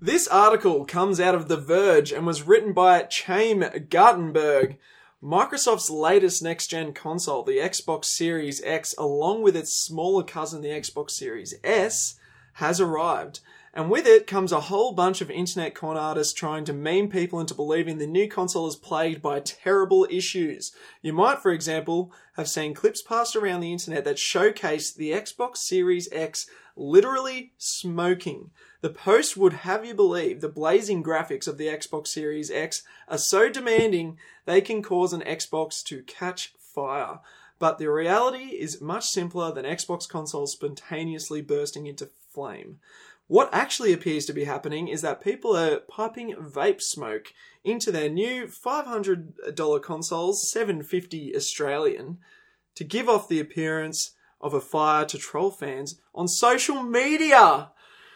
This article comes out of The Verge and was written by Chaim Gartenberg. Microsoft's latest next-gen console, the Xbox Series X, along with its smaller cousin, the Xbox Series S, has arrived. And with it comes a whole bunch of internet con artists trying to meme people into believing the new console is plagued by terrible issues. You might, for example, have seen clips passed around the internet that showcase the Xbox Series X literally smoking. The post would have you believe the blazing graphics of the Xbox Series X are so demanding they can cause an Xbox to catch fire. But the reality is much simpler than Xbox consoles spontaneously bursting into flame. What actually appears to be happening is that people are piping vape smoke into their new $500 consoles, $750 Australian, to give off the appearance of a fire to troll fans on social media.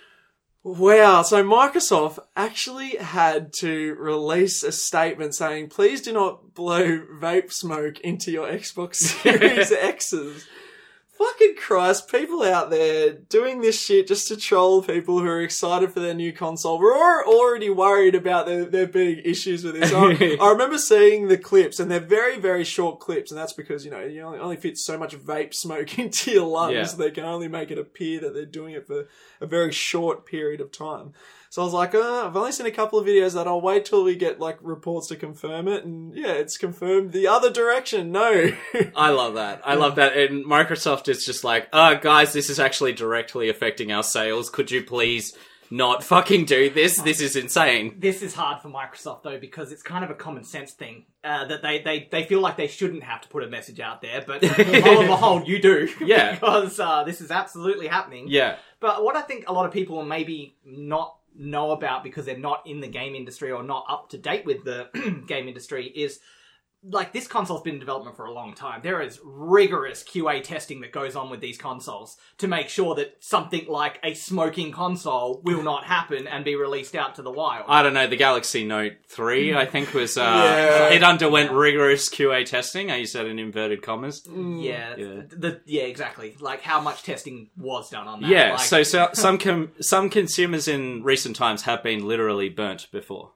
Wow, so Microsoft actually had to release a statement saying, please do not blow vape smoke into your Xbox Series X's. Fucking Christ, people out there doing this shit just to troll people who are excited for their new console. We're already worried about there being issues with this. I remember seeing the clips, and they're very, very short clips, and that's because, you only fit so much vape smoke into your lungs. Yeah. So they can only make it appear that they're doing it for a very short period of time. So I was like, I've only seen a couple of videos that I'll wait till we get reports to confirm it. And yeah, it's confirmed the other direction. No. I love that. I love that. And Microsoft is just like, guys, this is actually directly affecting our sales. Could you please not fucking do this? This is insane. This is hard for Microsoft though, because it's kind of a common sense thing. That they feel like they shouldn't have to put a message out there, but lo and behold, you do. Yeah. Because this is absolutely happening. Yeah. But what I think a lot of people maybe not know about because they're not in the game industry or not up to date with the game industry is, this console's been in development for a long time. There is rigorous QA testing that goes on with these consoles to make sure that something like a smoking console will not happen and be released out to the wild. I don't know, the Galaxy Note 3, I think, was... It underwent rigorous QA testing. I use that in inverted commas. Yeah, exactly. How much testing was done on that. Yeah, so some consumers in recent times have been literally burnt before.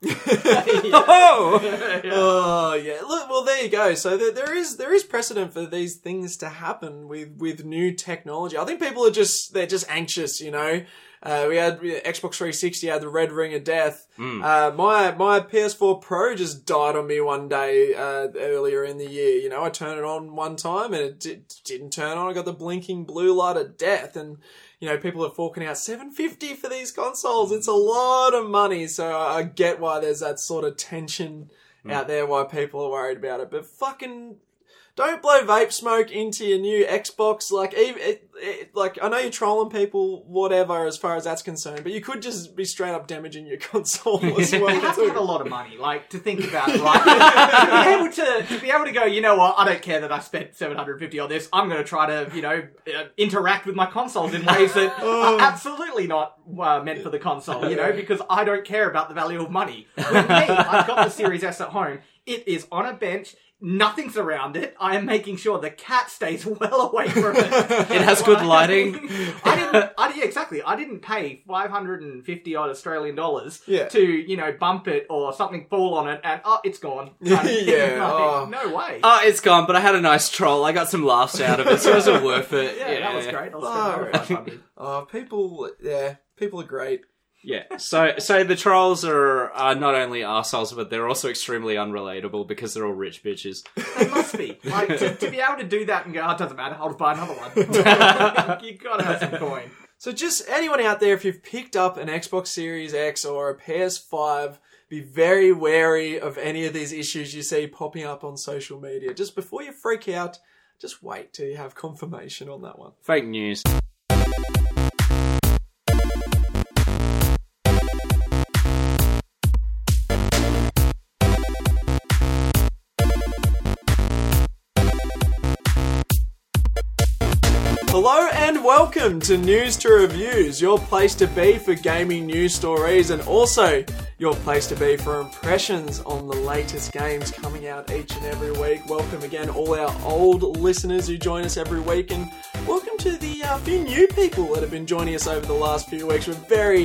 Oh, yeah. Look, well, there you go. So there is precedent for these things to happen with new technology. I think people are just anxious, We had Xbox 360 had the red ring of death. My PS4 Pro just died on me one day earlier in the year. I turned it on one time and it didn't turn on. I got the blinking blue light of death, and people are forking out $750 for these consoles. It's a lot of money, so I get why there's that sort of tension out there, why people are worried about it. But fucking don't blow vape smoke into your new Xbox. I know you're trolling people, whatever, as far as that's concerned, but you could just be straight up damaging your console as well. You have to have a lot of money, to think about it, to be able to go, you know what, I don't care that I spent $750 on this, I'm going to try to, interact with my consoles in ways that are absolutely not meant for the console, because I don't care about the value of money. With me, I've got the Series S at home, it is on a bench, nothing's around it. I am making sure the cat stays well away from it. It has good lighting. Exactly. I didn't pay 550 odd Australian dollars to, bump it or something fall on it and, it's gone. No way. It's gone, but I had a nice troll. I got some laughs out of it, so it wasn't worth it. That was great. People are great. Yeah, so the trolls are not only arseholes, but they're also extremely unrelatable because they're all rich bitches. They must be. To be able to do that and go, it doesn't matter, I'll just buy another one. You gotta have some coin. So just anyone out there, if you've picked up an Xbox Series X or a PS5, be very wary of any of these issues you see popping up on social media. Just before you freak out, just wait till you have confirmation on that one. Fake news. Hello and welcome to News to Reviews, your place to be for gaming news stories and also your place to be for impressions on the latest games coming out each and every week. Welcome again all our old listeners who join us every week, and welcome to the few new people that have been joining us over the last few weeks. We're very,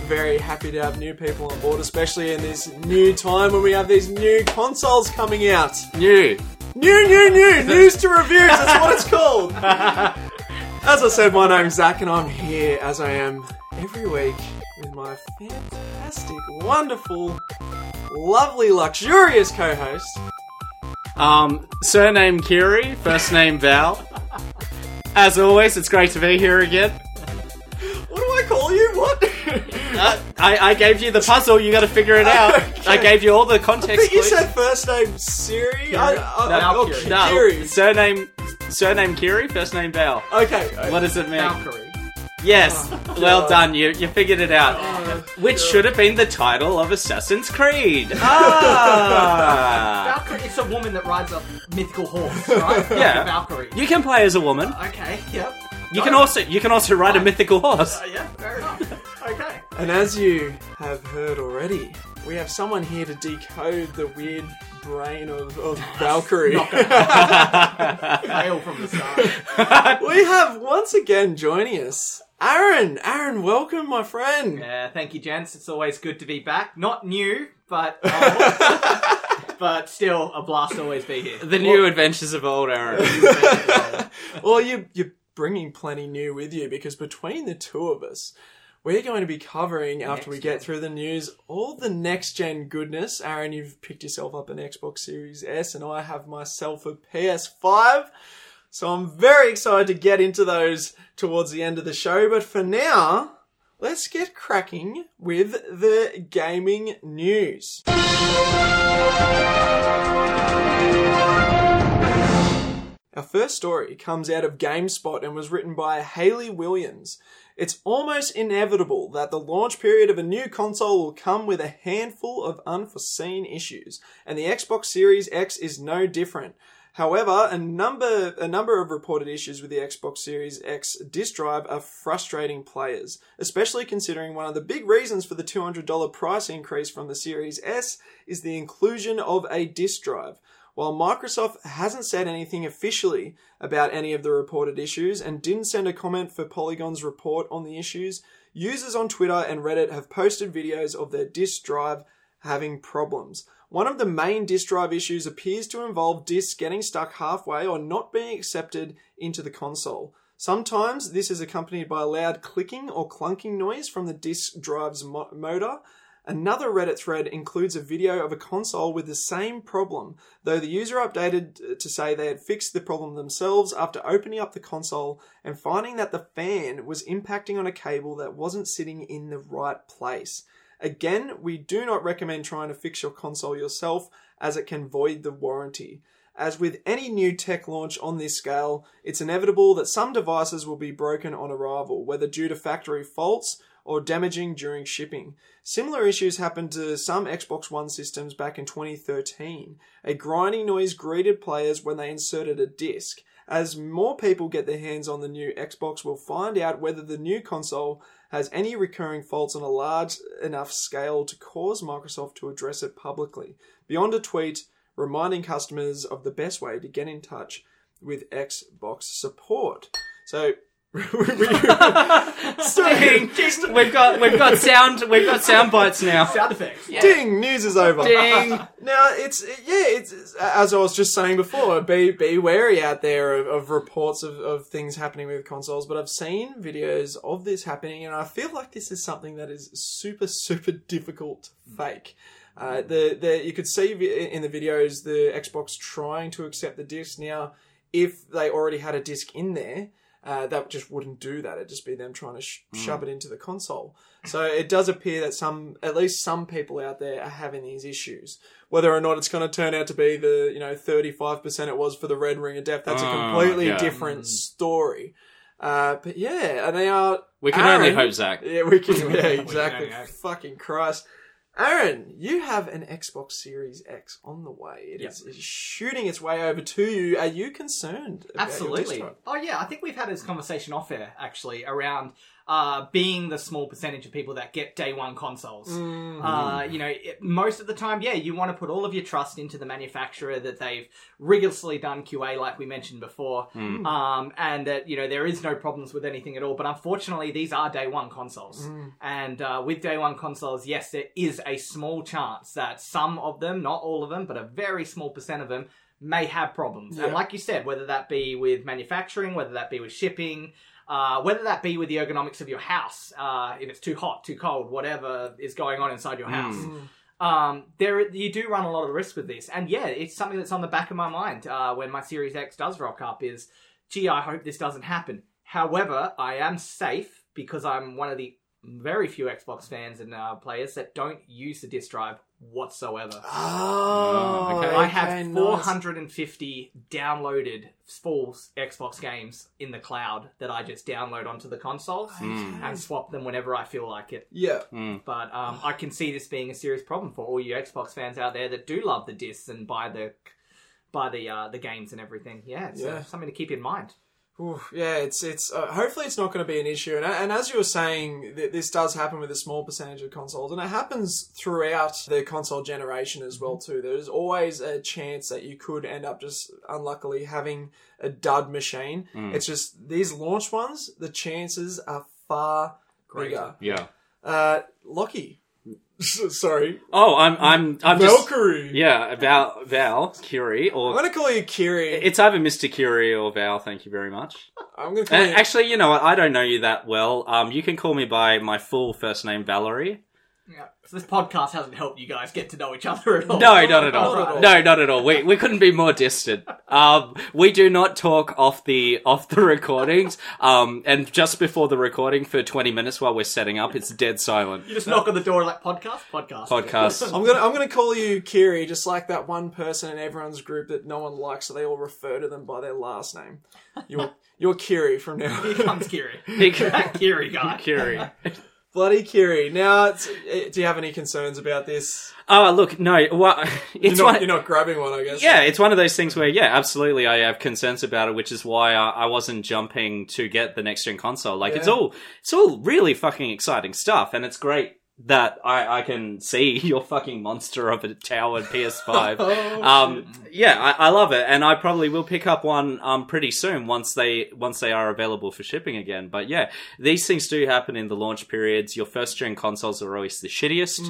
very happy to have new people on board, especially in this new time when we have these new consoles coming out. New. News to reviews, that's what it's called. As I said, my name's Zach and I'm here as I am every week with my fantastic, wonderful, lovely, luxurious co-host. Surname Kiri, first name Val. As always, it's great to be here again. What do I call you? What? I gave you the puzzle, you gotta figure it out. Okay. I gave you all the I context think you clues. said first name Siri. Valkyrie. No, Kiri. surname Kiri, first name Val. Okay. What does it mean? Valkyrie. Yes, well done, you figured it out. Which should have been the title of Assassin's Creed. Valkyrie, it's a woman that rides a mythical horse, right? Yeah. Valkyrie. You can play as a woman. Okay, yep. You can also ride a mythical horse. Yeah, fair enough. Okay. And as you have heard already, we have someone here to decode the weird brain of Valkyrie. Fail from the start. We have once again joining us, Aaron. Aaron, welcome, my friend. Yeah, thank you, gents. It's always good to be back. Not new, but but still a blast to always be here. The new adventures of old Aaron. Well, you're bringing plenty new with you because between the two of us, we're going to be covering, after we get through the news, all the next-gen goodness. Aaron, you've picked yourself up an Xbox Series S, and I have myself a PS5. So I'm very excited to get into those towards the end of the show. But for now, let's get cracking with the gaming news. Our first story comes out of GameSpot and was written by Hayley Williams. It's almost inevitable that the launch period of a new console will come with a handful of unforeseen issues, and the Xbox Series X is no different. However, a number of reported issues with the Xbox Series X disk drive are frustrating players, especially considering one of the big reasons for the $200 price increase from the Series S is the inclusion of a disk drive. While Microsoft hasn't said anything officially about any of the reported issues and didn't send a comment for Polygon's report on the issues, users on Twitter and Reddit have posted videos of their disk drive having problems. One of the main disk drive issues appears to involve disks getting stuck halfway or not being accepted into the console. Sometimes this is accompanied by a loud clicking or clunking noise from the disk drive's motor. Another Reddit thread includes a video of a console with the same problem, though the user updated to say they had fixed the problem themselves after opening up the console and finding that the fan was impacting on a cable that wasn't sitting in the right place. Again, we do not recommend trying to fix your console yourself as it can void the warranty. As with any new tech launch on this scale, it's inevitable that some devices will be broken on arrival, whether due to factory faults or damaging during shipping. Similar issues happened to some Xbox One systems back in 2013. A grinding noise greeted players when they inserted a disc. As more people get their hands on the new Xbox, we'll find out whether the new console has any recurring faults on a large enough scale to cause Microsoft to address it publicly, beyond a tweet reminding customers of the best way to get in touch with Xbox support. So Ding. We've got sound bites now. Sound effects. Yeah. Ding! News is over. Ding. Now it's as I was just saying before. Be wary out there of reports of things happening with consoles. But I've seen videos of this happening, and I feel like this is something that is super difficult to fake. You could see in the videos the Xbox trying to accept the disc. Now, if they already had a disc in there, that just wouldn't do that. It'd just be them trying to shove it into the console. So it does appear that at least some people out there are having these issues. Whether or not it's going to turn out to be the 35% it was for the Red Ring of Death, that's a completely different story. But yeah, and they are. We can only hope, Zach. Yeah, we can. Yeah, exactly. We can only hope. Fucking Christ. Aaron, you have an Xbox Series X on the way. It is shooting its way over to you. Are you concerned about your Absolutely. disk drive? Oh yeah, I think we've had this conversation off air actually around being the small percentage of people that get day one consoles. Most of the time, you want to put all of your trust into the manufacturer, that they've rigorously done QA like we mentioned before, and that, there is no problems with anything at all. But unfortunately, these are day one consoles. And with day one consoles, yes, there is a small chance that some of them, not all of them, but a very small percent of them, may have problems. And like you said, whether that be with manufacturing, whether that be with shipping, whether that be with the ergonomics of your house, if it's too hot, too cold, whatever is going on inside your house. You do run a lot of risk with this. And it's something that's on the back of my mind when my Series X does rock up is, gee, I hope this doesn't happen. However, I am safe because I'm one of the very few Xbox fans and players that don't use the disk drive whatsoever. I have 450 downloaded full Xbox games in the cloud that I just download onto the console and swap them whenever I feel like it. But I can see this being a serious problem for all you Xbox fans out there that do love the discs and buy the games and everything. It's something to keep in mind. It's hopefully it's not going to be an issue. And as you were saying, this does happen with a small percentage of consoles, and it happens throughout the console generation as well too. There's always a chance that you could end up just unluckily having a dud machine. It's just these launch ones, the chances are far bigger. Lockie. Sorry. Oh, I'm Valkyrie. Val Curie, or I'm going to call you Curie. It's either Mr. Curie or Val. Thank you very much. I'm going to call you. Actually, you know what? I don't know you that well. You can call me by my full first name, Valerie. Yeah. So this podcast hasn't helped you guys get to know each other at all. No, not at all. No, not at all. We couldn't be more distant. We do not talk off the recordings. And just before the recording for 20 minutes while we're setting up, it's dead silent. You just knock on the door like podcast. I'm gonna call you Kiri, just like that one person in everyone's group that no one likes, so they all refer to them by their last name. You're Kiri from now. Here comes Kiri. Kiri guy. Kiri. Bloody Kiri. Now, do you have any concerns about this? Oh, look, no. Well, you're not grabbing one, I guess. Yeah, it's one of those things where, absolutely, I have concerns about it, which is why I wasn't jumping to get the next gen console. Like, it's all really fucking exciting stuff, and it's great that I can see your fucking monster of a towered PS5. I love it, and I probably will pick up one pretty soon once they are available for shipping again. But these things do happen in the launch periods. Your first gen consoles are always the shittiest.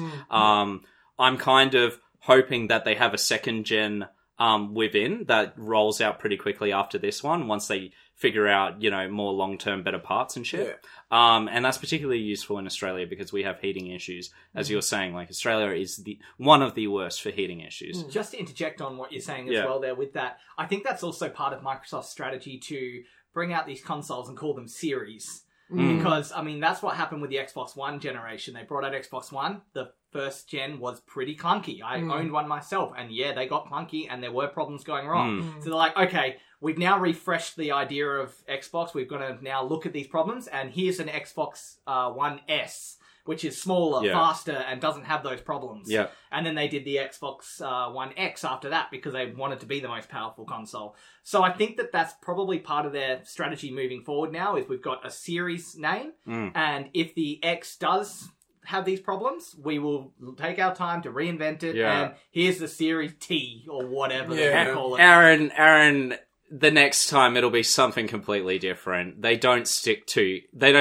I'm kind of hoping that they have a second gen within that rolls out pretty quickly after this one once they figure out, more long-term better parts and shit. And that's particularly useful in Australia because we have heating issues. As you were saying, like, Australia is one of the worst for heating issues. Just to interject on what you're saying as well there with that, I think that's also part of Microsoft's strategy to bring out these consoles and call them series. Because, that's what happened with the Xbox One generation. They brought out Xbox One. The first gen was pretty clunky. I owned one myself, and they got clunky, and there were problems going wrong. So they're like, okay, we've now refreshed the idea of Xbox. We've got to now look at these problems, and here's an Xbox One S, which is smaller, faster, and doesn't have those problems. And then they did the Xbox One X after that because they wanted to be the most powerful console. So I think that that's probably part of their strategy moving forward now is we've got a series name, and if the X does have these problems, we will take our time to reinvent it, and here's the Series T, or whatever they call it. Aaron, the next time it'll be something completely different. They don't stick to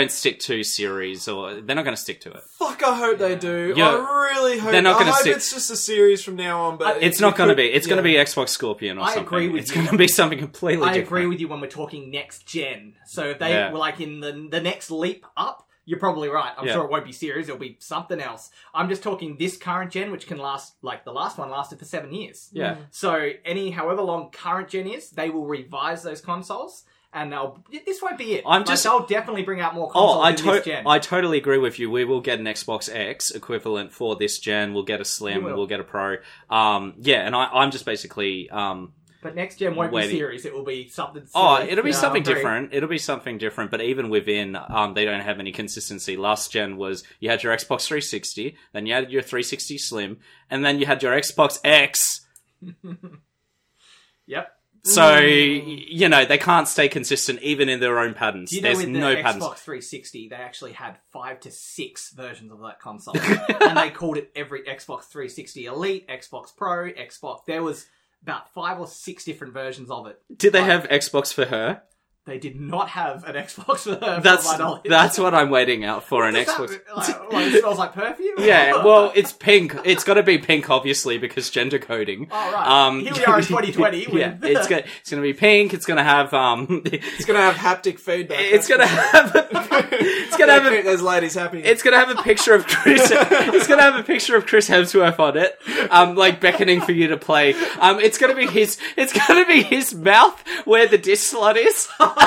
series, or they're not going to stick to it. Fuck, I hope they do. I really hope. They're not going to stick. It's just a series from now on, but it's not going to be. It's going to be Xbox Scorpion or something. Agree with it's going to be something completely different. I agree with you when we're talking next gen. So if they were like in the next leap up, you're probably right. I'm sure it won't be series. It'll be something else. I'm just talking this current gen, which can last, like the last one lasted for 7 years. So however long current gen is, they will revise those consoles, and this won't be it. They'll definitely bring out more consoles in this gen. I totally agree with you. We will get an Xbox X equivalent for this gen. We'll get a Slim. We'll get a Pro. And I'm just basically... But next gen won't be series. It will be something silly. It'll be something different. It'll be something different. But even within, they don't have any consistency. Last gen was, you had your Xbox 360, then you had your 360 Slim, and then you had your Xbox X. Yep. So, you know, they can't stay consistent even in their own patterns. Do you know There's with the no Xbox patterns. 360, they actually had 5 to 6 versions of that console. And they called it every Xbox 360 Elite, Xbox Pro, Xbox. There was about 5 or 6 different versions of it. Did they have Xbox for her? They did not have an Xbox for her, from my knowledge. That's what I'm waiting out for, an Xbox. It smells like perfume? Yeah, well, it's pink. It's got to be pink, obviously, because gender coding. Oh, right. Here we are in 2020. Yeah, it's going to be pink. It's going to have It's going to have haptic feedback. It's going to have. It's going to have. Those ladies happy. It's going to have a picture of Chris. It's going to have a picture of Chris Hemsworth on it, like beckoning for you to play. It's going to be his. It's going to be his mouth where the disc slot is. So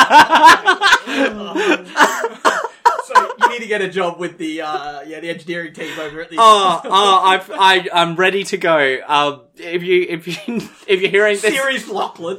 you need to get a job with the engineering team over at the. I'm ready to go. If you're hearing this, Series Lachlan.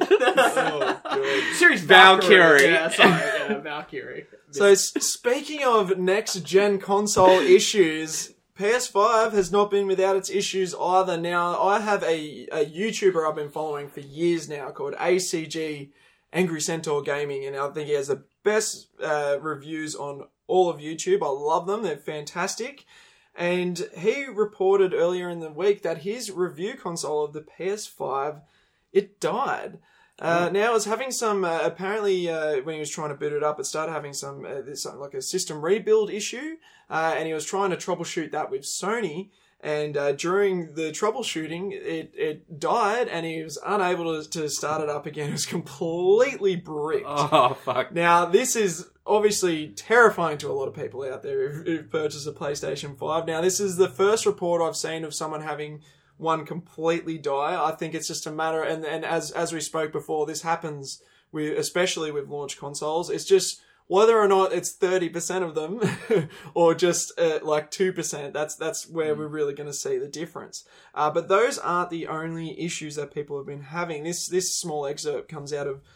Series Valkyrie. Yeah, sorry, Valkyrie. So speaking of next gen console issues, PS5 has not been without its issues either. Now, I have a YouTuber I've been following for years now called ACG Angry Centaur Gaming, and I think he has the best reviews on all of YouTube. I love them. They're fantastic. And he reported earlier in the week that his review console of the PS5, it died. Now, it was having some, apparently, when he was trying to boot it up, it started having some like a system rebuild issue, and he was trying to troubleshoot that with Sony. And during the troubleshooting, it died, and he was unable to start it up again. It was completely bricked. oh fuck! Now, this is obviously terrifying to a lot of people out there who've purchased a PlayStation 5. Now, this is the first report I've seen of someone having one completely die. I think it's just a matter, and as we spoke before, this happens especially with launch consoles. It's just whether or not it's 30% of them or just like 2%, that's where we're really going to see the difference. But those aren't the only issues that people have been having. This small excerpt comes out of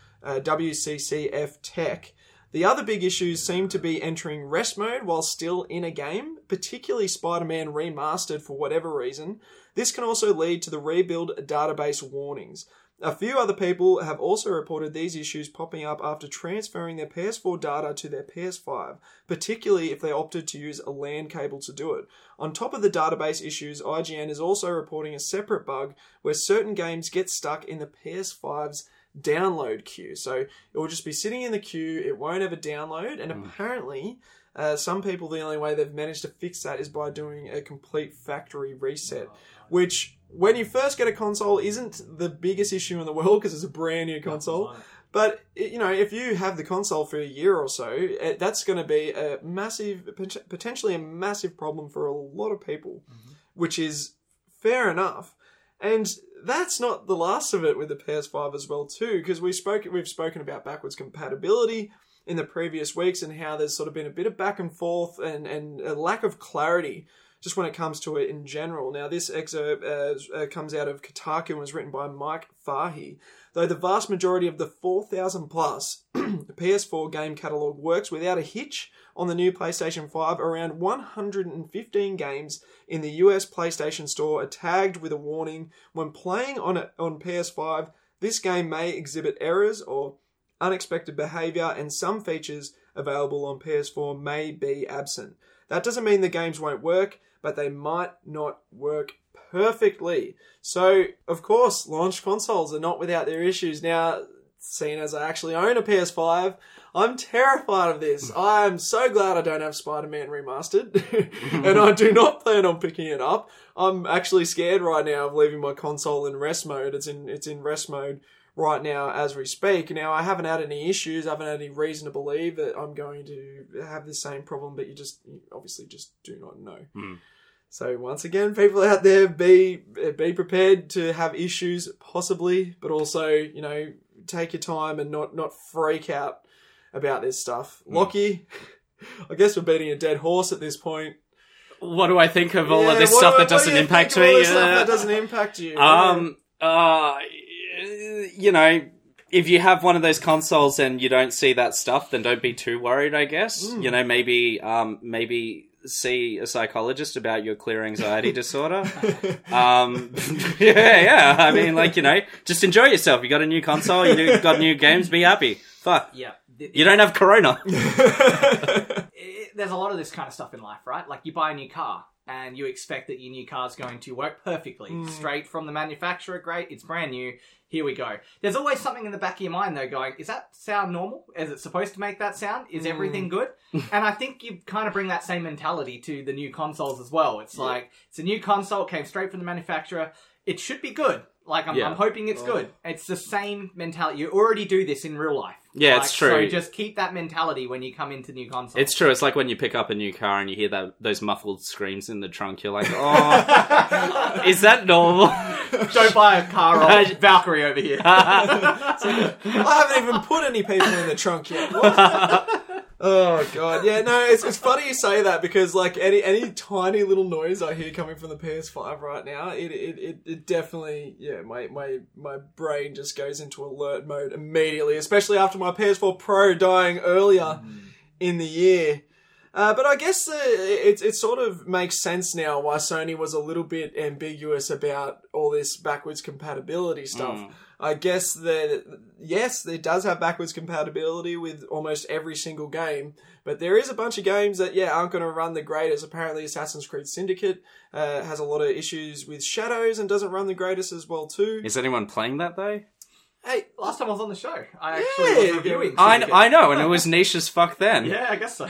WCCF Tech. The other big issues seem to be entering rest mode while still in a game, particularly Spider-Man Remastered for whatever reason. This can also lead to the rebuild database warnings. A few other people have also reported these issues popping up after transferring their PS4 data to their PS5, particularly if they opted to use a LAN cable to do it. On top of the database issues, IGN is also reporting a separate bug where certain games get stuck in the PS5's download queue. So it will just be sitting in the queue, it won't ever download, and apparently some people, the only way they've managed to fix that is by doing a complete factory reset, which when you first get a console isn't the biggest issue in the world because it's a brand new console. But, you know, if you have the console for a year or so, that's going to be a massive, potentially a massive problem for a lot of people, which is fair enough. And that's not the last of it with the PS5 as well too, because we've spoken about backwards compatibility in the previous weeks and how there's sort of been a bit of back and forth and a lack of clarity just when it comes to it in general. Now, this excerpt comes out of Kotaku and was written by Mike Fahy. Though the vast majority of the 4,000 plus PS4 game catalogue works without a hitch on the new PlayStation 5, around 115 games in the US PlayStation Store are tagged with a warning. When playing on PS5, this game may exhibit errors or unexpected behaviour, and some features available on PS4 may be absent. That doesn't mean the games won't work, but they might not work perfectly. So, of course, launch consoles are not without their issues. Now, seeing as I actually own a PS5, I'm terrified of this. I'm so glad I don't have Spider-Man Remastered, and I do not plan on picking it up. I'm actually scared right now of leaving my console in rest mode. It's in rest mode right now as we speak. Now, I haven't had any issues. I haven't had any reason to believe that I'm going to have the same problem, but you obviously just do not know. So once again, people out there, be prepared to have issues possibly, but also, you know, take your time and not freak out about this stuff. Lockie, I guess we're beating a dead horse at this point. What do I think of all of this stuff that doesn't impact me? All this stuff that doesn't impact you. You know, if you have one of those consoles and you don't see that stuff, then don't be too worried, I guess. You know, maybe see a psychologist about your clear anxiety disorder. Yeah. I mean, like, you know, just enjoy yourself. You got a new console, you got new games, be happy. Fuck. Yeah. You don't have corona. There's a lot of this kind of stuff in life, right? Like, you buy a new car, and you expect that your new car's going to work perfectly. Straight from the manufacturer, great, it's brand new, here we go. There's always something in the back of your mind, though, going, is that sound normal? Is it supposed to make that sound? Is everything good? And I think you kind of bring that same mentality to the new consoles as well. It's like, it's a new console, it came straight from the manufacturer, it should be good. Like, I'm hoping it's good. It's the same mentality. You already do this in real life. Yeah, like, it's true. So just keep that mentality when you come into new consoles. It's true. It's like when you pick up a new car and you hear those muffled screams in the trunk. You're like, oh, is that normal? Don't buy a car on Valkyrie over here. I haven't even put any people in the trunk yet. What? Oh god, yeah, no, it's funny you say that because like any tiny little noise I hear coming from the PS5 right now, it definitely, yeah, my brain just goes into alert mode immediately, especially after my PS4 Pro dying earlier in the year. But I guess it sort of makes sense now why Sony was a little bit ambiguous about all this backwards compatibility stuff. I guess that, yes, it does have backwards compatibility with almost every single game, but there is a bunch of games that, aren't going to run the greatest. Apparently Assassin's Creed Syndicate has a lot of issues with shadows and doesn't run the greatest as well too. Is anyone playing that though? Hey, last time I was on the show, I actually was reviewing. I know, and it was niche as fuck then. Yeah, I guess so.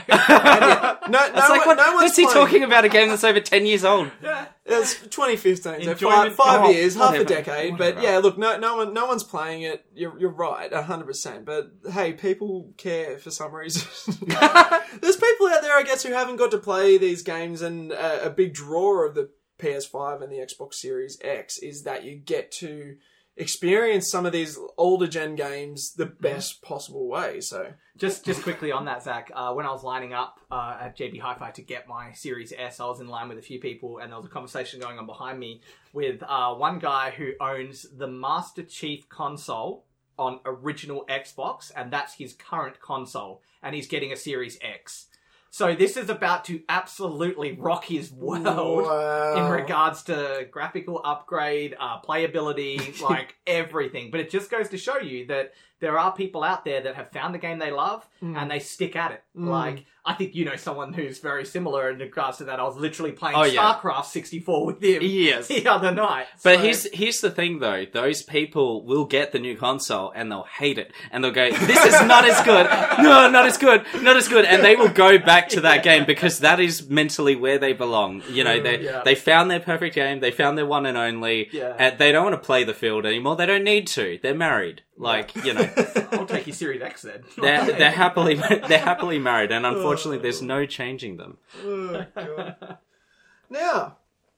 What's he talking about? A game that's over 10 years old? Yeah, it's 2015, so Enjoyment. five years, half a whatever. decade. But yeah, look, no one's playing it. You're right, 100%. But hey, people care for some reason. There's people out there, I guess, who haven't got to play these games, and a big draw of the PS5 and the Xbox Series X is that you get to experience some of these older gen games the best possible way. So just quickly on that, Zach, when I was lining up at JB Hi-Fi to get my Series S, I was in line with a few people, and there was a conversation going on behind me with one guy who owns the Master Chief console on original Xbox, and that's his current console, and he's getting a Series X. So this is about to absolutely rock his world in regards to graphical upgrade, playability, like everything. But it just goes to show you that there are people out there that have found the game they love and they stick at it. Like, I think you know someone who's very similar in regards to that. I was literally playing StarCraft 64 with him the other night. But here's the thing though, those people will get the new console and they'll hate it. And they'll go, this is not as good. No, not as good. Not as good. And they will go back to that game because that is mentally where they belong. You know, they found their perfect game. They found their one and only. Yeah. And they don't want to play the field anymore. They don't need to. They're married. Like, you know. I'll take your Series X then. They're happily married, and unfortunately there's no changing them. Oh, God. Now,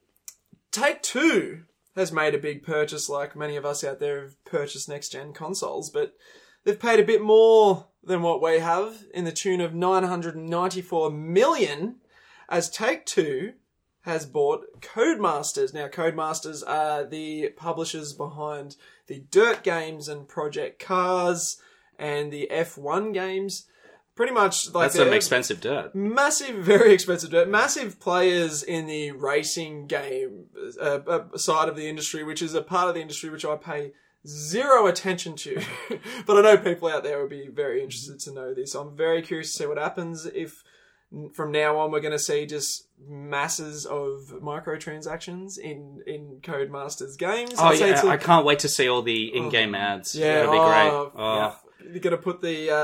Take-Two has made a big purchase, like many of us out there have purchased next-gen consoles, but they've paid a bit more than what we have, in the tune of $994 million, as Take-Two has bought Codemasters. Now, Codemasters are the publishers behind the Dirt games and Project Cars and the F1 games. Pretty much like that's some expensive dirt. Massive, very expensive dirt. Massive players in the racing game side of the industry, which is a part of the industry which I pay zero attention to. But I know people out there would be very interested to know this. I'm very curious to see what happens if from now on we're going to see just masses of microtransactions in Codemasters games. Oh yeah, I can't wait to see all the in-game ads. Yeah, it'll be great. Yeah. You're gonna put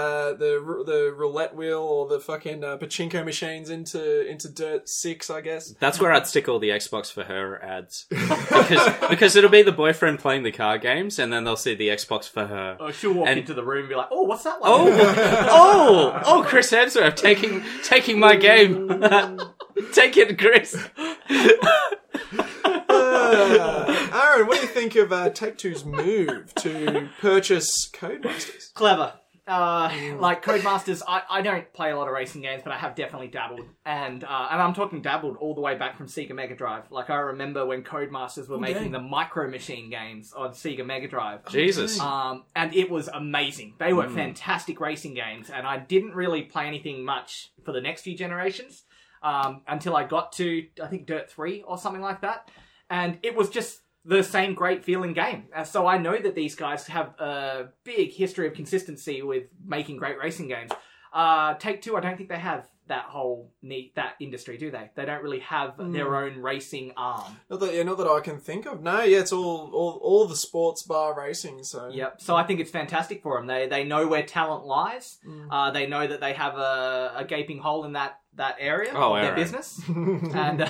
the roulette wheel or the fucking pachinko machines into Dirt 6, I guess. That's where I'd stick all the Xbox for her ads because it'll be the boyfriend playing the car games, and then they'll see the Xbox for her. Oh, she'll walk into the room and be like, "Oh, what's that like?" Oh, Chris Hemsworth taking my game. Take it, Chris. Aaron, what do you think of Take-Two's move to purchase Codemasters? Clever. Like Codemasters, I don't play a lot of racing games, but I have definitely dabbled, and I'm talking dabbled all the way back from Sega Mega Drive. Like I remember when Codemasters were making the Micro Machine games on Sega Mega Drive. Jesus. And it was amazing. They were fantastic racing games, and I didn't really play anything much for the next few generations. until I got to, I think, Dirt 3 or something like that. And it was just the same great feeling game. So I know that these guys have a big history of consistency with making great racing games. Take-Two, I don't think they have that industry, do they? They don't really have their own racing arm. Not that I can think of. No, yeah, it's all the sports bar racing. So yep. So I think it's fantastic for them. They know where talent lies. They know that they have a gaping hole in that area of their business, and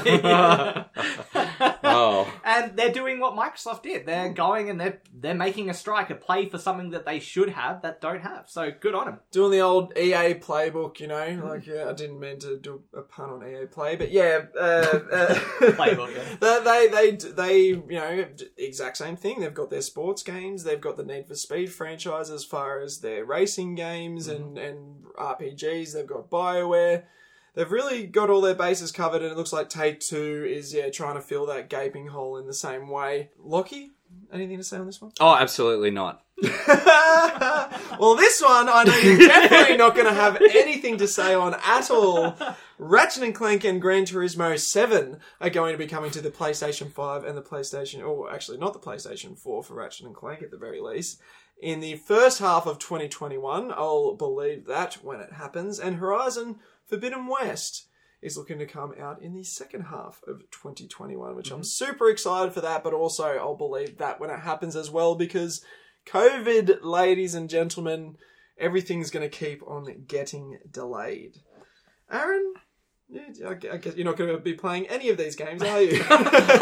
and they're doing what Microsoft did. They're going and they're making a strike, a play for something that they should have that don't have. So good on them. Doing the old EA playbook, like I didn't mean to do a pun on EA Play, but yeah, Playbook. Yeah. They exact same thing. They've got their sports games, they've got the Need for Speed franchise as far as their racing games and RPGs. They've got BioWare. They've really got all their bases covered, and it looks like Take-Two is trying to fill that gaping hole in the same way. Lockie, anything to say on this one? Oh, absolutely not. Well, this one I know you're definitely not going to have anything to say on at all. Ratchet & Clank and Gran Turismo 7 are going to be coming to the PlayStation 5 and the PlayStation... Oh, actually, not the PlayStation 4 for Ratchet & Clank at the very least. In the first half of 2021, I'll believe that when it happens. And Horizon Forbidden West is looking to come out in the second half of 2021, which I'm super excited for that, but also I'll believe that when it happens as well, because COVID, ladies and gentlemen, everything's going to keep on getting delayed. Aaron, I guess you're not going to be playing any of these games, are you? No,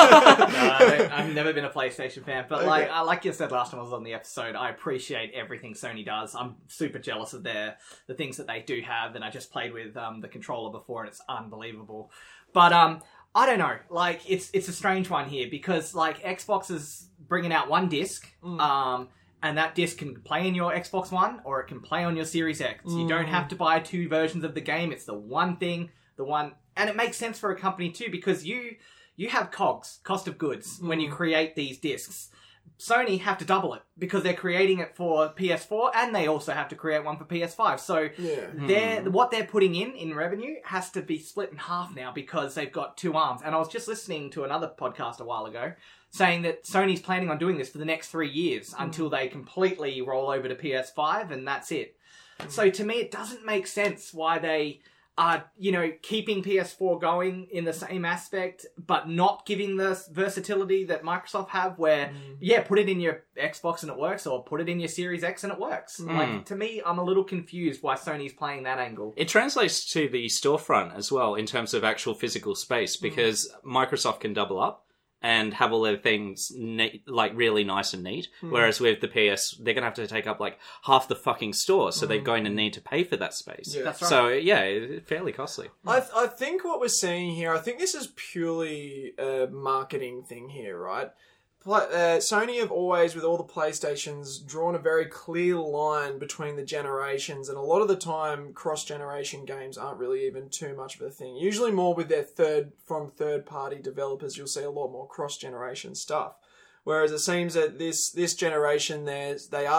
I've never been a PlayStation fan, but Okay. like you said last time I was on the episode, I appreciate everything Sony does. I'm super jealous of the things that they do have, and I just played with the controller before, and it's unbelievable. But I don't know, like it's a strange one here, because like Xbox is bringing out one disc, and that disc can play in your Xbox One or it can play on your Series X. You don't have to buy two versions of the game. It's the one thing. And it makes sense for a company too, because you have COGS, cost of goods, when you create these discs. Sony have to double it because they're creating it for PS4 and they also have to create one for PS5. So what they're putting in revenue has to be split in half now because they've got two arms. And I was just listening to another podcast a while ago saying that Sony's planning on doing this for the next 3 years until they completely roll over to PS5 and that's it. So to me, it doesn't make sense why they are, keeping PS4 going in the same aspect, but not giving the versatility that Microsoft have where, put it in your Xbox and it works, or put it in your Series X and it works. Like, to me, I'm a little confused why Sony's playing that angle. It translates to the storefront as well in terms of actual physical space, because Microsoft can double up and have all their things really nice and neat. Whereas with the PS, they're going to have to take up like half the fucking store, so they're going to need to pay for that space. Yeah. That's right. So yeah, it's fairly costly. I think what we're seeing here, I think this is purely a marketing thing here, right? Sony have always, with all the PlayStations, drawn a very clear line between the generations, and a lot of the time, cross-generation games aren't really even too much of a thing. Usually more with their third-party developers, you'll see a lot more cross-generation stuff. Whereas it seems that this generation, they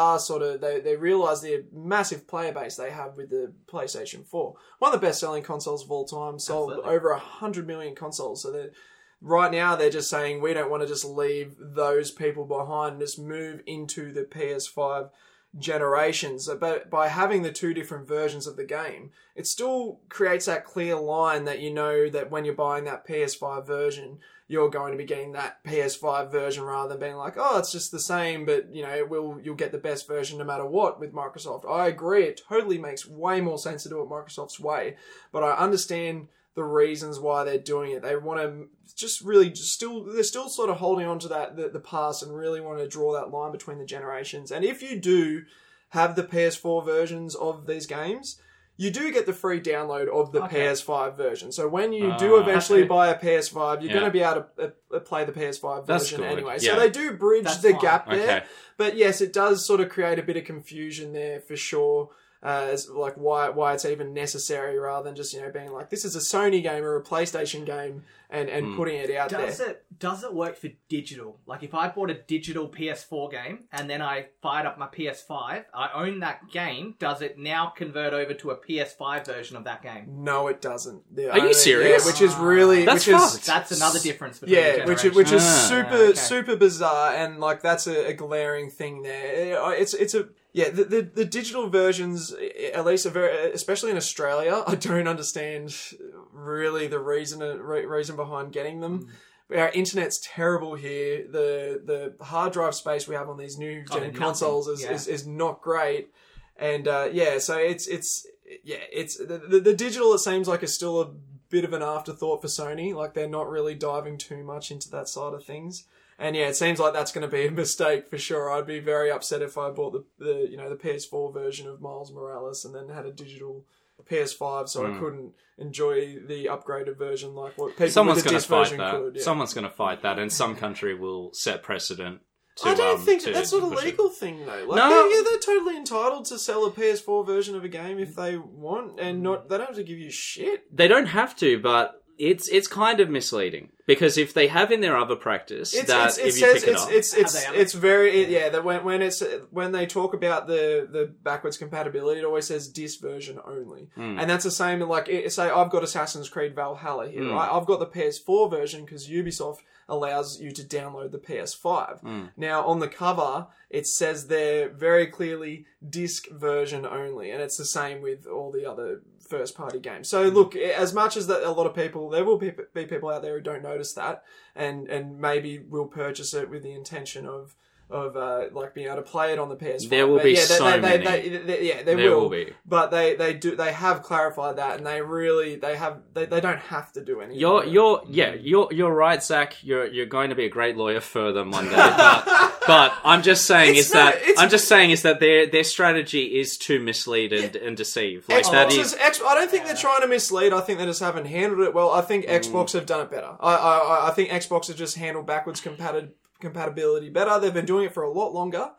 realise the massive player base they have with the PlayStation 4. One of the best-selling consoles of all time, sold over 100 million consoles, so right now, they're just saying we don't want to just leave those people behind and just move into the PS5 generations. But by having the two different versions of the game, it still creates that clear line that you know that when you're buying that PS5 version, you're going to be getting that PS5 version rather than being like, oh, it's just the same, but you'll get the best version no matter what with Microsoft. I agree, it totally makes way more sense to do it Microsoft's way, but I understand the reasons why they're doing it. They want to they're still sort of holding on to the past and really want to draw that line between the generations. And if you do have the PS4 versions of these games, you do get the free download of the PS5 version. So when you do eventually buy a PS5, you're going to be able to play the PS5 version anyway. Yeah. So they do bridge the gap there. Okay. But yes, it does sort of create a bit of confusion there for sure. as like why it's even necessary, rather than just being like, this is a Sony game or a PlayStation game and putting it out there. Does it work for digital? Like if I bought a digital PS4 game and then I fired up my PS5, I own that game. Does it now convert over to a PS5 version of that game? No, it doesn't. Are you serious? Yeah, which is really that's another difference between the generations. which is super bizarre, and like that's a glaring thing there. The digital versions, at least especially in Australia, I don't understand really the reason behind getting them. Our internet's terrible here. The hard drive space we have on these new gen consoles is not great, and so it's the digital. It seems like is still a bit of an afterthought for Sony. Like they're not really diving too much into that side of things. And it seems like that's going to be a mistake for sure. I'd be very upset if I bought the PS4 version of Miles Morales and then had a digital PS5, so I couldn't enjoy the upgraded version like what people with the disc version could. Yeah. Someone's going to fight that, and some country will set precedent. I don't think that's not a legal thing though. Like, they're totally entitled to sell a PS4 version of a game if they want, and they don't have to give you shit. They don't have to, but it's kind of misleading. Because if they have in their other practice when they talk about the backwards compatibility, it always says disc version only, and that's the same. Like, say I've got Assassin's Creed Valhalla here, right? I've got the PS4 version because Ubisoft allows you to download the PS5. Now on the cover, it says there very clearly disc version only, and it's the same with all the other first-party games. So look, as much as that, a lot of people, there will be people out there who don't notice that, and maybe will purchase it with the intention of like being able to play it on the PS5. There will be many. There will be. But they have clarified that, and they don't have to do anything. You're right, Zach. You're going to be a great lawyer for them one day. But I'm just saying is that their strategy is to mislead and deceive. Like I don't think they're trying to mislead. I think they just haven't handled it well. I think Xbox have done it better. I think Xbox have just handled backwards compatibility better. They've been doing it for a lot longer,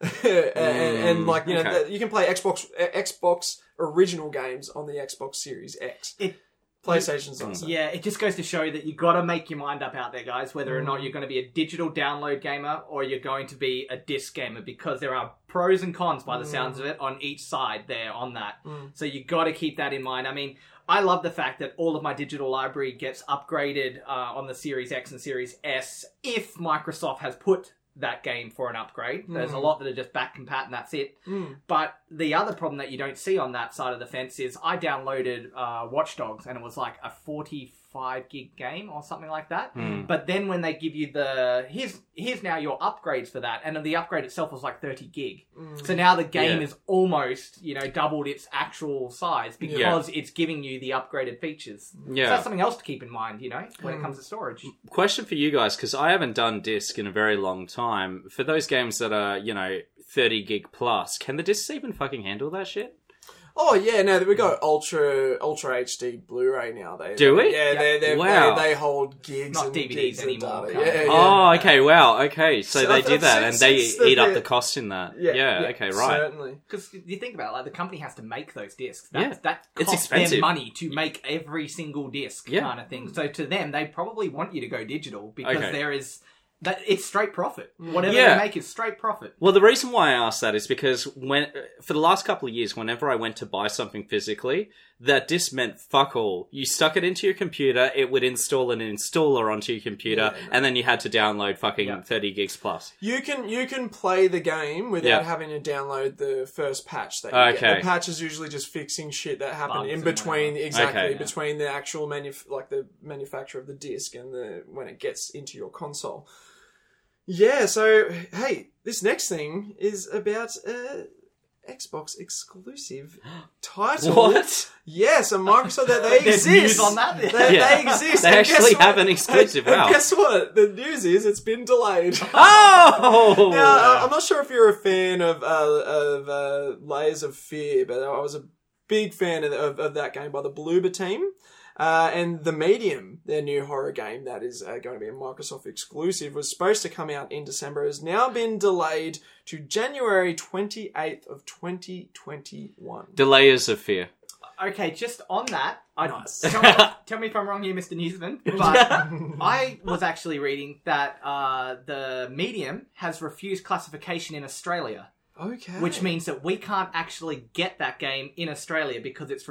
and like you can play Xbox original games on the Xbox Series X. PlayStation's on. Yeah, it just goes to show that you got to make your mind up out there, guys, whether or not you're going to be a digital download gamer or you're going to be a disc gamer, because there are pros and cons by the sounds of it on each side there on that. So you got to keep that in mind. I mean, I love the fact that all of my digital library gets upgraded on the Series X and Series S if Microsoft has put that game for an upgrade. There's a lot that are just back compat and that's it. But the other problem that you don't see on that side of the fence is I downloaded Watch Dogs, and it was like a 45 gig game or something like that. But then when they give you here's now your upgrades for that, and the upgrade itself was like 30 gig. So now the game is almost doubled its actual size because it's giving you the upgraded features. So that's something else to keep in mind, when it comes to storage. Question for you guys, because I haven't done disc in a very long time. For those games that are 30 gig plus, can the discs even fucking handle that shit? Oh yeah, no, we got Ultra HD Blu-ray now. Do we? Yeah, wow. They hold gigs, not and DVDs gigs anymore. Oh, okay, wow, okay. So they did that, and they eat up the cost in that. Yeah, okay, right. Certainly. Because you think about it, like the company has to make those discs. That costs them money to make every single disc kind of thing. So to them, they probably want you to go digital because there is. It's straight profit. Whatever they make is straight profit. Well, the reason why I asked that is because for the last couple of years, whenever I went to buy something physically, that disc meant fuck all. You stuck it into your computer, it would install an installer onto your computer, and then you had to download fucking 30 gigs plus. You can play the game without having to download the first patch that you get. The patch is usually just fixing shit that happened in between, between the actual the manufacturer of the disc and when it gets into your console. Yeah, so, hey, this next thing is about Xbox exclusive title. What? Yes, and Microsoft, they exist. News on that? They exist. They actually have an exclusive. Wow. And guess what? The news is it's been delayed. Oh! Now, I'm not sure if you're a fan of Layers of Fear, but I was a big fan of that game by the Bloober team. And The Medium, their new horror game that is going to be a Microsoft exclusive, was supposed to come out in December, has now been delayed to January 28th of 2021. Delayers of fear. Okay, just on that, Nice. tell me if I'm wrong here, Mr. Newsman, but I was actually reading that the Medium has refused classification in Australia. Okay. Which means that we can't actually get that game in Australia because it's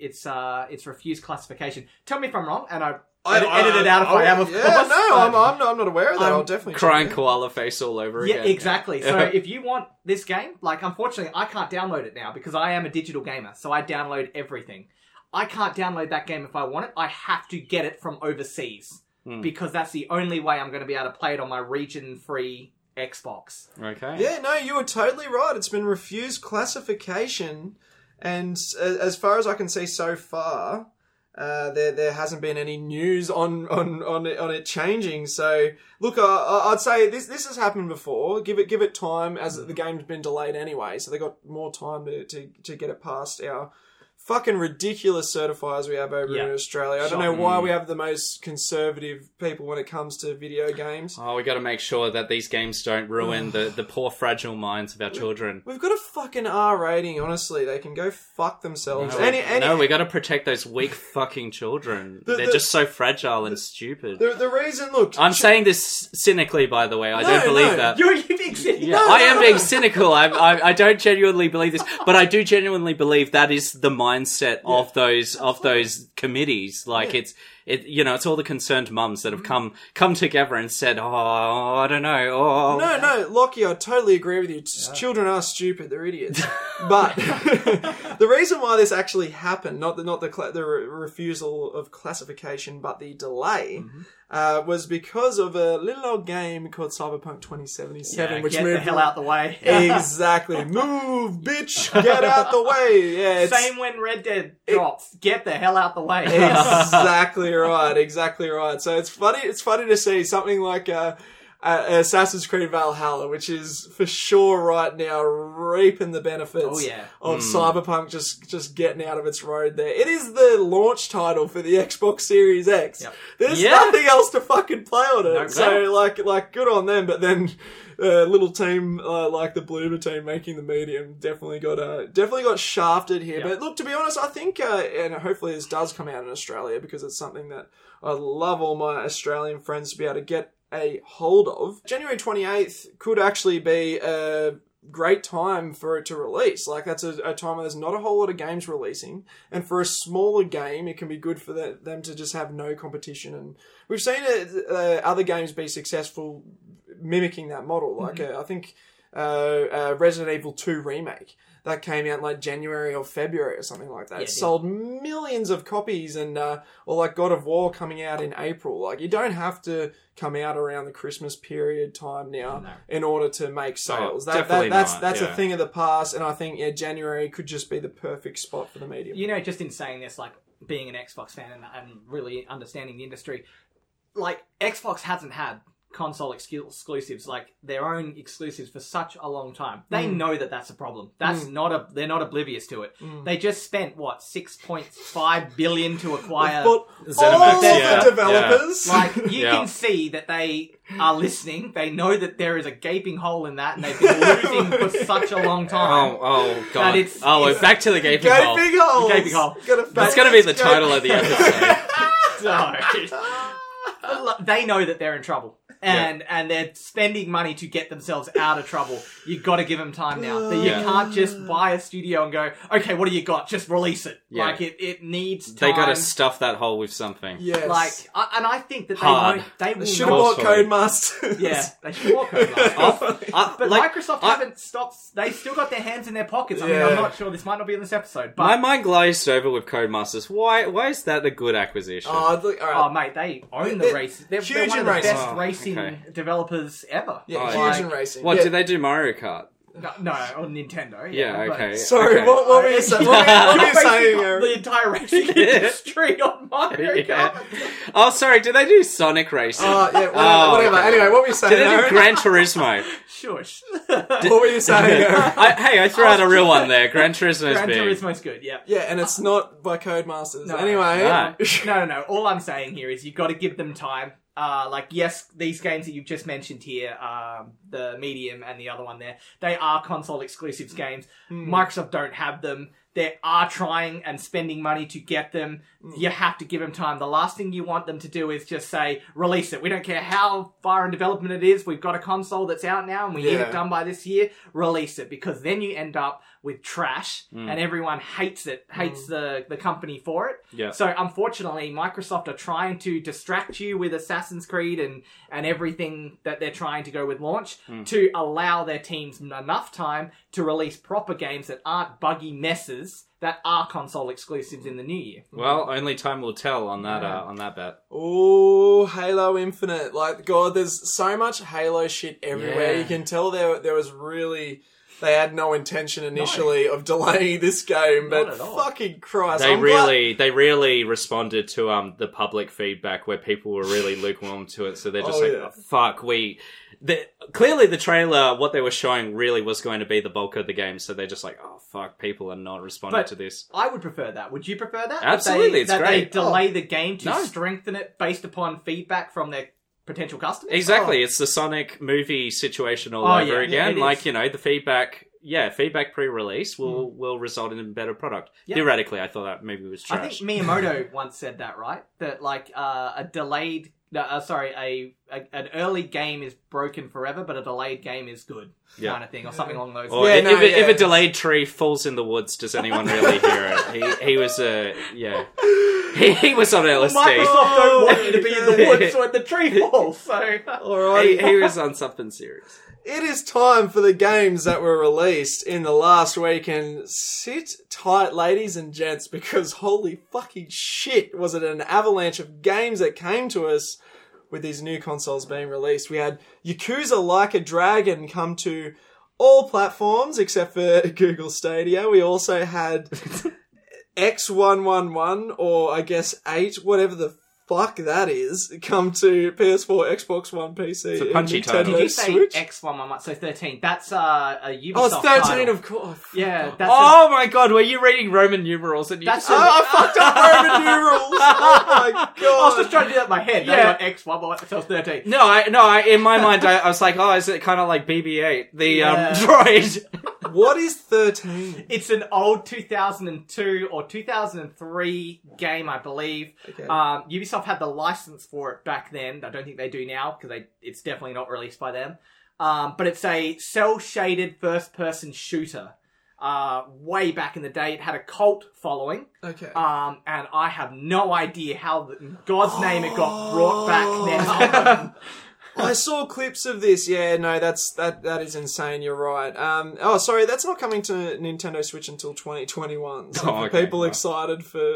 refused classification. Tell me if I'm wrong, and I edit it out if I am, of course. I'm not aware of that. I'll definitely Crying check it. koala face all over Yeah, again. exactly. So if you want this game, like, unfortunately, I can't download it now because I am a digital gamer, so I download everything. I can't download that game if I want it. I have to get it from overseas because that's the only way I'm going to be able to play it on my region-free Xbox. Okay. Yeah, no, you were totally right. It's been refused classification, and as far as I can see so far, there hasn't been any news on it changing. So, look, I'd say this has happened before. Give it time, as the game's been delayed anyway, so they got more time to get it past our fucking ridiculous certifiers we have over in Australia. I don't know why we have the most conservative people when it comes to video games. Oh, we got to make sure that these games don't ruin the poor, fragile minds of our children. We've got a fucking R rating, honestly. They can go fuck themselves. No, we got to protect those weak fucking children. They're just so fragile and stupid. The reason, look... I'm saying this cynically, by the way. I don't believe that. You're being cynical. Yeah, I am being cynical. I don't genuinely believe this, but I do genuinely believe that is the mindset of those committees. Like it's all the concerned mums that have come together and said, "Oh, I don't know." Oh, no, Lockie, I totally agree with you. Children are stupid; they're idiots. But the reason why this actually happened, not the refusal of classification, but the delay, was because of a little old game called Cyberpunk 2077, which get moved the hell out the way. Exactly, move, bitch, get out the way. Yeah, Same when Red Dead drops. Get the hell out the way. Exactly right. So it's funny to see something like Assassin's Creed Valhalla, which is for sure right now reaping the benefits of Cyberpunk just getting out of its road there. It is the launch title for the Xbox Series X. Yep. There's nothing else to fucking play on it. So like good on them, but then little team like the Bloober team making the Medium definitely got shafted here. Yep. But look, to be honest, I think and hopefully this does come out in Australia because it's something that I love all my Australian friends to be able to get a hold of. January 28th could actually be a great time for it to release. Like, that's a time where there's not a whole lot of games releasing, and for a smaller game it can be good for them to just have no competition. And we've seen other games be successful mimicking that model. Like I think Resident Evil 2 Remake that came out in like January or February or something like that. It sold millions of copies, and or like God of War coming out in April. Like, you don't have to come out around the Christmas period time now in order to make sales. That's a thing of the past, and I think January could just be the perfect spot for the Medium. You know, just in saying this, like being an Xbox fan and really understanding the industry, like Xbox hasn't had console exclusives, like their own exclusives, for such a long time. They know that that's a problem. That's they're not oblivious to it. They just spent what, $6.5 billion to acquire all the developers. Like, you can see that they are listening. They know that there is a gaping hole in that, and they've been losing for such a long time. Oh god. We're back to the gaping hole. Gaping hole. That's going to be the title of the episode. They know that they're in trouble. And they're spending money to get themselves out of trouble. You've got to give them time now. You can't just buy a studio and go, okay, what do you got? Just release it. Yeah. Like, it needs time. They got to stuff that hole with something. Yes. Like, and I think that they will should have bought Codemasters. Yeah, they should have bought Codemasters. But Microsoft haven't stopped. They still got their hands in their pockets. I mean, I'm not sure. This might not be in this episode. But my mind glazed over with Codemasters. Why is that a good acquisition? Oh, mate, they own the race. They're one of the best racing developers ever. Yeah, huge in racing. What, did they do Mario Kart? No, on Nintendo. Yeah, but- okay. Sorry, okay. what were you saying? What were you saying, Aaron? The entire racing industry on Mario Yeah. Kart. Oh, sorry, did they do Sonic Racing? Yeah, whatever. Oh, Whatever. okay. Anyway, what were you saying, Did they do Aaron? Gran Turismo? Shush. What were you saying, Aaron? I threw out a real one there. Gran Turismo's Gran big. Turismo's good, yeah. Yeah, and it's not by Codemasters. No. Anyway. No. All I'm saying here is you've got to give them time. Yes, these games that you've just mentioned here, the Medium and the other one there, they are console exclusives games. Microsoft don't have them. They are trying and spending money to get them. You have to give them time. The last thing you want them to do is just say, release it. We don't care how far in development it is. We've got a console that's out now and we need it done by this year. Release it. Because then you end up with trash and everyone hates it, hates the company for it. Yeah. So unfortunately, Microsoft are trying to distract you with Assassin's Creed and everything that they're trying to go with launch to allow their teams enough time to release proper games that aren't buggy messes that are console exclusives in the new year. Well, only time will tell on that bet. Oh, Halo Infinite. Like, God, there's so much Halo shit everywhere. Yeah. You can tell there was really... They had no intention initially of delaying this game, Not but at all. fucking Christ. They I'm glad- really responded to the public feedback where people were really lukewarm to it. So they're just Oh, fuck, clearly the trailer, what they were showing really was going to be the bulk of the game. So they're just like, oh fuck, people are not responding But to this. I would prefer that. Would you prefer that? Absolutely, it's that great. They delay the game to No. strengthen it based upon feedback from their potential customers? Exactly, it's the Sonic movie situation all Oh, over yeah, again. it is. Like, the feedback pre-release will result in a better product. Yeah. Theoretically, I thought that movie was I trash. think Miyamoto once said that, right? That an early game is broken forever, but a delayed game is good, kind of thing, or something along those Or lines. if a delayed tree falls in the woods, does anyone really hear it? He was he was on LSD. Microsoft don't want you to be in the woods when the tree falls, so... Alright. he was on something serious. It is time for the games that were released in the last week, and sit tight, ladies and gents, because holy fucking shit, was it an avalanche of games that came to us with these new consoles being released. We had Yakuza Like a Dragon come to all platforms except for Google Stadia. We also had X111, or I guess 8, whatever the fuck that is, come to PS4, Xbox One, PC, It's a and punchy title. Nintendo Did you say Switch. X111? So 13. That's a Ubisoft Oh, it's 13, title. of course. Yeah, that's Oh my god, were you reading Roman numerals? And you That's just- a- I fucked up Roman numerals. Oh my I was god. just trying to do that in my head. Yeah. Yeah. Not X1, so it's 13. No, I in my mind, I was like, oh, is it kind of like BB-8, the Yeah. droid? What is 13? It's an old 2002 or 2003 game, I believe. Okay. Ubisoft had the license for it back then. I don't think they do now, because it's definitely not released by them. But it's a cel-shaded first-person shooter. Way back in the day, it had a cult following. Okay. And I have no idea how, in God's name, it got brought back now. I saw clips of this. Yeah, no, that is insane. You're right. Sorry, that's not coming to Nintendo Switch until 2021. So for okay. people excited for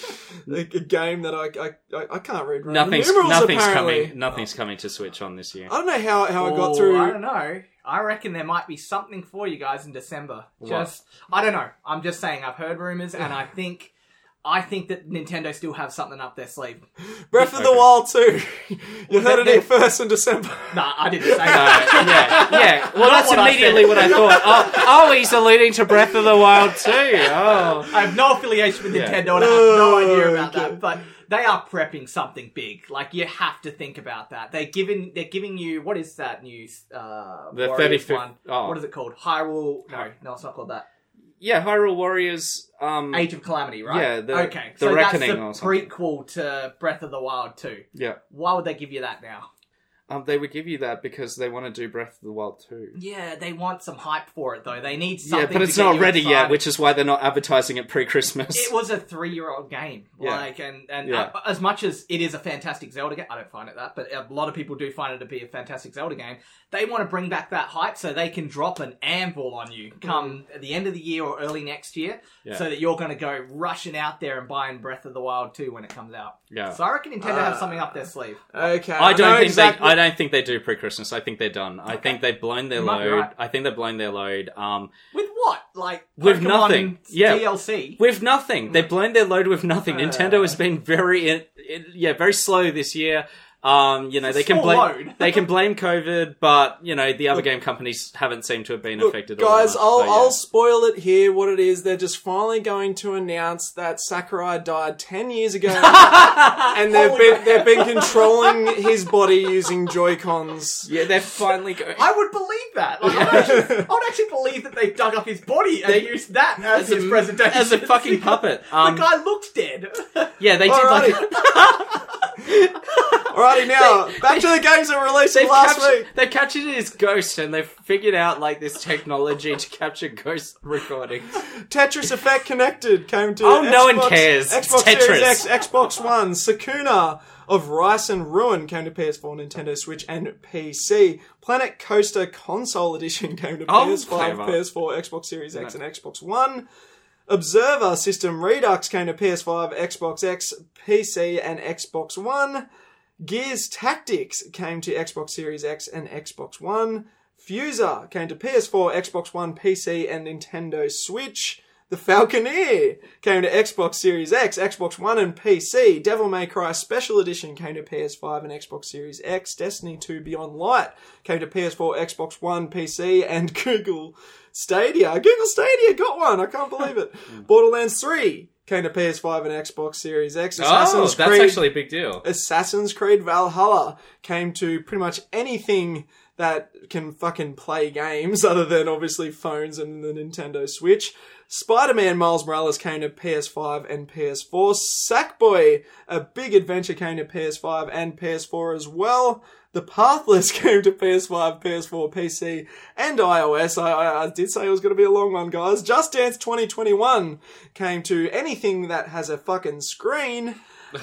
a game that I can't read. Nothing's apparently. coming to Switch on this year. I don't know how I got Oh, through. I don't know. I reckon there might be something for you guys in December. I don't know. I'm just saying. I've heard rumors, and I think that Nintendo still have something up their sleeve. Breath of the Wild 2. You heard it here first in December. Nah, I didn't say that. Yeah. Well, that's what I immediately said. what I thought. Oh, he's alluding to Breath of the Wild too. Oh. I have no affiliation with Yeah. Nintendo, and I have no Oh, idea about okay. that. But they are prepping something big. Like, you have to think about that. They're giving you, what is that new The Warriors 35th one? oh. What is it called? Hyrule? No, it's not called that. Yeah, Hyrule Warriors. Age of Calamity, right? Yeah, the so Reckoning that's or the something. prequel to Breath of the Wild 2. Yeah. Why would they give you that now? They would give you that because they want to do Breath of the Wild 2. Yeah, they want some hype for it, though. They need something. Yeah, but it's to get not you ready yet, excited. which is why they're not advertising it pre-Christmas. It was a 3-year-old game. Yeah. Like, and Yeah. as much as it is a fantastic Zelda game, I don't find it that, but a lot of people do find it to be a fantastic Zelda game. They want to bring back that hype so they can drop an anvil on you come at the end of the year or early next year, Yeah. so that you're going to go rushing out there and buying Breath of the Wild 2 when it comes out. Yeah. So I reckon Nintendo have something up their sleeve. Okay. I don't know think exactly. I don't think they do pre-Christmas. I think they're done. I think they've blown their You might be load. right. I think they've blown their load. With what? Like With Pokemon nothing. Yeah. DLC. With nothing. They've blown their load with nothing. Nintendo has been very slow this year. They can small blame load. they can blame COVID, but the other game companies haven't seemed to have been affected. Guys, all that much. I'll spoil it here. What it is, they're just finally going to announce that Sakurai died 10 years ago, and they've been controlling his body using Joy-Cons. Yeah, they're finally going. I would believe that. Like, I would actually believe that they've dug up his body and used that as his presentation. as a fucking puppet. The guy looked dead. Yeah, they did Alrighty, now back to the games that were released last week. They've captured his ghost, and they've figured out this technology to capture ghost recordings. Tetris Effect Connected came to Oh, no one cares. Xbox It's Series Tetris. X, Xbox One. Sakuna of Rice and Ruin came to PS4, Nintendo Switch, and PC. Planet Coaster Console Edition came to PS5, clever. PS4, Xbox Series X, and Xbox One. Observer System Redux came to PS5, Xbox X, PC, and Xbox One. Gears Tactics came to Xbox Series X and Xbox One. Fuser came to PS4, Xbox One, PC, and Nintendo Switch. The Falconeer came to Xbox Series X, Xbox One, and PC. Devil May Cry Special Edition came to PS5 and Xbox Series X. Destiny 2 Beyond Light came to PS4, Xbox One, PC, and Google Stadia. Google Stadia got one. I can't believe it. Borderlands 3 came to PS5 and Xbox Series X. That's actually a big deal. Assassin's Creed Valhalla came to pretty much anything that can fucking play games other than obviously phones and the Nintendo Switch. Spider-Man Miles Morales came to PS5 and PS4. Sackboy, a big adventure, came to PS5 and PS4 as well. The Pathless came to PS5, PS4, PC, and iOS. I did say it was going to be a long one, guys. Just Dance 2021 came to anything that has a fucking screen.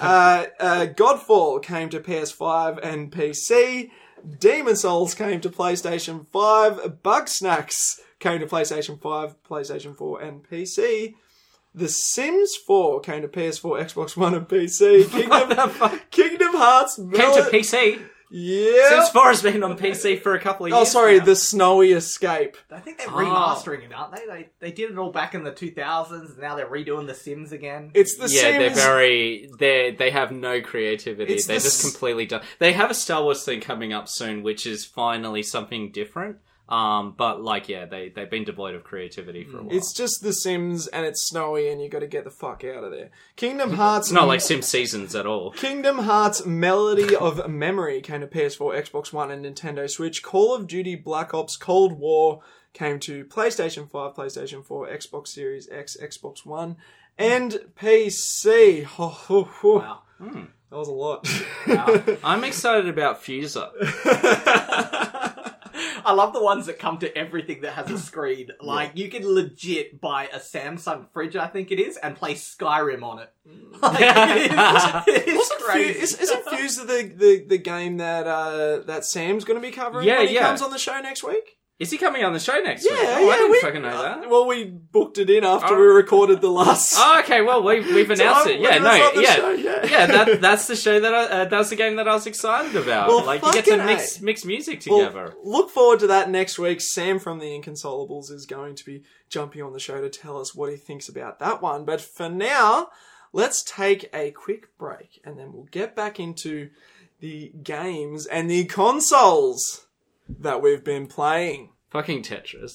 Godfall came to PS5 and PC. Demon Souls came to PlayStation 5. Bugsnax came to PlayStation 5, PlayStation 4, and PC. The Sims 4 came to PS4, Xbox One, and PC. Kingdom Hearts Came to PC. Yeah. Sims 4 has been on PC for a couple of years. Oh, sorry, now. The Snowy Escape. I think they're remastering it, aren't they? They did it all back in the 2000s, and now they're redoing The Sims again. It's the Sims. they have no creativity. They're just completely done. They have a Star Wars thing coming up soon, which is finally something different. But they've been devoid of creativity for a while. It's just The Sims, and it's snowy, and you got to get the fuck out of there. Kingdom Hearts. It's not like Sim Seasons at all. Kingdom Hearts Melody of Memory came to PS4, Xbox One, and Nintendo Switch. Call of Duty Black Ops Cold War came to PlayStation 5, PlayStation 4, Xbox Series X, Xbox One, and PC. Wow. That was a lot. Wow. I'm excited about Fuser. I love the ones that come to everything that has a screen. Like, you can legit buy a Samsung fridge, I think it is, and play Skyrim on it. Like, it is crazy. Isn't Fuse the game that Sam's going to be covering when he comes on the show next week? Is he coming on the show next week? Yeah, I didn't fucking know that. Well, we booked it in after we recorded the last... Oh, okay, well, we've announced it. Yeah, that's the show that's the game that I was excited about. Well, you get to mix music together. Well, look forward to that next week. Sam from the Inconsolables is going to be jumping on the show to tell us what he thinks about that one. But for now, let's take a quick break, and then we'll get back into the games and the consoles that we've been playing. Fucking Tetris.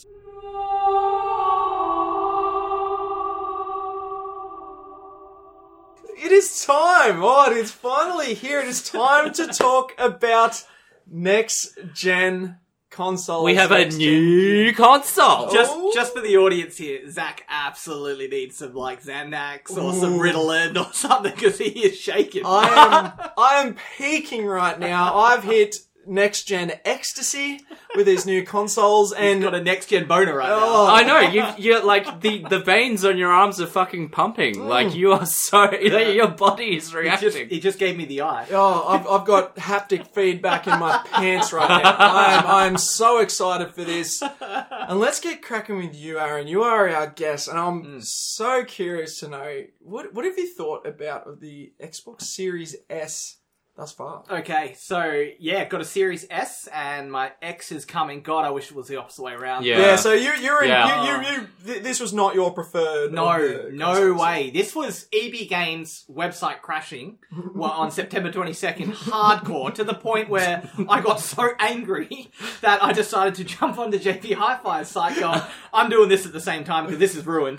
It is time! Oh, it is finally here. It is time to talk about next-gen consoles. We have a new console! Just for the audience here, Zach absolutely needs some Xanax or some Ritalin or something because he is shaking. I am peaking right now. I've hit next-gen ecstasy with these new consoles, and got a next-gen boner right Oh. now. I know, you're like, the veins on your arms are fucking pumping. Like, you are so, your body is reacting. He just gave me the eye. I've got haptic feedback in my pants right now. I'm so excited for this. And let's get cracking with you, Aaron. You are our guest, and I'm so curious to know, what have you thought about the Xbox Series S That's fast. Okay, so yeah, got a Series S, and my X is coming. God, I wish it was the opposite way around. Yeah. So you're in. Yeah. This was not your preferred. No way. This was EB Games website crashing on September 22nd, hardcore, to the point where I got so angry that I decided to jump onto JP Hi-Fi's site going, I'm doing this at the same time because this is ruined.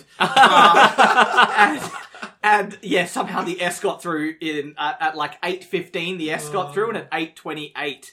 And yeah, somehow the S got through at like 8:15. The S got through, and at 8:28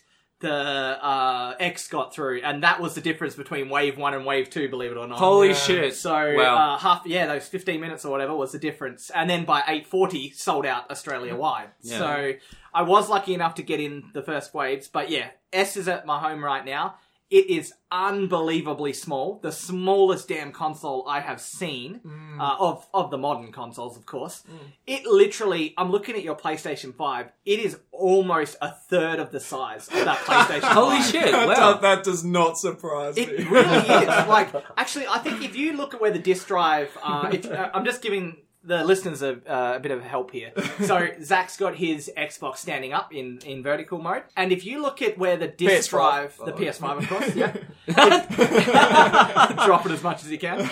the X got through, and that was the difference between Wave 1 and Wave 2. Believe it or not. Holy shit! So Wow. those 15 minutes or whatever was the difference, and then by 8:40 sold out Australia wide. Yeah. So I was lucky enough to get in the first waves, but yeah, S is at my home right now. It is unbelievably small. The smallest damn console I have seen, of the modern consoles, of course. It literally, I'm looking at your PlayStation 5, it is almost a third of the size of that PlayStation 5. Holy shit! Wow. That does not surprise me. It really is. Like, actually, I think if you look at where the disc drive, I'm just giving the listeners a bit of help here. So Zach's got his Xbox standing up in vertical mode, and if you look at where the disc PS5, drive, by the the way. PS5, of course, yeah, drop it as much as you can.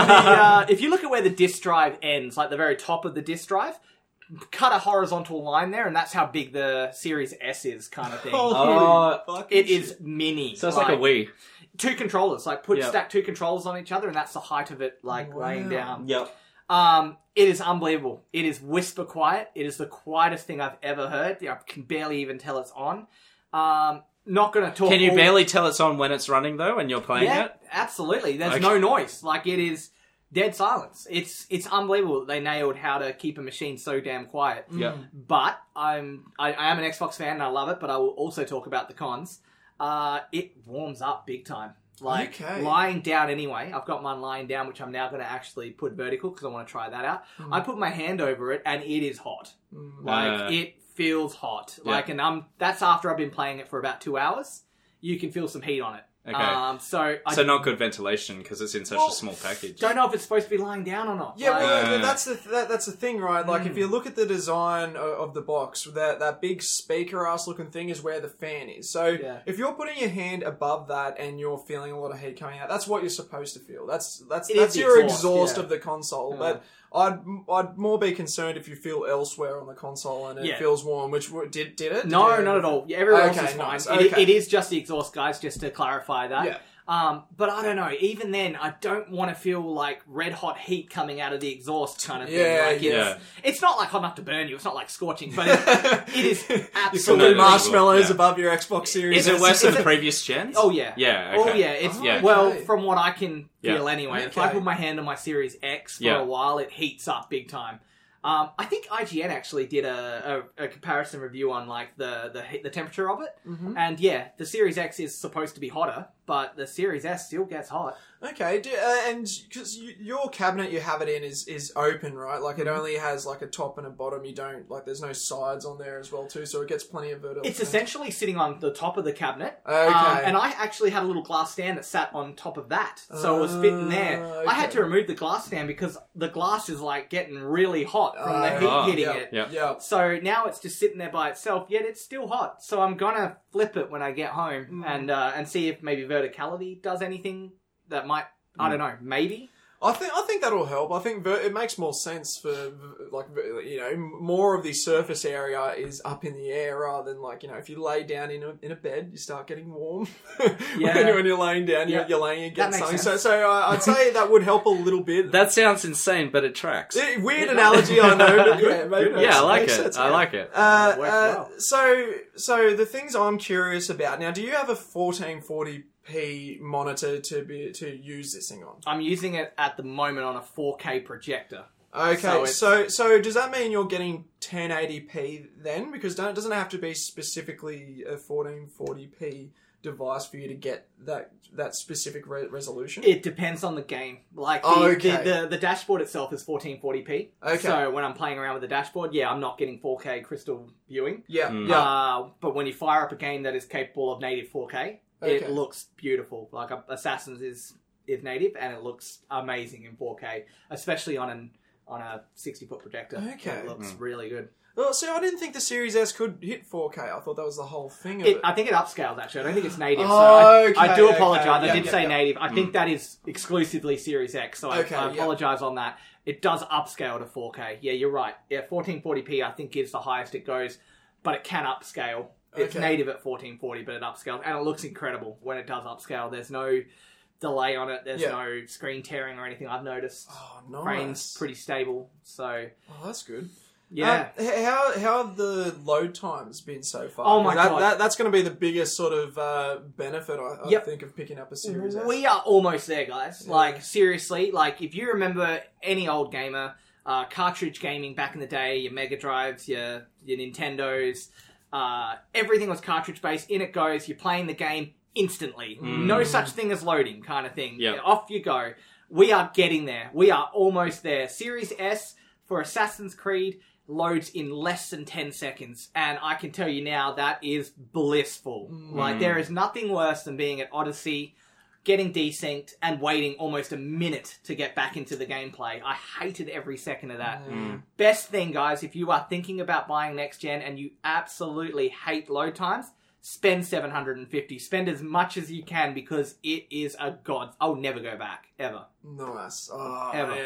If you look at where the disc drive ends, like the very top of the disc drive, cut a horizontal line there, and that's how big the Series S is, kind of thing. It is mini. So it's like a Wii. Two controllers, like stack two controllers on each other, and that's the height of it, like laying down. Yep. It is unbelievable. It is whisper quiet. It is the quietest thing I've ever heard. I can barely even tell it's on. Not going to talk. Can you barely tell it's on when it's running though, when you're playing it? Absolutely. There's Okay. no noise. Like, it is dead silence. It's unbelievable that they nailed how to keep a machine so damn quiet. Yeah. But I am an Xbox fan and I love it. But I will also talk about the cons. It warms up big time. Like, lying down anyway. I've got mine lying down, which I'm now going to actually put vertical because I want to try that out. I put my hand over it and it is hot. Like, it feels hot. Yeah. Like, and that's after I've been playing it for about 2 hours. You can feel some heat on it. Okay. So not good ventilation because it's in such a small package. don't know if it's supposed to be lying down or not. Yeah, Like, well, that's the thing, right? Like, if you look at the design of the box, that big speaker-ass looking thing is where the fan is. So, if you're putting your hand above that and you're feeling a lot of heat coming out, that's what you're supposed to feel. That's your exhaust of the console. But I'd more be concerned if you feel elsewhere on the console and it feels warm. Which did it? No, not at all. Yeah, everywhere else is fine. nice. It is just the exhaust, guys. Just to clarify that. Yeah. But I don't know. Even then, I don't want to feel like red hot heat coming out of the exhaust kind of thing. Yeah, like it's not like hot enough to burn you. It's not like scorching, but it is You're absolutely cooking marshmallows above your Xbox Series. Is it worse than previous gens? Oh yeah. Yeah. Oh Okay. yeah. It's okay. well, from what I can feel Yeah. anyway. If I put my hand on my Series X for a while, it heats up big time. I think IGN actually did a comparison review on like the temperature of it, and yeah, the Series X is supposed to be hotter, but the Series S still gets hot. Okay, and because your cabinet you have it in is open, right? Like it only has like a top and a bottom. You don't like there's no sides on there as well too, so it gets plenty of vertical. It's essentially sitting on the top of the cabinet. Okay. And I actually had a little glass stand that sat on top of that, so it was fitting there. Okay. I had to remove the glass stand because the glass is like getting really hot from the heat hitting it. Yeah. So now it's just sitting there by itself, yet it's still hot. So I'm gonna flip it when I get home and see if maybe verticality does anything that might, I don't know, maybe. I think that'll help. I think it makes more sense for like more of the surface area is up in the air rather than like if you lay down in a bed you start getting warm. when you're laying down you're laying against something. So I'd say that would help a little bit. That sounds insane, but it tracks. Weird analogy, I know, but I like makes it. sense, I like it. Well. So the things I'm curious about now. Do you have a 1440p monitor to use this thing on? I'm using it at the moment on a 4K projector. Okay, so does that mean you're getting 1080p then? Because doesn't it have to be specifically a 1440p device for you to get that specific resolution? It depends on the game. Like the dashboard itself is 1440p. Okay. So when I'm playing around with the dashboard, I'm not getting 4K crystal viewing. Yeah. But when you fire up a game that is capable of native 4K, it looks beautiful. Like Assassins is native and it looks amazing in 4K, especially on on a 60-foot projector. Okay. It looks really good. Well, see, I didn't think the Series S could hit 4K. I thought that was the whole thing of it. I think it upscales, actually. I don't think it's native. Oh, so I do okay, apologise. okay. I did say Yep. native. I think that is exclusively Series X, so I Okay, yep. apologise on that. It does upscale to 4K. Yeah, you're right. Yeah, 1440p I think is the highest it goes, but it can upscale. It's Okay. native at 1440, but it upscales. And it looks incredible when it does upscale. There's no delay on it. There's Yeah. no screen tearing or anything I've noticed. Oh, nice. Frames pretty stable. So, Oh, that's good. yeah. How have the load times been so far? Oh my 'Cause God. That's going to be the biggest sort of benefit, I Yep. think, of picking up a Series S. We are almost there, guys. Yeah. Like, seriously, like, if you remember any old gamer, cartridge gaming back in the day, your Mega Drives, your Nintendos, everything was cartridge-based. In it goes, you're playing the game instantly. No such thing as loading kind of thing. Yeah. Off you go. We are getting there. We are almost there. Series S for Assassin's Creed loads in less than 10 seconds. And I can tell you now, that is blissful. Like, there is nothing worse than being at Odyssey, getting desynced, and waiting almost a minute to get back into the gameplay. I hated every second of that. Best thing, guys, if you are thinking about buying next gen and you absolutely hate load times, spend $750. Spend as much as you can because it is a god. I'll never go back, ever. Nice. Oh, Ever.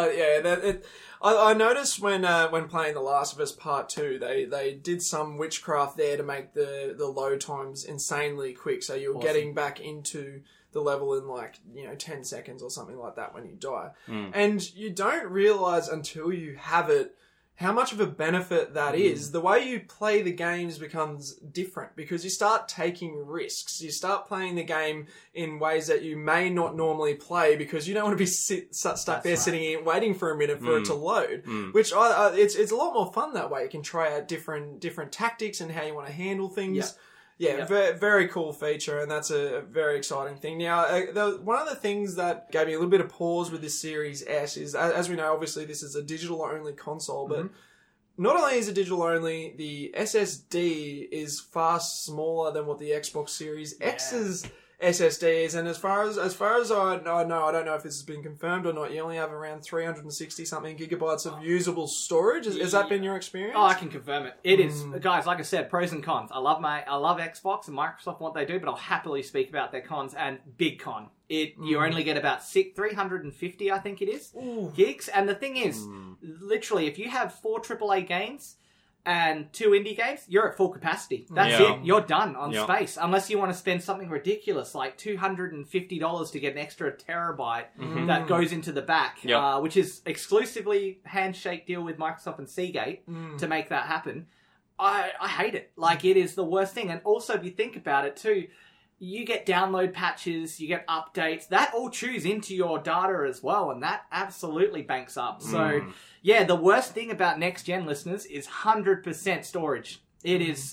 I noticed when playing The Last of Us Part 2, they did some witchcraft there to make the load times insanely quick. So you're Awesome. getting back into the level in 10 seconds or something like that when you die. And you don't realise until you have it how much of a benefit that is. The way you play the games becomes different because you start taking risks. You start playing the game in ways that you may not normally play because you don't want to be stuck there sitting in waiting for a minute for it to load. Which it's a lot more fun that way. You can try out different tactics and how you want to handle things. Yeah, very cool feature, and that's a very exciting thing. Now, one of the things that gave me a little bit of pause with this Series S is, as we know, obviously this is a digital-only console, but not only is it digital-only, the SSD is far smaller than what the Xbox Series X's SSD is, and as far as I know, I don't know if this has been confirmed or not, you only have around 360-something gigabytes of usable storage. Has that been your experience? Oh, I can confirm it. It is, guys, like I said, pros and cons. I love Xbox and Microsoft and what they do, but I'll happily speak about their cons, and big con. You only get about 350, I think it is, gigs, and the thing is, literally, if you have 4 AAA games and 2 indie games, you're at full capacity. That's it. You're done on space. Unless you want to spend something ridiculous like $250 to get an extra terabyte that goes into the back, which is exclusively handshake deal with Microsoft and Seagate to make that happen. I hate it. Like, it is the worst thing. And also, if you think about it too, you get download patches, you get updates, that all chews into your data as well, and that absolutely banks up. So, yeah, the worst thing about next gen, listeners, is 100% storage. It is,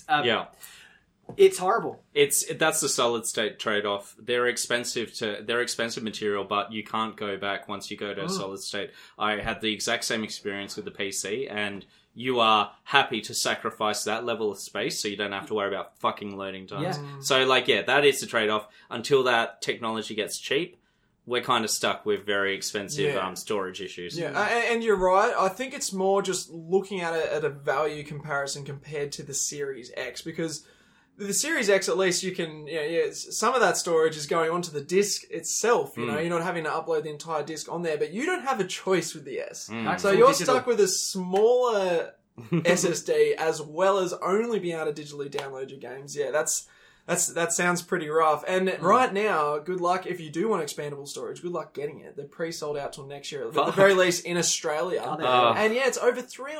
it's horrible. That's the solid state trade-off. They're expensive material, but you can't go back once you go to solid state. I had the exact same experience with the PC, and you are happy to sacrifice that level of space so you don't have to worry about fucking loading times. So, that is the trade-off. Until that technology gets cheap, we're kind of stuck with very expensive storage issues. Yeah, and you're right. I think it's more just looking at it at a value comparison compared to the Series X, because the Series X, at least, you can, some of that storage is going onto the disc itself. You're not having to upload the entire disc on there, but you don't have a choice with the S. So you're stuck with a smaller SSD as well as only being able to digitally download your games. Yeah, that sounds pretty rough. And right now, good luck if you do want expandable storage. Good luck getting it. They're pre-sold out till next year, at the very least in Australia. And it's over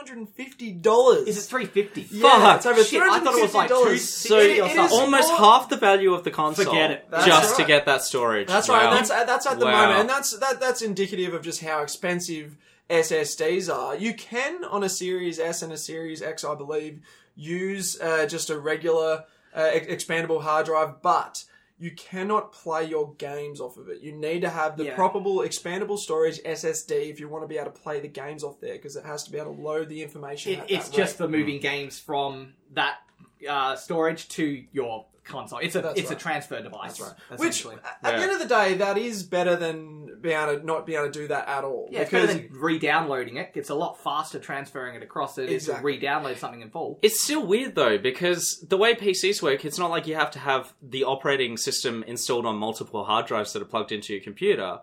$350. Is it $350? Yeah, it's over Shit, I thought it was like $260. So $260 or something. almost half the value of the console. Forget it. Just to get that storage. That's right. And that's at the moment, and that's indicative of just how expensive SSDs are. You can, on a Series S and a Series X, I believe, use just a regular expandable hard drive, but you cannot play your games off of it. You need to have the proper expandable storage SSD if you want to be able to play the games off there, because it has to be able to load the information. It's just for moving games from that storage to your console. It's a right. transfer device. That's right. Which, essentially. at the end of the day, that is better than not being able to do that at all. Yeah, it's better than re-downloading it. It's a lot faster transferring it across than it is to re-download something in full. It's still weird though, because the way PCs work, it's not like you have to have the operating system installed on multiple hard drives that are plugged into your computer.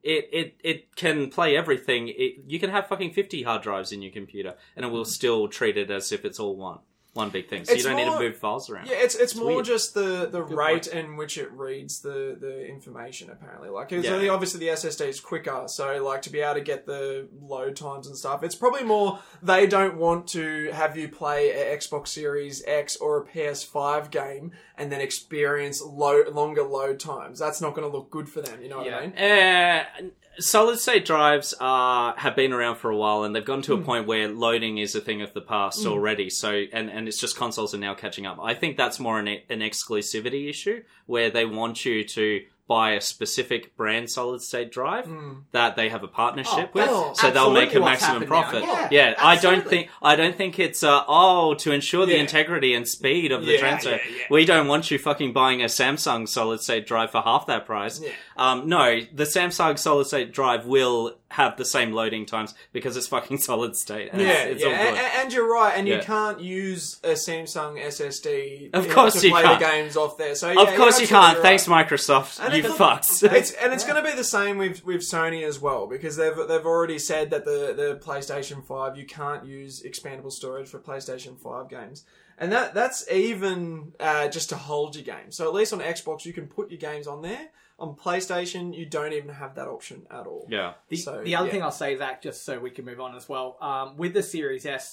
It can play everything. You can have fucking 50 hard drives in your computer, and it will still treat it as if it's all one big thing. So you don't need to move files around. Yeah, it's more weird. just the rate in which it reads the information, apparently. Like, obviously the SSD is quicker, so like to be able to get the load times and stuff, it's probably more they don't want to have you play an Xbox Series X or a PS5 game and then experience longer load times. That's not going to look good for them, you know what I mean? Solid state drives have been around for a while, and they've gotten to a point where loading is a thing of the past already. So, and it's just consoles are now catching up. I think that's more an exclusivity issue, where they want you to buy a specific brand solid state drive that they have a partnership with, so they'll make a maximum profit. Yeah, I don't think it's to ensure the integrity and speed of the transfer. We don't want you fucking buying a Samsung solid state drive for half that price. No, the Samsung solid state drive will have the same loading times because it's fucking solid state. And it's all good. And you're right, and you can't use a Samsung SSD of course to you play can't. the games off there. So of course you can't. Right. Thanks, Microsoft. And you fucks. It's going to be the same with Sony as well, because they've already said that the PlayStation 5, you can't use expandable storage for PlayStation 5 games. And that's even just to hold your games. So at least on Xbox, you can put your games on there. On PlayStation, you don't even have that option at all. Yeah. The other thing I'll say, Zach, just so we can move on as well, with the Series S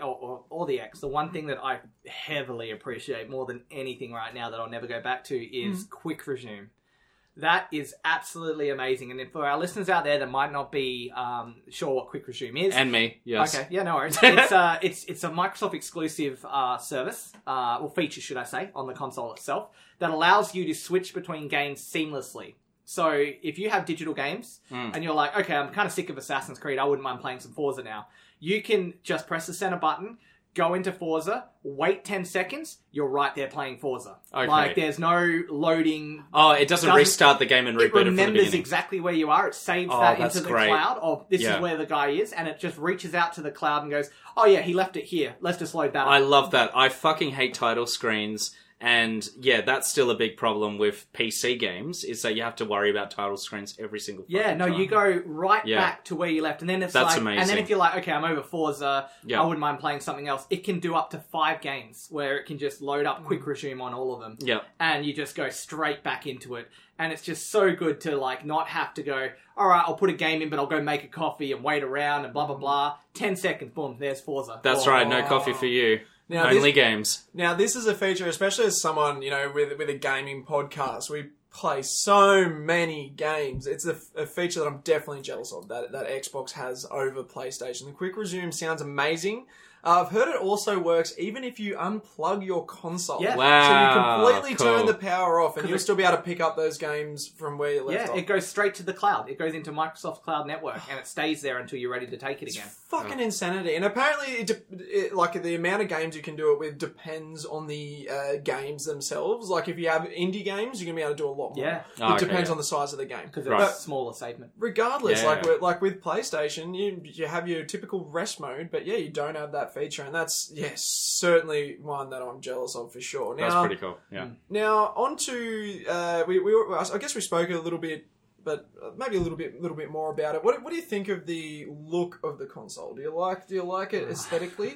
or the X, the one thing that I heavily appreciate more than anything right now that I'll never go back to is Quick Resume. That is absolutely amazing. And for our listeners out there that might not be sure what Quick Resume is. And me, yes. Okay, yeah, no worries. It's a Microsoft exclusive service, or feature, should I say, on the console itself, that allows you to switch between games seamlessly. So if you have digital games and you're like, okay, I'm kind of sick of Assassin's Creed, I wouldn't mind playing some Forza now. You can just press the center button, go into Forza, wait 10 seconds, you're right there playing Forza. Okay. Like, there's no loading. Oh, it doesn't restart the game and reboot it from the beginning. It remembers exactly where you are. It saves that into the cloud. Oh, this is where the guy is. And it just reaches out to the cloud and goes, oh yeah, he left it here. Let's just load that up. I love that. I fucking hate title screens. And yeah, that's still a big problem with PC games, is that you have to worry about title screens every single time. You go right back to where you left, and then it's that's amazing. And then if you're like, okay, I'm over Forza, I wouldn't mind playing something else. It can do up to 5 games where it can just load up Quick Resume on all of them. Yeah, and you just go straight back into it, and it's just so good to like not have to go, all right, I'll put a game in, but I'll go make a coffee and wait around and blah blah blah. 10 seconds, boom, there's Forza. That's right. No coffee for you. Now, only games. Now, this is a feature, especially as someone, with a gaming podcast. We play so many games. It's a feature that I'm definitely jealous of, that Xbox has over PlayStation. The Quick Resume sounds amazing. I've heard it also works even if you unplug your console. Yeah. Wow. So you completely turn the power off and you'll still be able to pick up those games from where you left off. It goes straight to the cloud. It goes into Microsoft Cloud Network and it stays there until you're ready to take it again. Fucking insanity. And apparently, like, the amount of games you can do it with depends on the games themselves. Like, if you have indie games, you're going to be able to do a lot more. Yeah. It depends on the size of the game. Because it's a smaller segment. Regardless, like with PlayStation, you have your typical rest mode, but you don't have that feature. And that's, certainly one that I'm jealous of for sure. Now, that's pretty cool, yeah. Now, on to, I guess we spoke a little bit, but maybe a little bit more about it. What do you think of the look of the console? Do you like it aesthetically?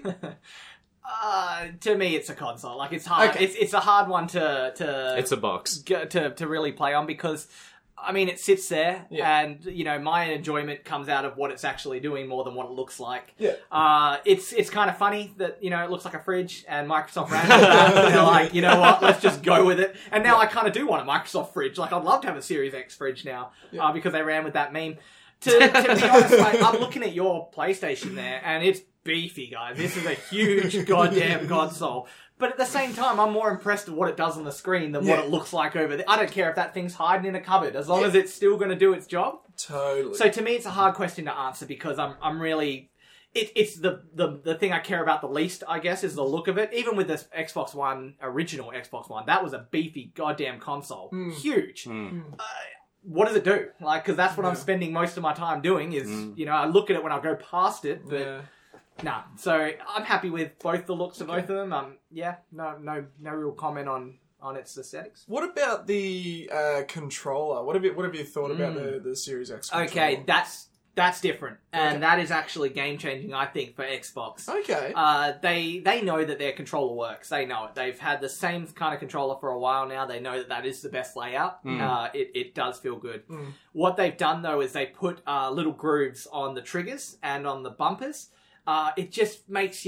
To me, it's a console. Like, it's hard. Okay. It's a hard one to. It's a box to really play on because, I mean, it sits there, and my enjoyment comes out of what it's actually doing more than what it looks like. Yeah. It's kind of funny that it looks like a fridge, and Microsoft ran with that. And they're like, you know what? Let's just go with it. And now I kind of do want a Microsoft fridge. Like, I'd love to have a Series X fridge now, because they ran with that meme. To be honest, like, I'm looking at your PlayStation there, and it's beefy, guys. This is a huge goddamn console. But at the same time, I'm more impressed with what it does on the screen than what it looks like over there. I don't care if that thing's hiding in a cupboard, as long as it's still going to do its job. Totally. So to me, it's a hard question to answer because I'm really... it's the thing I care about the least, I guess, is the look of it. Even with this Xbox One, original Xbox One, that was a beefy goddamn console. Huge. What does it do? Like, because that's what I'm spending most of my time doing is, I look at it when I go past it, but nah. So I'm happy with both the looks of both of them. No real comment on its aesthetics. What about the controller? What have you thought about the Series X controller? Okay, that's different, and that is actually game changing, I think, for Xbox. Okay, they know that their controller works. They know it. They've had the same kind of controller for a while now. They know that is the best layout. It does feel good. What they've done though is they put little grooves on the triggers and on the bumpers. It just makes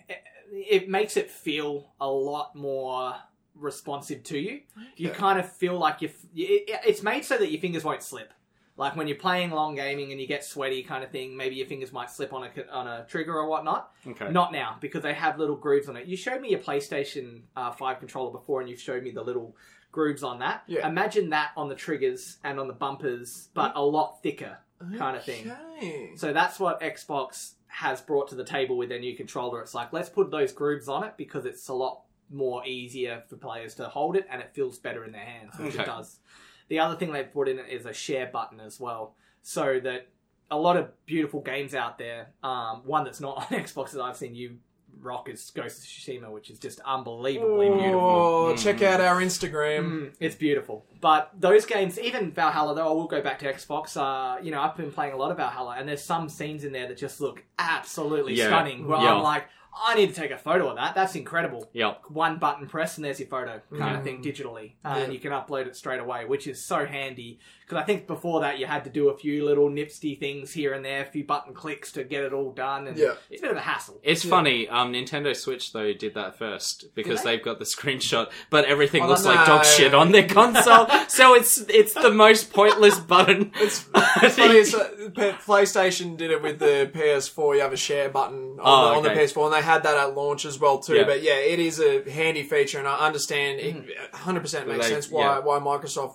it feel a lot more responsive to you. Okay. You kind of feel like it's made so that your fingers won't slip. Like when you're playing long gaming and you get sweaty kind of thing, maybe your fingers might slip on a trigger or whatnot. Okay. Not now, because they have little grooves on it. You showed me your PlayStation 5 controller before, and you showed me the little grooves on that. Yeah. Imagine that on the triggers and on the bumpers, but a lot thicker kind of thing. So that's what Xbox has brought to the table with their new controller. It's like, let's put those grooves on it because it's a lot more easier for players to hold it, and it feels better in their hands, which it does. The other thing they've put in it is a share button as well, so that a lot of beautiful games out there, one that's not on Xbox that I've seen you rock is Ghost of Tsushima, which is just unbelievably beautiful. Oh, check out our Instagram. It's beautiful. But those games, even Valhalla, though, I will go back to Xbox. I've been playing a lot of Valhalla, and there's some scenes in there that just look absolutely stunning. Well, I'm like, I need to take a photo of that. That's incredible. Yep. One button press and there's your photo kind of thing digitally. And you can upload it straight away, which is so handy. Because I think before that you had to do a few little nipsty things here and there, a few button clicks to get it all done. And it's a bit of a hassle. It's funny. Nintendo Switch, though, did that first. Because they've got the screenshot. But everything looks like dog shit on their console. So it's the most pointless button. It's funny. PlayStation did it with the PS4. You have a share button on the PS4. And they had that at launch as well too. But it is a handy feature, and I understand it 100% makes sense why Microsoft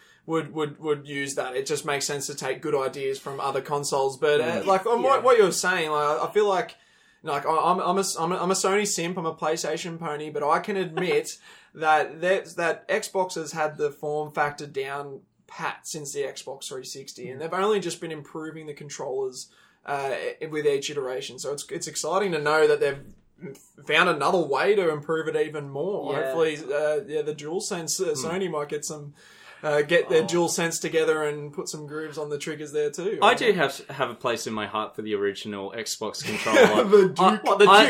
would use that. It just makes sense to take good ideas from other consoles. But what you're saying, like, I feel like I'm a Sony simp. I'm a PlayStation pony, but I can admit that Xbox has had the form factor down pat since the Xbox 360, and they've only just been improving the controllers with each iteration. So it's exciting to know that they've found another way to improve it even more. Hopefully, the DualSense, Sony might get some get their DualSense together and put some grooves on the triggers there too. I do have a place in my heart for the original Xbox controller. The Duke.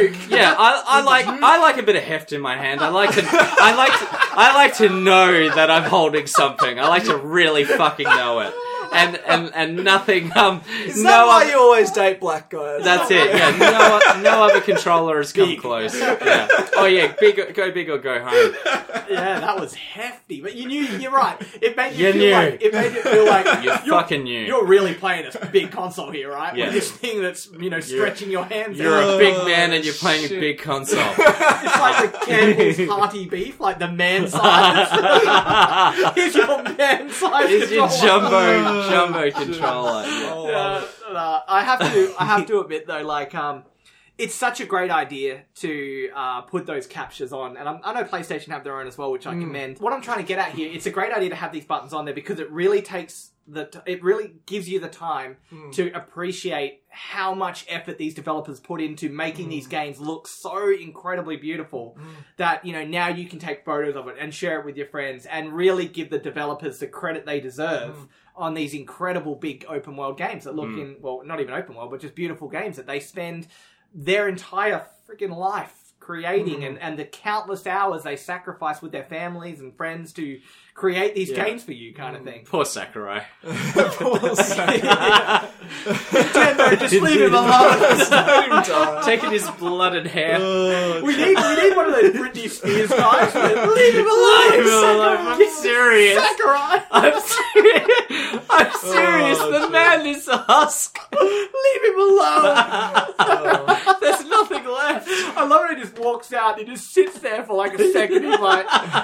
I like a bit of heft in my hand. I like to know that I'm holding something. I like to really fucking know it. And nothing. Is that why you always date black guys? That's it. Yeah. No other controller has come close. Yeah. Oh yeah. Go big or go home. Yeah, that was hefty. But you're right. It made you feel like you fucking knew. You're really playing a big console here, right? Yeah. With this thing that's stretching your hands. You're a big man and you're playing a big console. It's like the Campbell's hearty beef, like the man size. Here's your man size. Here's your jumbo controller. I have to admit though, like, it's such a great idea to put those captures on, and I know PlayStation have their own as well, which I commend. What I'm trying to get at here, it's a great idea to have these buttons on there because it really it really gives you the time to appreciate how much effort these developers put into making these games look so incredibly beautiful that, now you can take photos of it and share it with your friends and really give the developers the credit they deserve on these incredible big open world games that look not even open world, but just beautiful games that they spend their entire freaking life creating and the countless hours they sacrifice with their families and friends to create these games for you, kind of thing. Poor Sakurai. Poor Sakurai. Nintendo, just leave him alone. Taking his blood and hair. We need one of those Britney Spears guys. Leave him alone. I'm serious. Sakurai. I'm serious. The man is a husk. Leave him alone. There's nothing left. I love when he just walks out and he just sits there for like a second. He's like,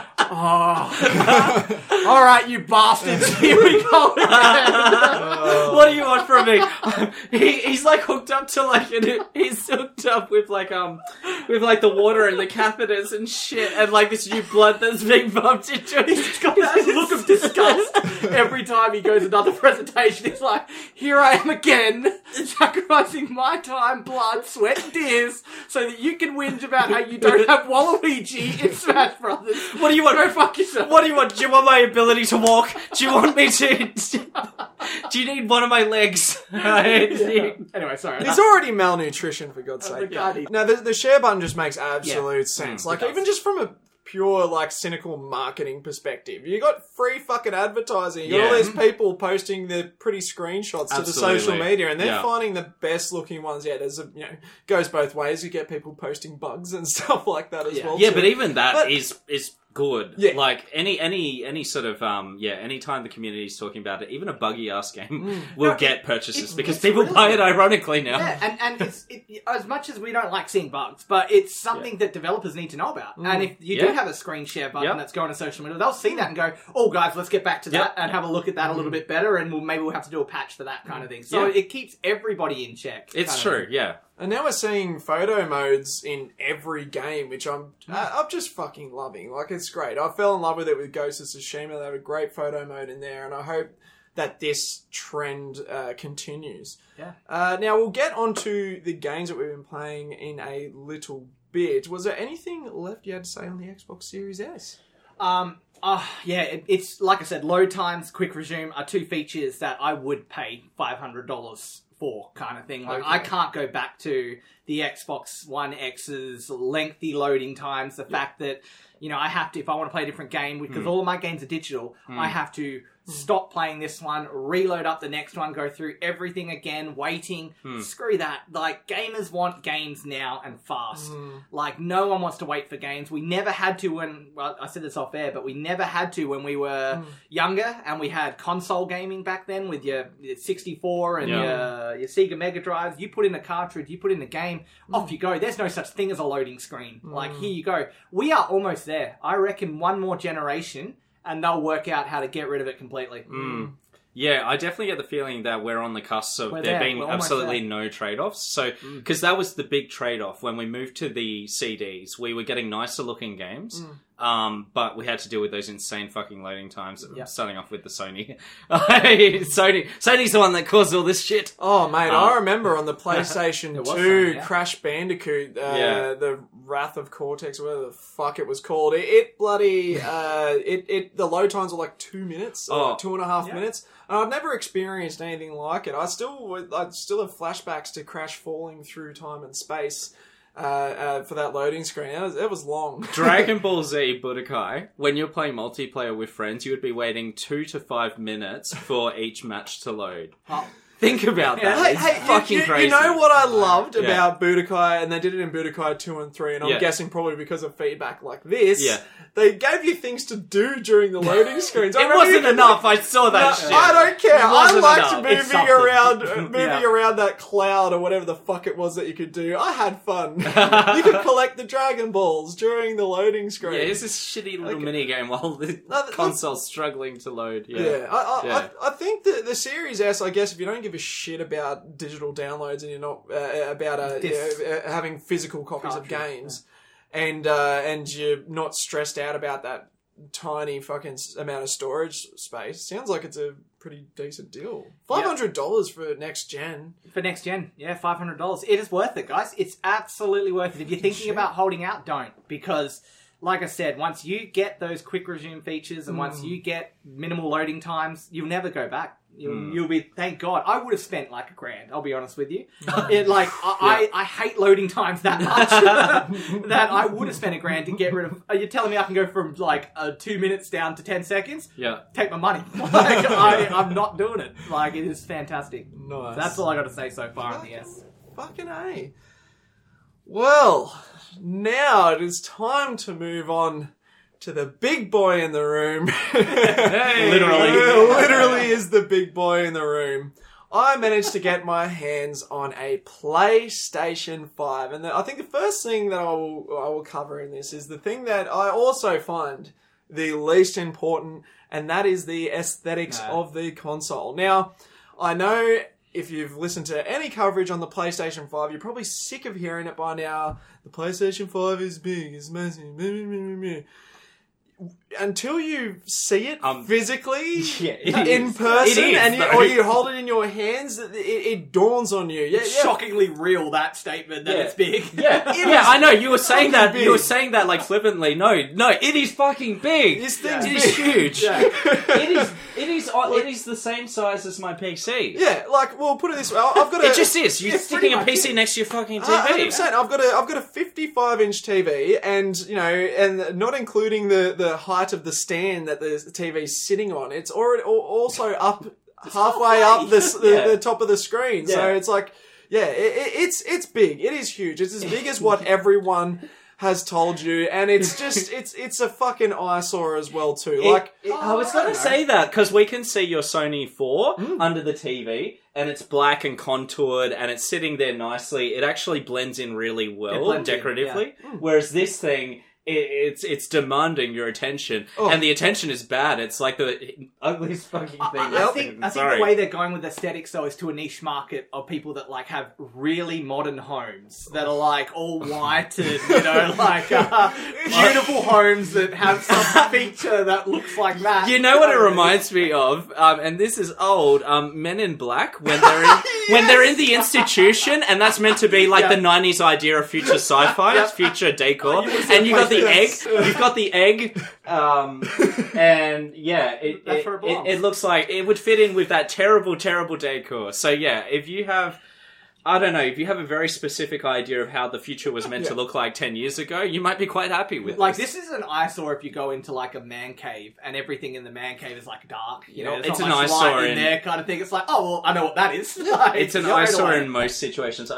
oh, all right, you bastards, here we go again. What do you want from me? He's like hooked up to like he's hooked up with like the water and the catheters and shit, and like this new blood that's being pumped into it. He's got this look of disgust every time he goes another presentation. He's like, here I am again, sacrificing my time, blood, sweat, and tears, so that you can whinge about how you don't have Waluigi in Smash Brothers. What do you want? Go fuck yourself. What do you want? Do you want my ability to walk? Do you want me to? Do you need one of my legs? Anyway, sorry. He's already malnutrition, for God's sake. God. No, the share button just makes absolute sense. Mm, Like, it does. even just from a pure, like, cynical marketing perspective, you got free fucking advertising. You got all these people posting their pretty screenshots to the social media, and they're finding the best looking ones. Yeah, there's a, goes both ways. You get people posting bugs and stuff like that as well. Yeah, too. but even that is good. Yeah. Like any sort of anytime the community is talking about it, even a buggy ass game will get purchases because people really buy it ironically now. Yeah, and it's as much as we don't like seeing bugs, but it's something that developers need to know about. And if you do have a screen share button that's going to social media, they'll see that and go, "Oh, guys, let's get back to that and have a look at that a little bit better, and maybe we'll have to do a patch for that kind of thing." So it keeps everybody in check. It's true, yeah. And now we're seeing photo modes in every game, which I'm just fucking loving. Like, it's great. I fell in love with it with Ghost of Tsushima. They have a great photo mode in there, and I hope that this trend continues. Yeah. Now, we'll get onto the games that we've been playing in a little bit. Was there anything left you had to say on the Xbox Series S? It's like I said, load times, quick resume are two features that I would pay $500 for, kind of thing. Like, I can't go back to the Xbox One X's lengthy loading times, the fact that, I have to, if I want to play a different game, because all of my games are digital, I have to stop playing this one, reload up the next one, go through everything again, waiting. Screw that. Like, gamers want games now and fast. Like, no one wants to wait for games. We never had to I said this off air, but we never had to when we were younger, and we had console gaming back then with your 64 and your Sega Mega Drives. You put in a cartridge, you put in a game, off you go. There's no such thing as a loading screen. Like, here you go. We are almost there. I reckon one more generation and they'll work out how to get rid of it completely. Yeah, I definitely get the feeling that we're on the cusp of there being absolutely no trade-offs. So, because that was the big trade-off when we moved to the CDs. We were getting nicer looking games, but we had to deal with those insane fucking loading times. Starting off with the Sony. Sony's the one that caused all this shit. Oh, mate, I remember on the PlayStation 2 Crash Bandicoot, the Wrath of Cortex, whatever the fuck it was called. It bloody, the load times were like 2 minutes, or 2.5 minutes. And I've never experienced anything like it. I still have flashbacks to Crash falling through time and space for that loading screen. It was long. Dragon Ball Z Budokai, when you're playing multiplayer with friends, you would be waiting 2 to 5 minutes for each match to load. Think about that. It's fucking crazy. You know what I loved about Budokai, and they did it in Budokai 2 and 3, and I'm guessing probably because of feedback like this, they gave you things to do during the loading screens. It wasn't enough. I saw that shit. I don't care. I liked enough. moving around that cloud or whatever the fuck it was that you could do. I had fun. You could collect the Dragon Balls during the loading screen. Yeah, it's this shitty little mini game while the console's struggling to load. I think that the Series S, I guess, if you don't give a shit about digital downloads and you're not about having physical copies of games, and you're not stressed out about that tiny fucking amount of storage space, sounds like it's a pretty decent deal. $500 for next gen. For next gen, $500. It is worth it, guys. It's absolutely worth it. If you're thinking about holding out, don't, because like I said, once you get those quick resume features and once you get minimal loading times, you'll never go back. You'll be, thank God. I would have spent like $1,000, I'll be honest with you. I hate loading times that much that I would have spent $1,000 to get rid of. You're telling me I can go from like 2 minutes down to 10 seconds? Yeah. Take my money. I'm not doing it. Like, it is fantastic. Nice. So that's all I got to say so far on the S. Fucking A. Well, now it is time to move on to the big boy in the room. Literally. Literally is the big boy in the room. I managed to get my hands on a PlayStation 5. And I think the first thing that I will cover in this is the thing that I also find the least important, and that is the aesthetics of the console. Now, I know if you've listened to any coverage on the PlayStation 5, you're probably sick of hearing it by now. The PlayStation 5 is big, it's massive. Until you see it physically in person, or you hold it in your hands, it dawns on you. Yeah, shockingly real, that statement that it's big. Yeah, I know. You were saying that. Big. You were saying that like flippantly. No, it is fucking big. This thing's it is huge. Yeah. It is the same size as my PC. Yeah, like, well, put it this way. I've got it just is. You're sticking a PC next to your fucking TV. 100%. I've got a 55-inch TV, and and not including the height of the stand that the TV's sitting on. It's already also up halfway up the top of the screen. So it's like, it's big. It is huge. It's as big as what everyone has told you, and it's just it's a fucking eyesore as well too. I was going to say that because we can see your Sony 4 under the TV, and it's black and contoured, and it's sitting there nicely. It actually blends in really well decoratively, whereas this thing. It's demanding your attention, and the attention is bad. It's like the ugliest fucking thing. I think the way they're going with aesthetics though is to a niche market of people that like have really modern homes that are like all white and beautiful homes that have some feature that looks like that. You know what it reminds me of, and this is old. Men in Black when they're when they're in the institution, and that's meant to be like the '90s idea of future sci-fi, future decor, and you got the egg. You've got the egg, and it looks like it would fit in with that terrible decor. So if you have, if you have a very specific idea of how the future was meant to look like 10 years ago, you might be quite happy with this is an eyesore if you go into like a man cave and everything in the man cave is like dark. It's an eyesore in there kind of thing. It's like, oh well, I know what that is. It's an eyesore in most situations.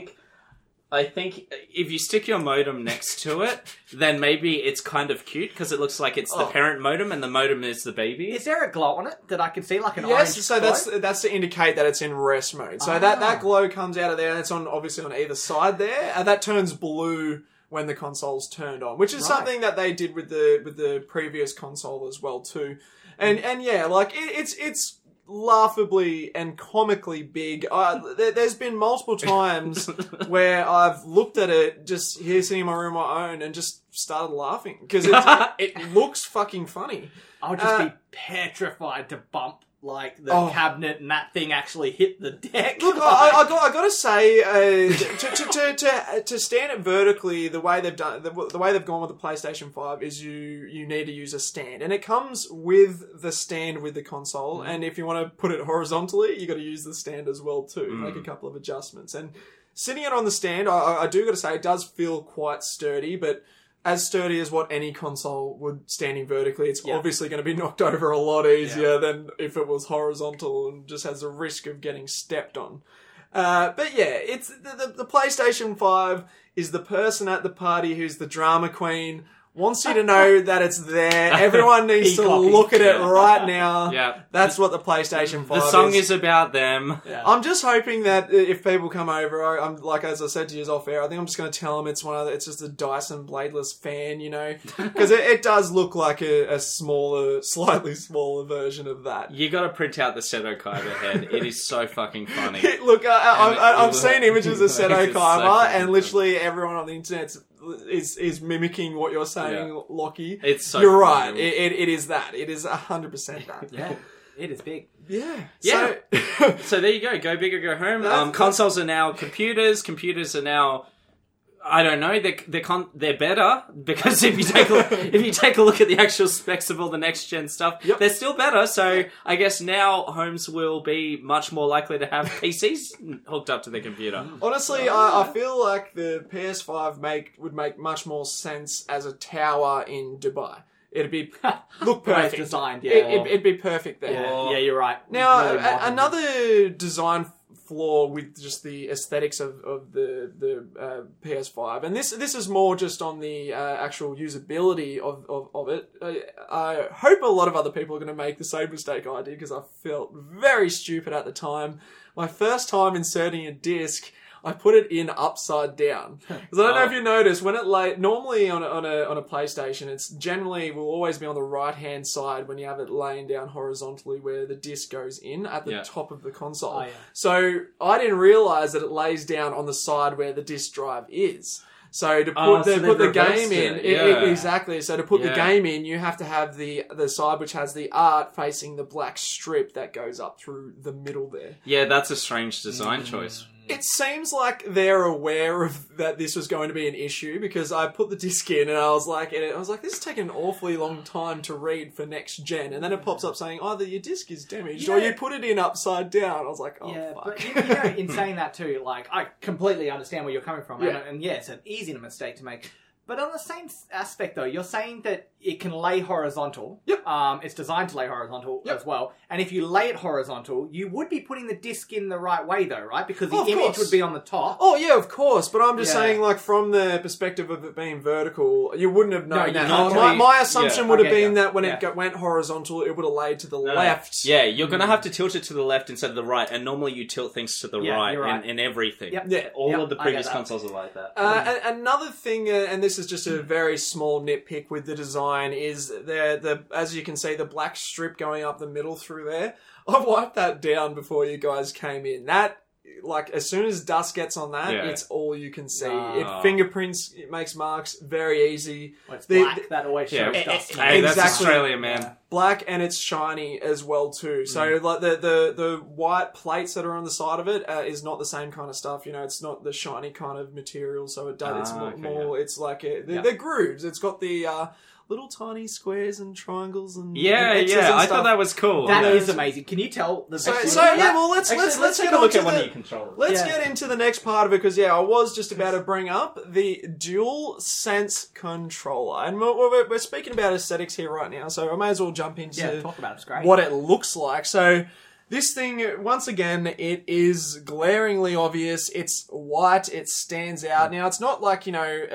I think if you stick your modem next to it, then maybe it's kind of cute because it looks like it's the parent modem and the modem is the baby. Is there a glow on it that I can see, like an orange so glow? that's to indicate that it's in rest mode. So that glow comes out of there. That's obviously on either side there, and that turns blue when the console's turned on, which is something that they did with the previous console as well too. And it's laughably and comically big. There's been multiple times where I've looked at it just here sitting in my room on my own and just started laughing because it looks fucking funny. I'll just be petrified to bump like the cabinet and that thing actually hit the deck. Look, I got to say, to stand it vertically, the way they've done, the way they've gone with the PlayStation 5 is you need to use a stand, and it comes with the stand with the console. And if you want to put it horizontally, you got to use the stand as well too, make a couple of adjustments. And sitting it on the stand, I do got to say, it does feel quite sturdy, but as sturdy as what any console would standing vertically. It's obviously going to be knocked over a lot easier than if it was horizontal and just has a risk of getting stepped on. But it's the PlayStation 5 is the person at the party who's the drama queen, wants you to know that it's there. Everyone needs to look at it right now. Yeah. That's what the PlayStation 5 is. The song is about them. Yeah. I'm just hoping that if people come over, I'm like, as I said to you off air, I think I'm just going to tell them it's just a Dyson bladeless fan, because it does look like a smaller, slightly smaller version of that. You got to print out the Seto Kaiba head. It is so fucking funny. Look, I've seen images of Seto Kaiba, and literally everyone on the internet is mimicking what you're saying, Lockie. It's so You're right. It is that. It is 100% that. Yeah. It is big. Yeah. So there you go. Go big or go home. Consoles are now computers. Computers are now, I don't know. They're better because if you take a look at the actual specs of all the next gen stuff, they're still better. So I guess now homes will be much more likely to have PCs hooked up to their computer. Honestly, I feel like the PS5 would make much more sense as a tower in Dubai. It'd be look perfect. Designed, It'd be perfect there. Yeah, you're right. Now, another design flaw with just the aesthetics of the PS5, and this is more just on the actual usability of it. I hope a lot of other people are going to make the same mistake I did, because I felt very stupid at the time. My first time inserting a disc, I put it in upside down. Because I don't know if you noticed, when it normally on a PlayStation, it's generally will always be on the right hand side when you have it laying down horizontally where the disc goes in at the top of the console. Oh, yeah. So I didn't realise that it lays down on the side where the disc drive is. So to put the game in, exactly. So to put the game in, you have to have the side which has the art facing the black strip that goes up through the middle there. Yeah, that's a strange design choice. It seems like they're aware of that this was going to be an issue, because I put the disc in and I was like, this is taking an awfully long time to read for next gen, and then it pops up saying either your disc is damaged or you put it in upside down. I was like, oh fuck. But you know, in saying that too, like I completely understand where you're coming from, and it's an easy mistake to make. But on the same aspect, though, you're saying that it can lay horizontal. Yep. It's designed to lay horizontal as well. And if you lay it horizontal, you would be putting the disc in the right way, though, right? Because the image would be on the top. Oh, yeah, of course. But I'm just saying, like, from the perspective of it being vertical, you wouldn't have known that. My assumption would have been that when it went horizontal, it would have laid to the left. Yeah, you're going to have to tilt it to the left instead of the right. And normally you tilt things to the right in everything. Yep. Yeah. All of the previous consoles are like that. Another thing, and this is just a very small nitpick with the design, is as you can see, the black strip going up the middle through there. I wiped that down before you guys came in. That, like, as soon as dust gets on that, it's all you can see. It fingerprints, it makes marks very easy. Well, it's black, that always shows dust. Hey, that's Australia, man. Yeah. Black, and it's shiny as well too. So like the white plates that are on the side of it is not the same kind of stuff. You know, it's not the shiny kind of material. So it does. It's more. It's like they're grooves. It's got the little tiny squares and triangles and X's and I stuff. thought that was cool. That is amazing. Can you tell the let's take get a look onto at one of your controllers. Let's get into the next part of it, because I was just about to bring up the DualSense controller, and we're speaking about aesthetics here right now, so I may as well jump into talk about it. It's great. What it looks like. So this thing, once again, it is glaringly obvious. It's white. It stands out. Now, it's not like,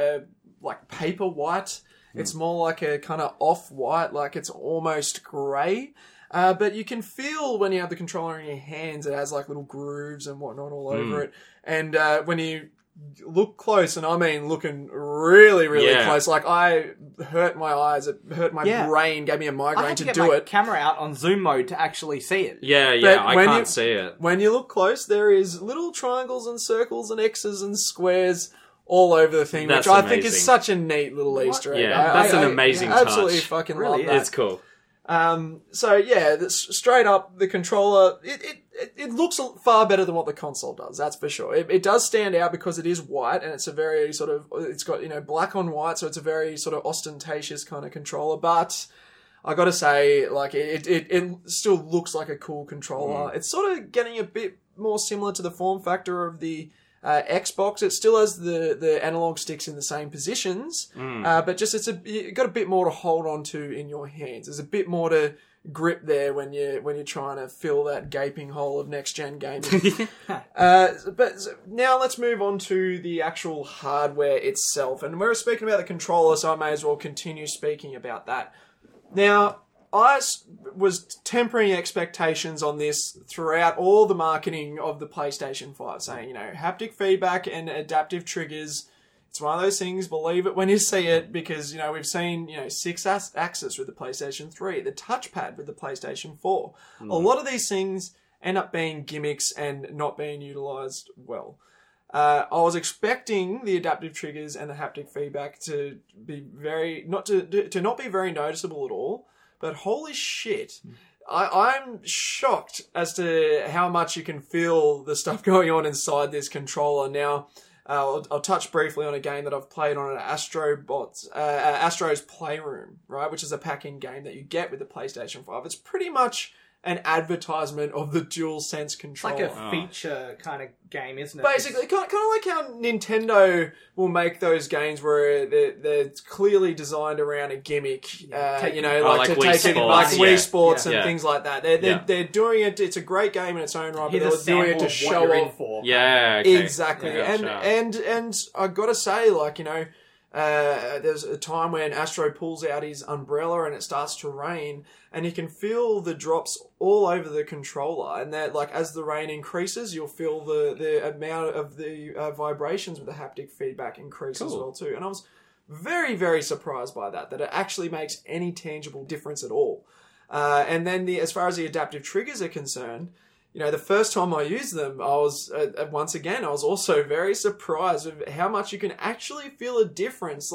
like paper white. It's more like a kind of off-white, like it's almost grey. But you can feel when you have the controller in your hands, it has like little grooves and whatnot all over it. And when you look close, and I mean looking really, really close, like I hurt my eyes, it hurt my brain, gave me a migraine to do it. Camera out on zoom mode to actually see it. I can't see it. When you look close, there is little triangles and circles and X's and squares all over the thing, which I think is such a neat little Easter egg. Yeah, that's an amazing touch. Absolutely fucking love that. It's cool. Straight up, the controller, it looks far better than what the console does, that's for sure. It does stand out because it is white, and it's a very sort of, it's got, black on white, so it's a very sort of ostentatious kind of controller, but I gotta say, like, it still looks like a cool controller. It's sort of getting a bit more similar to the form factor of the Xbox. It still has the analog sticks in the same positions, but just you got a bit more to hold on to in your hands. There's a bit more to grip there when you're trying to fill that gaping hole of next gen gaming. But now let's move on to the actual hardware itself, and we're speaking about the controller, so I may as well continue speaking about that. Now, I was tempering expectations on this throughout all the marketing of the PlayStation 5, saying, haptic feedback and adaptive triggers. It's one of those things, believe it when you see it, because, we've seen, 6-axis with the PlayStation 3, the touchpad with the PlayStation 4. A lot of these things end up being gimmicks and not being utilised well. I was expecting the adaptive triggers and the haptic feedback to be not be very noticeable at all. But holy shit, I'm shocked as to how much you can feel the stuff going on inside this controller. Now, I'll touch briefly on a game that I've played on Astro's Playroom, right, which is a pack-in game that you get with the PlayStation 5. It's pretty much an advertisement of the DualSense controller. It's like a feature kind of game, isn't it? Basically, kind of like how Nintendo will make those games where they're clearly designed around a gimmick, like to Wii take Sports. like Wii Sports Yeah. and things like that. They're doing it. It's a great game in its own right, but they're doing it to show off. Yeah, okay. Exactly, Yeah, and I gotta say, there's a time when Astro pulls out his umbrella and it starts to rain, and you can feel the drops all over the controller, and that as the rain increases, you'll feel the amount of the vibrations with the haptic feedback increase as well too. And I was very, very surprised by that it actually makes any tangible difference at all. And then as far as the adaptive triggers are concerned, the first time I used them, I was also very surprised with how much you can actually feel a difference.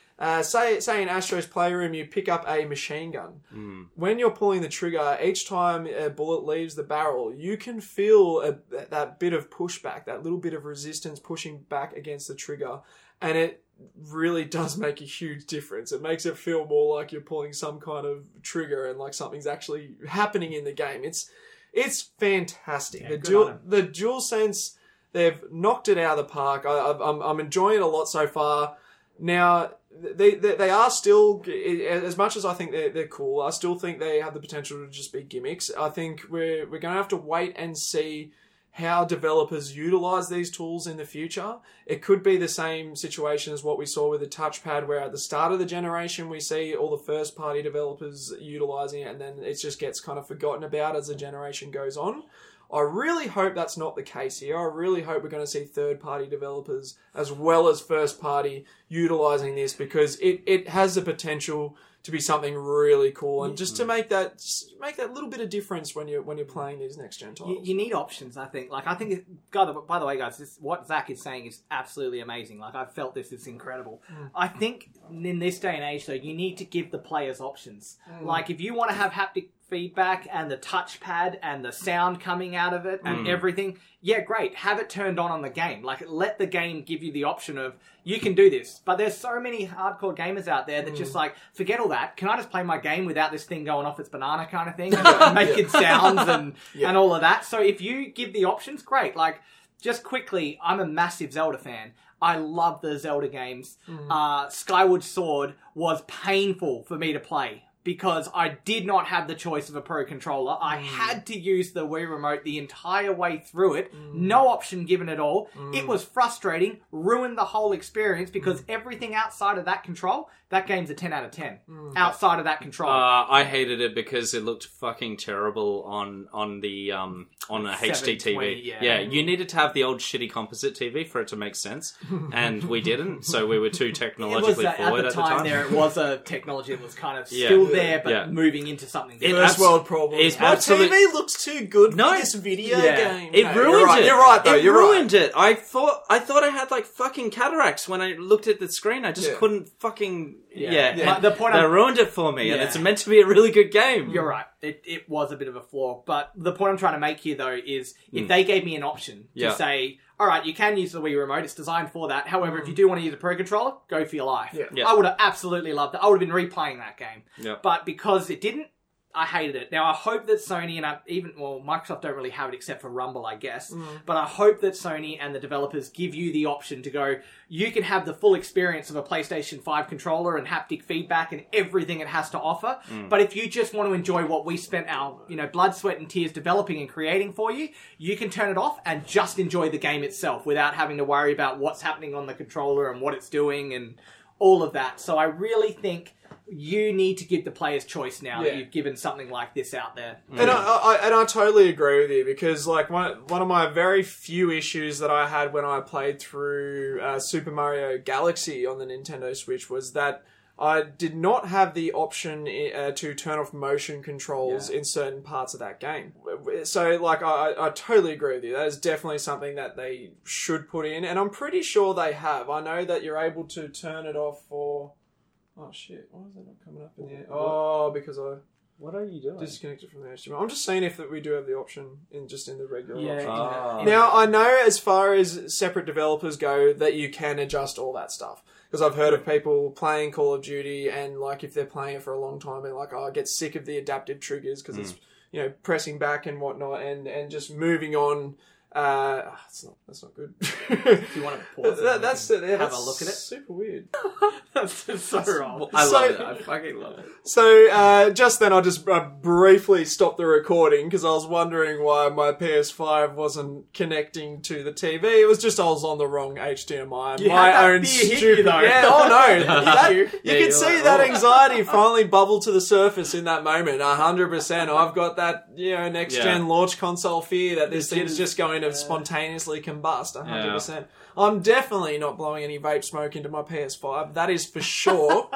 Say in Astro's Playroom, you pick up a machine gun. When you're pulling the trigger, each time a bullet leaves the barrel, you can feel that bit of pushback, that little bit of resistance pushing back against the trigger. And it really does make a huge difference. It makes it feel more like you're pulling some kind of trigger and something's actually happening in the game. It's fantastic. Yeah, the DualSense, they've knocked it out of the park. I'm enjoying it a lot so far. Now, they are still, as much as I think they're cool, I still think they have the potential to just be gimmicks. I think we're going to have to wait and see how developers utilize these tools in the future. It could be the same situation as what we saw with the touchpad, where at the start of the generation we see all the first party developers utilizing it, and then it just gets kind of forgotten about as the generation goes on. I really hope that's not the case here. I really hope we're going to see third party developers as well as first party utilizing this, because it has the potential to be something really cool, and just to make that little bit of difference when you're playing these next gen titles. You need options, I think. I think, by the way, guys, what Zach is saying is absolutely amazing. I've felt this is incredible. I think in this day and age, though, you need to give the players options. If you want to have haptic feedback and the touchpad and the sound coming out of it and everything, yeah, great. Have it turned on the game. Let the game give you the option of, you can do this. But there's so many hardcore gamers out there that just forget all that. Can I just play my game without this thing going off its banana kind of thing and making sounds and all of that? So if you give the options, great. Just quickly, I'm a massive Zelda fan. I love the Zelda games. Skyward Sword was painful for me to play, because I did not have the choice of a Pro Controller. I had to use the Wii Remote the entire way through it. No option given at all. It was frustrating, ruined the whole experience, because everything outside of that control, that game's a 10 out of 10. Outside of that control. I hated it because it looked fucking terrible on a HD TV. Yeah, you needed to have the old shitty composite TV for it to make sense, and we didn't, so we were too technologically forward at the time. It was a technology that was kind of still there, but moving into something different. First world problem. My TV looks too good for this video game. It ruined it. You're right, though. It ruined it. I thought I had fucking cataracts when I looked at the screen. I just couldn't fucking. The point they ruined it for me, and it's meant to be a really good game. You're right. It was a bit of a flaw, but the point I'm trying to make here, though, is if they gave me an option to say, all right, you can use the Wii Remote, it's designed for that. However, if you do want to use a Pro Controller, go for your life. I would have absolutely loved it. I would have been replaying that game. But because it didn't, I hated it. Now, I hope that Sony and Microsoft don't really have it except for Rumble, I guess. But I hope that Sony and the developers give you the option to go, you can have the full experience of a PlayStation 5 controller and haptic feedback and everything it has to offer. But if you just want to enjoy what we spent our blood, sweat and tears developing and creating for you, you can turn it off and just enjoy the game itself without having to worry about what's happening on the controller and what it's doing and all of that. So I really think you need to give the players choice now that you've given something like this out there. And I totally agree with you, because one of my very few issues that I had when I played through Super Mario Galaxy on the Nintendo Switch was that I did not have the option to turn off motion controls in certain parts of that game. So, I totally agree with you. That is definitely something that they should put in, and I'm pretty sure they have. I know that you're able to turn it off for... Oh shit, why is that not coming up in the air? Oh, because I... What are you doing? Disconnected from the HDMI. I'm just seeing if we do have the option in the regular option. Oh. Now, I know as far as separate developers go that you can adjust all that stuff. Because I've heard of people playing Call of Duty and if they're playing it for a long time and I get sick of the adaptive triggers because pressing back and whatnot, and just moving on. That's not good. If you want to pause it, that's have a look at it. Super weird. That's just so wrong. I love it. I fucking love it. So just then I just briefly stopped the recording because I was wondering why my PS5 wasn't connecting to the TV. It was just I was on the wrong HDMI. My own stupid. Yeah. Oh no. You can see that anxiety finally bubble to the surface in that moment. 100%. I've got that next gen launch console fear that this thing's just going to spontaneously combust. 100%. Yeah. I'm definitely not blowing any vape smoke into my PS5. That is for sure.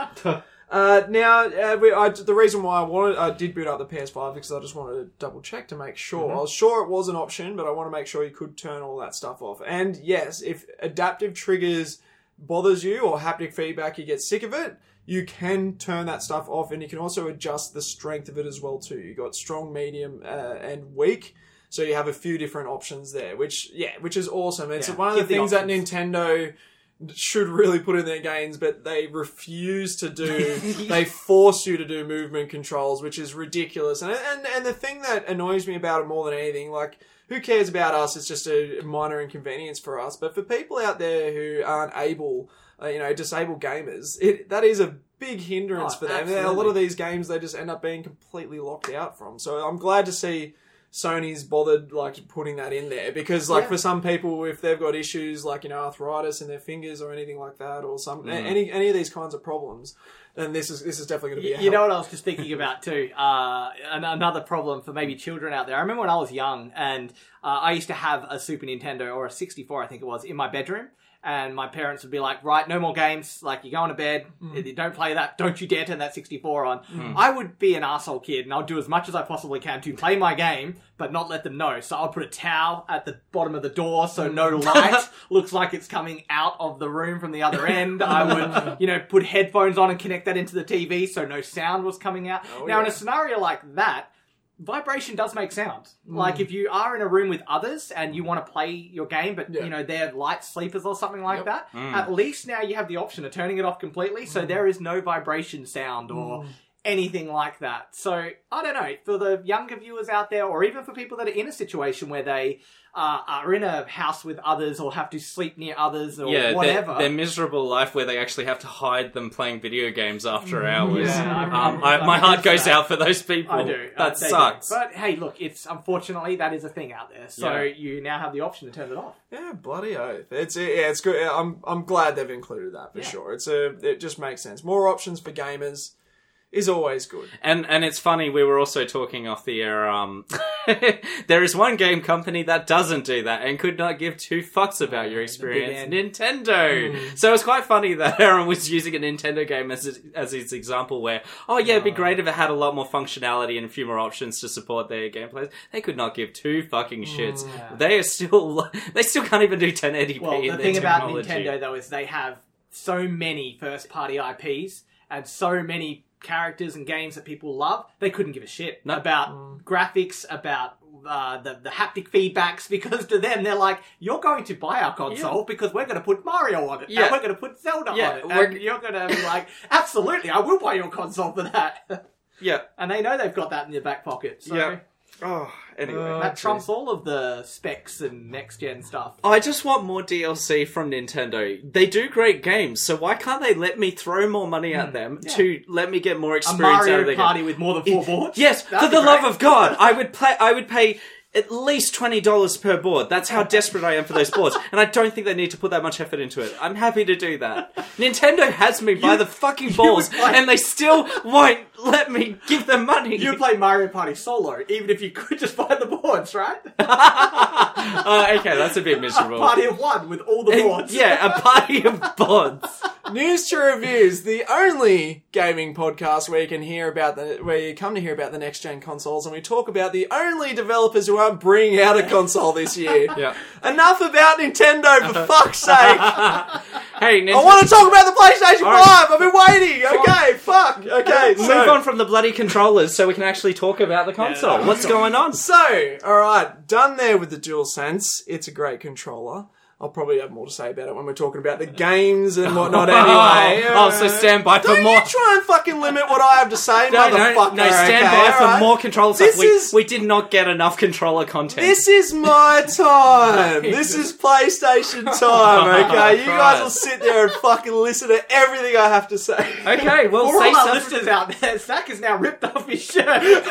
The reason why I did boot up the PS5 because I just wanted to double check to make sure. I was sure it was an option, but I want to make sure you could turn all that stuff off. And yes, if adaptive triggers bothers you or haptic feedback, you get sick of it, you can turn that stuff off, and you can also adjust the strength of it as well too. You got strong, medium, and weak. So you have a few different options there, which is awesome. It's one of the things that Nintendo should really put in their games, but they refuse to do. They force you to do movement controls, which is ridiculous. And the thing that annoys me about it more than anything, like, who cares about us? It's just a minor inconvenience for us. But for people out there who aren't able, disabled gamers, that is a big hindrance for them. Absolutely. A lot of these games, they just end up being completely locked out from. So I'm glad to see Sony's bothered putting that in there because for some people, if they've got issues like arthritis in their fingers or anything like that, or any of these kinds of problems, then this is definitely going to be a help. You know what I was just thinking about too? Another problem for maybe children out there. I remember when I was young and I used to have a Super Nintendo or a 64, I think it was, in my bedroom. And my parents would be like, right, no more games. Like, you're going to bed. You don't play that. Don't you dare turn that 64 on. I would be an arsehole kid, and I'll do as much as I possibly can to play my game, but not let them know. So I'll put a towel at the bottom of the door so no light looks like it's coming out of the room from the other end. I would, put headphones on and connect that into the TV so no sound was coming out. In a scenario like that, vibration does make sound. Like, if you are in a room with others and you want to play your game, but, they're light sleepers or something like that, at least now you have the option of turning it off completely, so there is no vibration sound or anything like that. So, I don't know, for the younger viewers out there, or even for people that are in a situation where they are in a house with others or have to sleep near others or whatever. Their miserable life where they actually have to hide them playing video games after hours. My heart goes out for those people. I do. That sucks. But hey, look, unfortunately that is a thing out there. So you now have the option to turn it off. Yeah, bloody oath. It's good. I'm glad they've included that for sure. It just makes sense. More options for gamers is always good. And it's funny, we were also talking off the air, there is one game company that doesn't do that and could not give two fucks about your experience. Nintendo! So it's quite funny that Aaron was using a Nintendo game as his example where, it'd be great if it had a lot more functionality and a few more options to support their gameplays. They could not give two fucking shits. They still can't even do 1080p Well, the thing about Nintendo, though, is they have so many first-party IPs and so many characters and games that people love. They couldn't give a shit about graphics, about the haptic feedbacks, because to them they're like, you're going to buy our console because we're going to put Mario on it and we're going to put Zelda on it, and you're going to be like, absolutely, I will buy your console for that. And they know they've got that in their back pocket. So anyway, that trumps all of the specs and next gen stuff. I just want more DLC from Nintendo. They do great games, so why can't they let me throw more money at them to let me get more experience out of the game? A Mario Party with more than 4 boards? Yes, for the love of God, I would pay at least $20 per board. That's how desperate I am for those boards. And I don't think they need to put that much effort into it. I'm happy to do that. Nintendo has me by the fucking balls, and they still won't let me give them money. You play Mario Party solo, even if you could just buy the boards, right? Okay, that's a bit miserable. A party of one with all the boards. A party of boards. News to Reviews, the only gaming podcast where you come to hear about the next gen consoles, and we talk about the only developers who aren't bringing out a console this year. Enough about Nintendo, for fuck's sake. Hey, I want to talk about the PlayStation 5. I've been waiting. Okay, fuck. Okay, move on from the bloody controllers so we can actually talk about the console. What's going on? So, alright, done there with the DualSense. It's a great controller. I'll probably have more to say about it when we're talking about the games and whatnot anyway. So stand by for Don't more. you try and fucking limit what I have to say, motherfucker. No, stand okay, by for alright? more controller stuff. This We did not get enough controller content. This is my time. This is PlayStation time, okay? You guys will sit there and fucking listen to everything I have to say. Okay, well, For say all our something. listeners out there, Zach has now ripped off his shirt.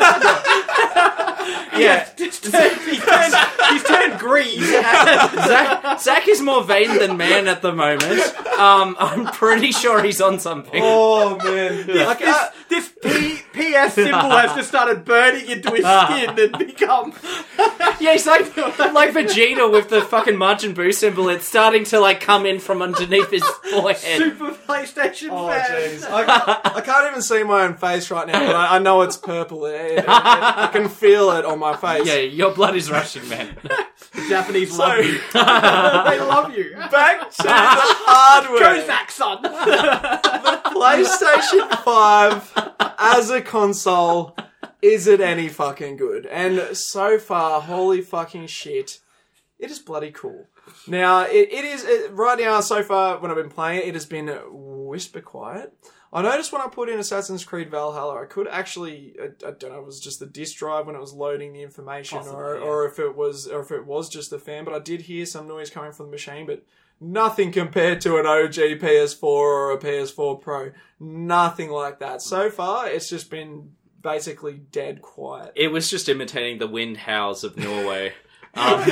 Yeah. he's turned green. Zach is more vain than man at the moment. I'm pretty sure he's on something. Oh, man. This PS symbol has just started burning into his skin and become... Yeah, he's like Vegeta with the fucking Majin Buu symbol. It's starting to like come in from underneath his forehead. Super PlayStation Oh, fan. jeez. I can't even see my own face right now, but I know it's purple. I can feel it on my face. Yeah, your blood is rushing, man. The Japanese love you. They love you. Back to the hardware. Go, Zach, son. PlayStation 5 as a console, is it any fucking good? And so far, holy fucking shit, it is bloody cool. Now, it is, right now, so far, when I've been playing it, it has been whisper quiet. I noticed when I put in Assassin's Creed Valhalla, I could actually, I don't know, it was just the disk drive when it was loading the information, or if it was just the fan, but I did hear some noise coming from the machine, but nothing compared to an OG PS4 or a PS4 Pro. Nothing like that. So far, it's just been basically dead quiet. It was just imitating the wind howls of Norway. Audio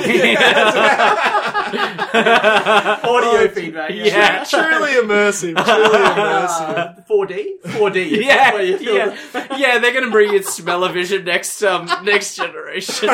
feedback. Yeah. Truly immersive. 4D? 4D. Yeah, they're gonna bring in smell-o-vision next generation.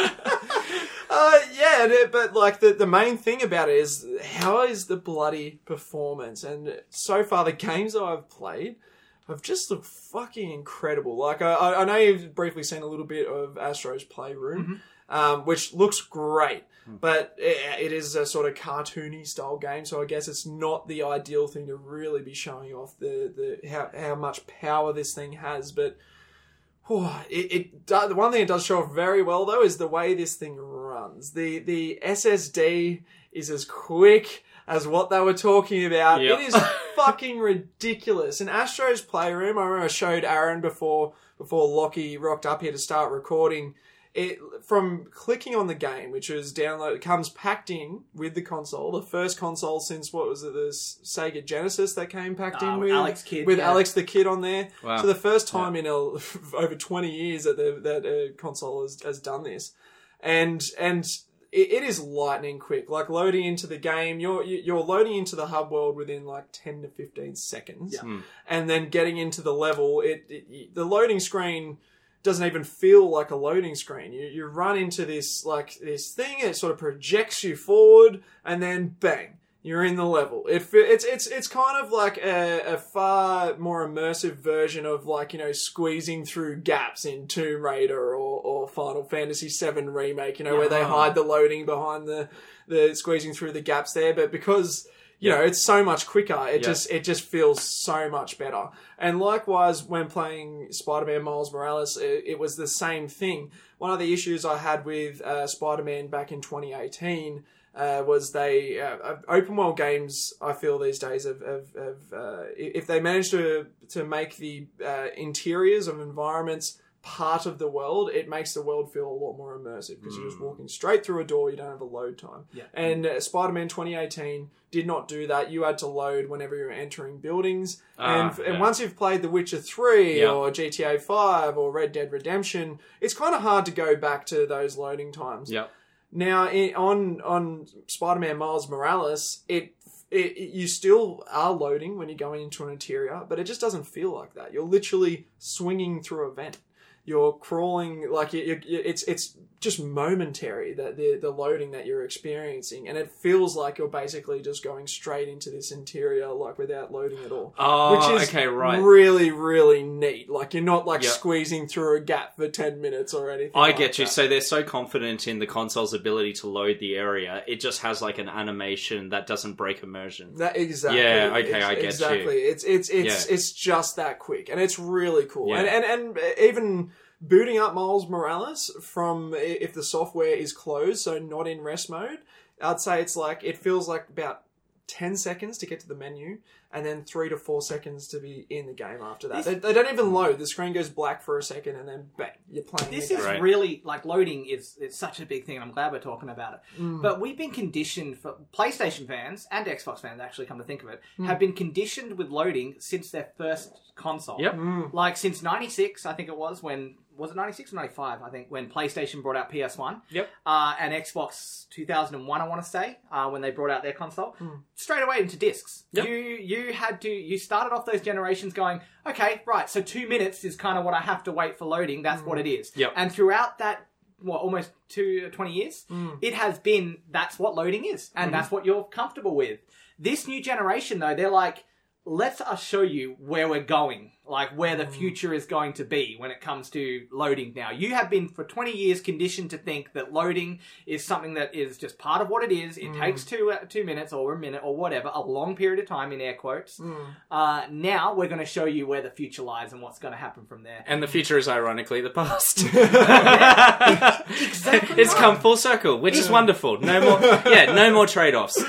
But like the main thing about it is how is the bloody performance, and so far the games that I've played have just looked fucking incredible. Like I know you've briefly seen a little bit of Astro's Playroom, which looks great, but it is a sort of cartoony style game, so I guess it's not the ideal thing to really be showing off the how much power this thing has, but. The one thing it does show off very well, though, is the way this thing runs. The SSD is as quick as what they were talking about. Yep. It is fucking ridiculous. In Astro's Playroom, I remember I showed Aaron before Lockie rocked up here to start recording. It from clicking on the game, which was download, it comes packed in with the console. The first console since what was it, the Sega Genesis that came packed in with Alex Kidd, Alex the Kid on there. Wow. So the first time in over 20 years that a console has done this, and it is lightning quick. Like loading into the game, you're loading into the hub world within like 10 to 15 seconds, and then getting into the level. The loading screen doesn't even feel like a loading screen. You run into this thing, it sort of projects you forward, and then bang, you're in the level. It's kind of like a far more immersive version of like, you know, squeezing through gaps in Tomb Raider or Final Fantasy VII Remake, you know, where they hide the loading behind the squeezing through the gaps there, but because you know, it's so much quicker. It just feels so much better. And likewise, when playing Spider-Man Miles Morales, it was the same thing. One of the issues I had with Spider-Man back in 2018 was they open world games. I feel these days have if they manage to make the interiors of environments part of the world, it makes the world feel a lot more immersive because you're just walking straight through a door. You don't have a load time. Yeah. And Spider-Man 2018 did not do that. You had to load whenever you're entering buildings. And once you've played The Witcher 3 or GTA 5 or Red Dead Redemption, it's kind of hard to go back to those loading times. Yeah. Now, on Spider-Man Miles Morales, you still are loading when you're going into an interior, but it just doesn't feel like that. You're literally swinging through a vent. You're crawling, like it's just momentary, that the loading that you're experiencing, and it feels like you're basically just going straight into this interior, like without loading at all. Oh, which is really, really neat. Like you're not squeezing through a gap for 10 minutes or anything. I get you. So they're so confident in the console's ability to load the area, it just has like an animation that doesn't break immersion. Exactly. Yeah. Okay, I get exactly. you. It's just that quick, and it's really cool. Yeah. And even booting up Miles Morales from if the software is closed, so not in rest mode, I'd say it feels like about 10 seconds to get to the menu, and then 3 to 4 seconds to be in the game after that. They don't even load. The screen goes black for a second, and then bang, you're playing. This is really, like, loading it's such a big thing, and I'm glad we're talking about it. But we've been conditioned, for PlayStation fans, and Xbox fans, actually, come to think of it, have been conditioned with loading since their first console. Yep. Like, since 96, I think it was, was it 96 or 95, I think, when PlayStation brought out PS1. Yep. And Xbox 2001, I want to say, when they brought out their console. Straight away into discs. Yep. You started off those generations going, okay, right, so 2 minutes is kind of what I have to wait for loading. That's what it is. Yep. And throughout that, almost 20 years, it has been, that's what loading is. And that's what you're comfortable with. This new generation, though, they're like, let us show you where we're going, like where the future is going to be when it comes to loading now. You have been for 20 years conditioned to think that loading is something that is just part of what it is. It takes 2 minutes or a minute or whatever, a long period of time in air quotes. Now we're going to show you where the future lies and what's going to happen from there. And the future is ironically the past. Exactly. It's come full circle, which is wonderful. No more trade-offs.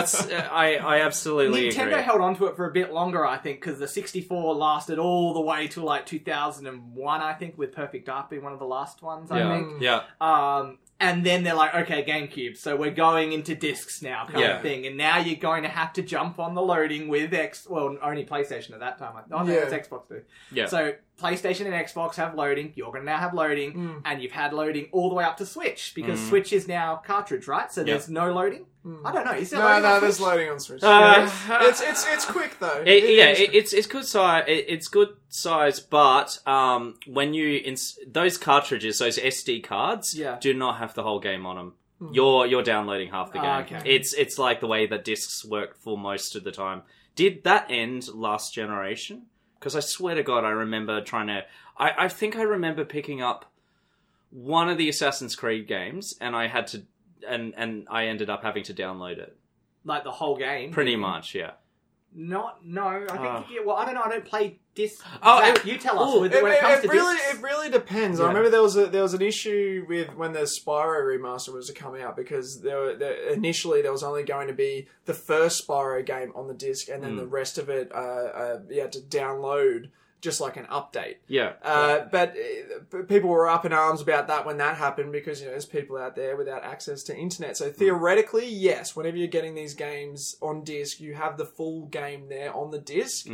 I absolutely Nintendo agree. held on to it for a bit longer, I think, because the 64 lasted all the way to like 2001, I think, with Perfect Dark being one of the last ones, I think. Yeah. And then they're like, okay, GameCube, so we're going into discs now, kind of thing. And now you're going to have to jump on the loading with only PlayStation at that time. I think it's Xbox too. Yeah. So PlayStation and Xbox have loading. You're going to now have loading. And you've had loading all the way up to Switch, because Switch is now cartridge, right? So there's no loading. I don't know. Is there loading on there's Switch? loading on Switch. It's quick though. It's good size. It's good size, but when you those cartridges, those SD cards, do not have the whole game on them. You're downloading half the game. Okay. It's like the way that discs work for most of the time. Did that end last generation? Because I swear to God, I remember trying to. I think I remember picking up one of the Assassin's Creed games, and I had to. And I ended up having to download it. Like the whole game? Pretty much, yeah. No. I think well, I don't know. I don't play disc. You tell us when it it comes to really, discs. it really depends. I remember there was an issue with when the Spyro remaster was to come out, because initially there was only going to be the first Spyro game on the disc, and then the rest of it you had to download. Just like an update. Yeah. But people were up in arms about that when that happened, because there's people out there without access to internet. So theoretically, yes, whenever you're getting these games on disc, you have the full game there on the disc.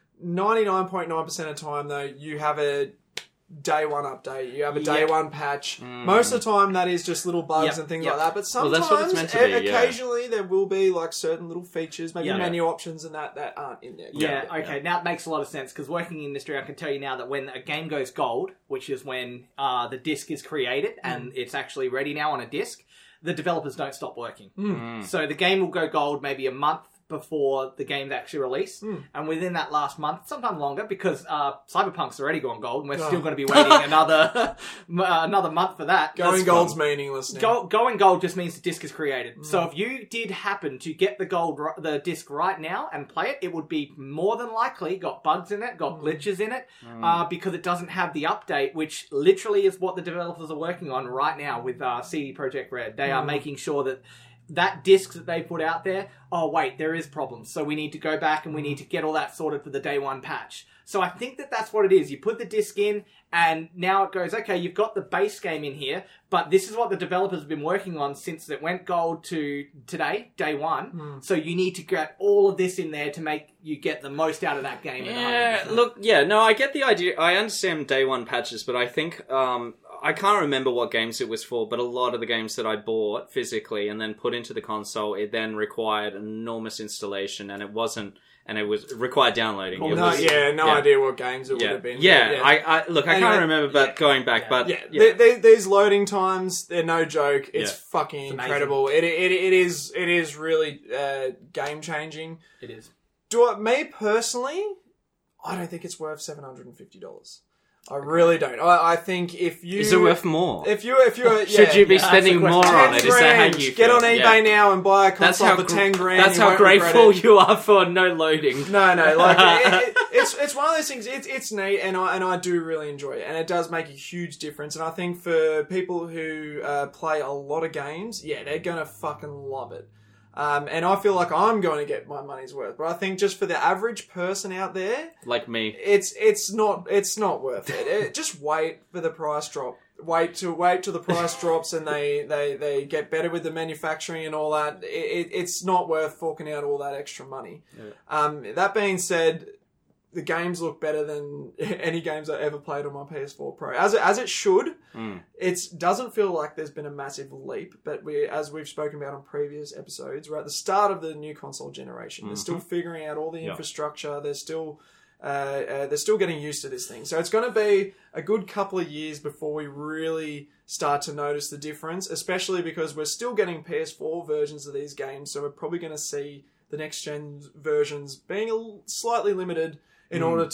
99.9% of the time, though, you have a day one update. You have a day one patch. Most of the time, that is just little bugs and things like that. But sometimes, that's what it's meant to be, occasionally, there will be like certain little features, maybe menu options and that aren't in there. Okay, now it makes a lot of sense, because working in the industry, I can tell you now that when a game goes gold, which is when the disc is created and it's actually ready now on a disc, the developers don't stop working. So the game will go gold maybe a month before the game's actually released, and within that last month, sometimes longer, because Cyberpunk's already gone gold, and we're still going to be waiting another month for that. Going gold's meaningless now. Going gold just means the disc is created. So if you did happen to get the disc right now and play it, it would be more than likely got bugs in it, got glitches in it, because it doesn't have the update, which literally is what the developers are working on right now with CD Projekt Red. They are making sure that disc that they put out there, oh wait, there is problems, so we need to go back and we need to get all that sorted for the day one patch. So I think that's what it is. You put the disc in, and now it goes, okay, you've got the base game in here, but this is what the developers have been working on since it went gold to today, day one. So you need to get all of this in there to make you get the most out of that game. I get the idea. I understand day one patches, but I think I can't remember what games it was for, but a lot of the games that I bought physically and then put into the console, it then required an enormous installation, and it was required downloading. No idea what games it would have been. I can't remember, but going back, but these loading times, they're no joke. It's fucking incredible. It is really game changing. It is. Me personally, I don't think it's worth $750. I really don't. I think if you... Is it worth more? If you're Should you be spending more on it? Is that how you Get feel? on eBay now and buy a console for 10 grand. That's you how won't regret grateful it. you are for no loading. No, like it's one of those things. It's neat, and I do really enjoy it, and it does make a huge difference. And I think for people who play a lot of games, yeah, they're gonna fucking love it. And I feel like I'm going to get my money's worth, but I think just for the average person out there, like me, it's not worth it. Just wait for the price drop. Wait till the price drops and they get better with the manufacturing and all that. It's not worth forking out all that extra money. Yeah. That being said, the games look better than any games I ever played on my PS4 Pro. As it should. It doesn't feel like there's been a massive leap, but as we've spoken about on previous episodes, we're at the start of the new console generation. They're still figuring out all the infrastructure. They're still getting used to this thing. So it's going to be a good couple of years before we really start to notice the difference, especially because we're still getting PS4 versions of these games. So we're probably going to see the next gen versions being slightly limited in order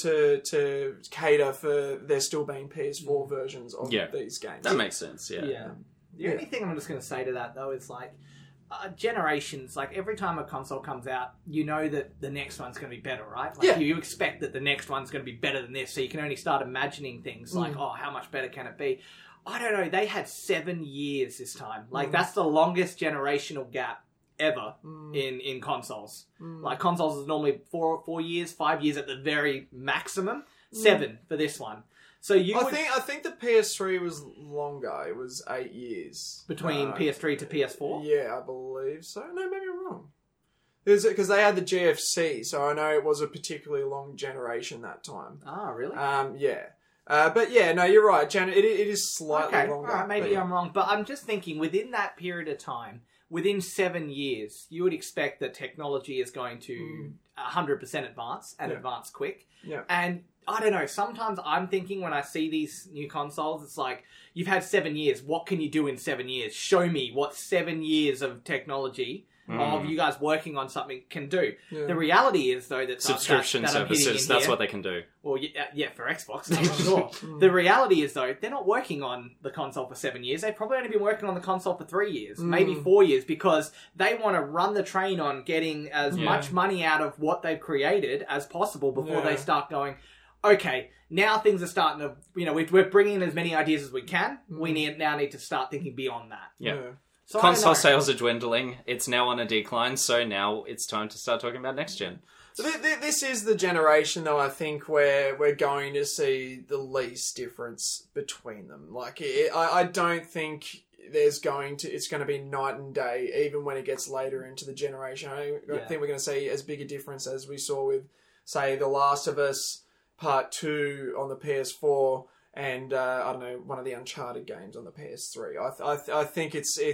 to cater for there still being PS4 versions of these games. That makes sense, The only thing I'm just going to say to that, though, is like, generations, like every time a console comes out, you know that the next one's going to be better, right? Like you expect that the next one's going to be better than this, so you can only start imagining things like, oh, how much better can it be? I don't know, they had 7 years this time. Like, that's the longest generational gap ever in consoles. Like, consoles is normally 4 years, 5 years at the very maximum. 7 for this one. So I think the PS3 was longer. It was 8 years between PS3 to PS4. Yeah, I believe so. No, maybe I'm wrong. Because they had the GFC, so I know it was a particularly long generation that time. Ah, really? Yeah. But yeah, no, you're right. It is slightly longer. All right, maybe I'm wrong, but I'm just thinking within that period of time. Within 7 years, you would expect that technology is going to 100% advance and advance quick. Yeah. And I don't know, sometimes I'm thinking when I see these new consoles, it's like, you've had 7 years. What can you do in 7 years? Show me what 7 years of technology of you guys working on something can do. Yeah. The reality is, though, that subscription services, that's what they can do. Well, yeah, for Xbox, I'm sure. The reality is, though, they're not working on the console for 7 years. They've probably only been working on the console for 3 years, maybe 4 years, because they want to run the train on getting as much money out of what they've created as possible before they start going, okay, now things are starting to, we're bringing in as many ideas as we can. We now need to start thinking beyond that. Yeah. So console sales are dwindling. It's now on a decline, so now it's time to start talking about next gen. So this is the generation, though, I think, where we're going to see the least difference between them. Like, I don't think it's going to be night and day, even when it gets later into the generation. I don't think we're going to see as big a difference as we saw with, say, The Last of Us Part 2 on the PS4 and, I don't know, one of the Uncharted games on the PS3. I think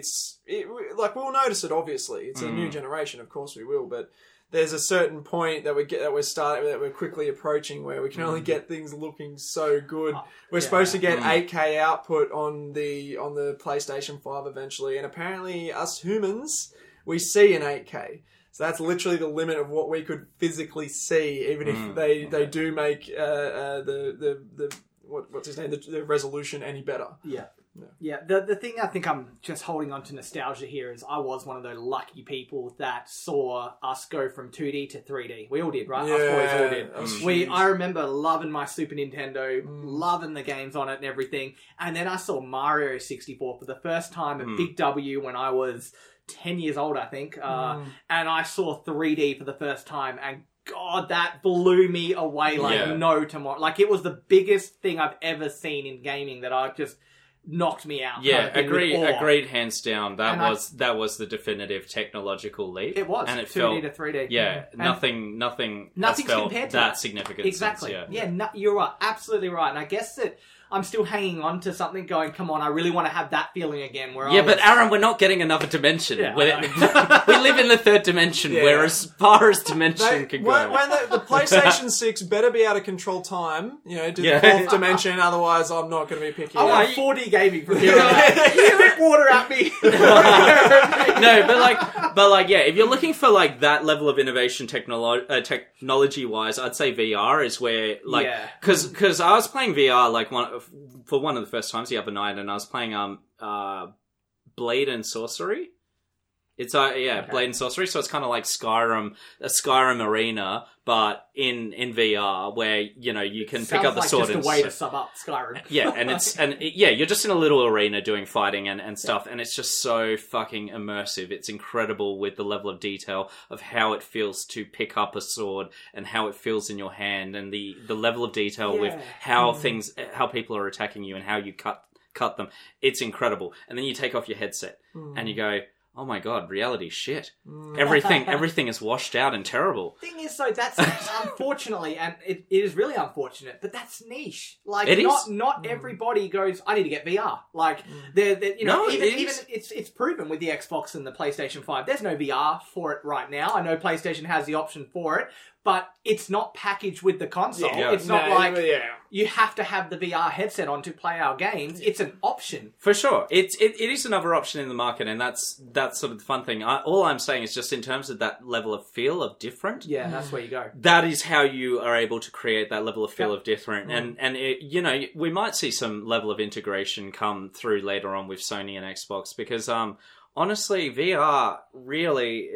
like, we'll notice it, obviously. It's a new generation, of course we will, but there's a certain point that we're quickly approaching where we can only get things looking so good. We're supposed to get 8K output on the PlayStation 5 eventually, and apparently us humans, we see an 8K. So that's literally the limit of what we could physically see, even if they do make what's his name, the resolution any better. Yeah. The thing I think I'm just holding on to nostalgia here is I was one of those lucky people that saw us go from 2D to 3D. We all did, right? Yeah, us boys all did. I remember loving my Super Nintendo, loving the games on it and everything. And then I saw Mario 64 for the first time at Big W when I was 10 years old, I think. And I saw 3D for the first time, and God, that blew me away like no tomorrow. Like, it was the biggest thing I've ever seen in gaming that I just knocked me out. Yeah, agreed, hands down. That was the definitive technological leap. It was, and it 2D to 3D. Yeah, nothing has felt compared to that significant. Exactly. Since, You're right, absolutely right. And I guess that I'm still hanging on to something going, come on, I really want to have that feeling again. But Aaron, we're not getting another dimension. Yeah, we live in the third dimension, where as far as dimension can go. When the PlayStation 6 better be able to control time, do the fourth dimension, otherwise I'm not going to be picking it up. I want 4D gaming from here on out. You spit water at me. No, but like, yeah, if you're looking for like that level of innovation technology wise, I'd say VR is where like, because I was playing VR like for one of the first times the other night, and I was playing Blade and Sorcery. It's Blade and Sorcery, so it's kind of like Skyrim, a Skyrim arena, but in VR, where you can pick up the sword. Just a way to sum up Skyrim. Yeah, and you're just in a little arena doing fighting and stuff, and it's just so fucking immersive. It's incredible with the level of detail of how it feels to pick up a sword and how it feels in your hand, and the level of detail with how people are attacking you and how you cut them. It's incredible. And then you take off your headset and you go, oh my god, reality shit. Everything is washed out and terrible. Thing is, though, that's unfortunately, and it is really unfortunate, but that's niche. Like, not everybody goes, I need to get VR. Like, even it's proven with the Xbox and the PlayStation 5. There's no VR for it right now. I know PlayStation has the option for it, but it's not packaged with the console. Yeah. It's not you have to have the VR headset on to play our games. It's an option. For sure. It is another option in the market, and that's sort of the fun thing. All I'm saying is just in terms of that level of feel of different. Yeah, that's where you go. That is how you are able to create that level of feel of different. And we might see some level of integration come through later on with Sony and Xbox, because honestly, VR really...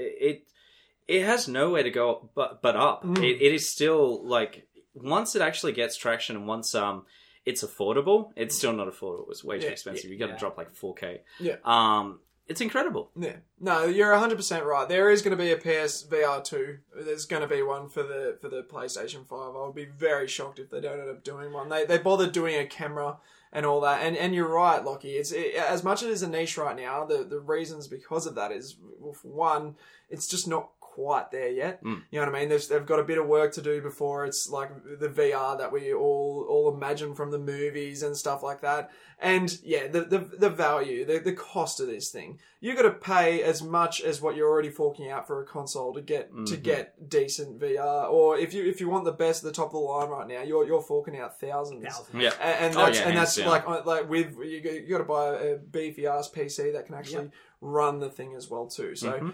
It has nowhere to go but up. It is still, like, once it actually gets traction and once it's affordable, it's still not affordable. It's way too expensive. You got to drop like $4K. Yeah. It's incredible. Yeah. No, you're 100% right. There is going to be a PSVR 2. There's going to be one for the PlayStation 5. I would be very shocked if they don't end up doing one. They bothered doing a camera and all that. And you're right, Lockie. As much as it is a niche right now, the reasons because of that is, well, for one, it's just not quite there yet. You know what I mean? They've got a bit of work to do before it's like the VR that we all imagine from the movies and stuff like that. And yeah, the value, the cost of this thing, you got to pay as much as what you're already forking out for a console to get decent VR. Or if you want the best, the top of the line right now, you're forking out thousands. Yeah, and that's like with you got to buy a beefy ass PC that can actually run the thing as well too. So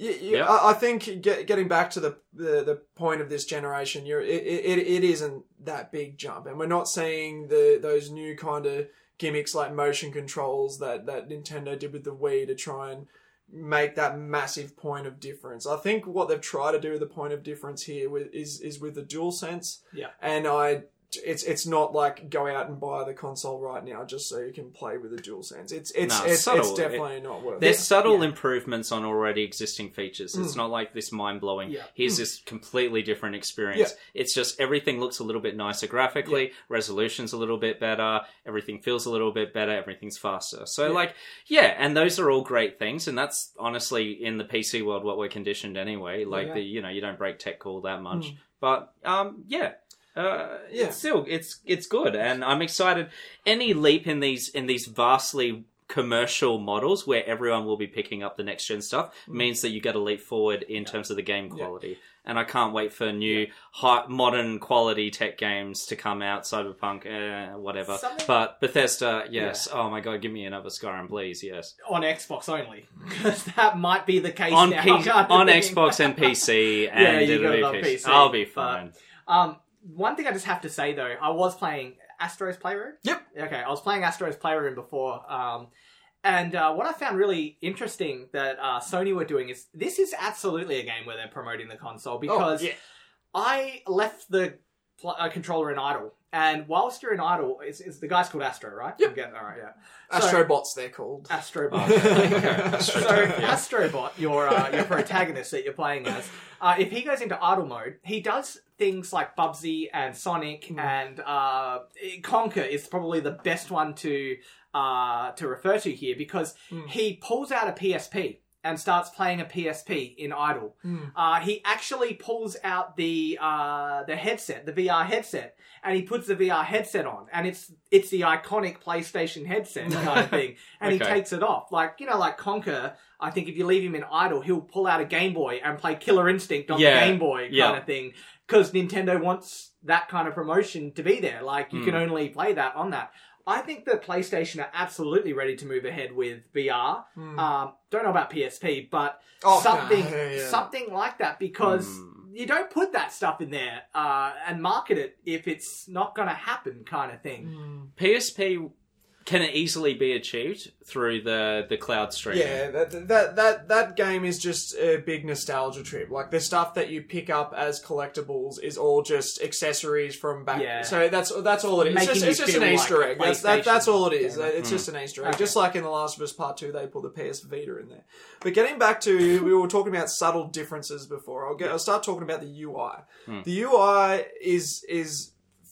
I think getting back to the point of this generation, it isn't that big jump, and we're not seeing those new kind of gimmicks like motion controls that Nintendo did with the Wii to try and make that massive point of difference. I think what they've tried to do with the point of difference here is with the DualSense. Yeah, and it's not like go out and buy the console right now just so you can play with the DualSense. It's definitely not worth it. There's subtle improvements on already existing features. It's not like this mind-blowing, here's this completely different experience. It's just everything looks a little bit nicer graphically, resolution's a little bit better, everything feels a little bit better, everything's faster. So and those are all great things, and that's honestly in the PC world what we're conditioned anyway. Like you don't break tech all that much. But it's good, and I'm excited. Any leap in these vastly commercial models where everyone will be picking up the next gen stuff means that you get a leap forward in terms of the game quality. And I can't wait for new high, modern quality tech games to come out. Cyberpunk, whatever. But Bethesda, yes. Oh my god, give me another Skyrim, please. Yes. On Xbox only, because that might be the case on now. On Xbox and PC, and it'll be PC. I'll be fine. One thing I just have to say, though, I was playing Astro's Playroom. Yep. Okay, I was playing Astro's Playroom before, and what I found really interesting that Sony were doing is this is absolutely a game where they're promoting the console, because I left the controller in idle, and whilst you're in idle, it's the guy's called Astro, right? Yep. All right, yeah. Astrobots, they're called. Astrobots. Astrobot, your protagonist that you're playing as, if he goes into idle mode, he does things like Bubsy and Sonic and Conker is probably the best one to refer to here, because he pulls out a PSP and starts playing a PSP in idle. He actually pulls out the headset, the VR headset, and he puts the VR headset on, and it's the iconic PlayStation headset kind of thing, and he takes it off. Like Conker, I think if you leave him in idle, he'll pull out a Game Boy and play Killer Instinct on the Game Boy kind of thing, because Nintendo wants that kind of promotion to be there. Like, you can only play that on that. I think the PlayStation are absolutely ready to move ahead with VR. Don't know about PSP, but something like that, because you don't put that stuff in there and market it if it's not going to happen, kind of thing. PSP, can it easily be achieved through the cloud streaming? Yeah, that game is just a big nostalgia trip. Like, the stuff that you pick up as collectibles is all just accessories from back. Yeah. So that's all it is. It's just an Easter egg. That's all it is. It's just an Easter egg. Okay. Just like in The Last of Us Part 2, they put the PS Vita in there. But getting back to, we were talking about subtle differences before. I'll start talking about the UI. The UI is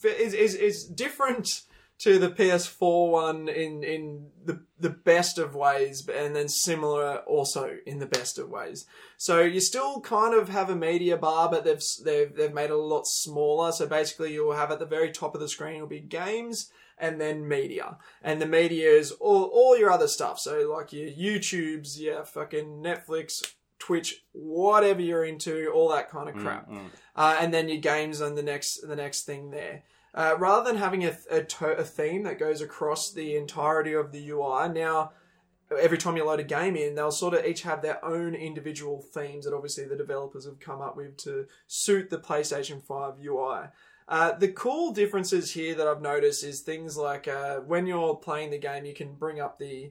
different to the PS4 one in the best of ways, and then similar also in the best of ways. So you still kind of have a media bar, but they've made it a lot smaller. So basically, you'll have at the very top of the screen will be games, and then media. And the media is all your other stuff. So like your YouTubes, your fucking Netflix, Twitch, whatever you're into, all that kind of crap. And then your games on the next thing there. Rather than having a theme that goes across the entirety of the UI, now every time you load a game in, they'll sort of each have their own individual themes that obviously the developers have come up with to suit the PlayStation 5 UI. The cool differences here that I've noticed is things like when you're playing the game, you can bring up the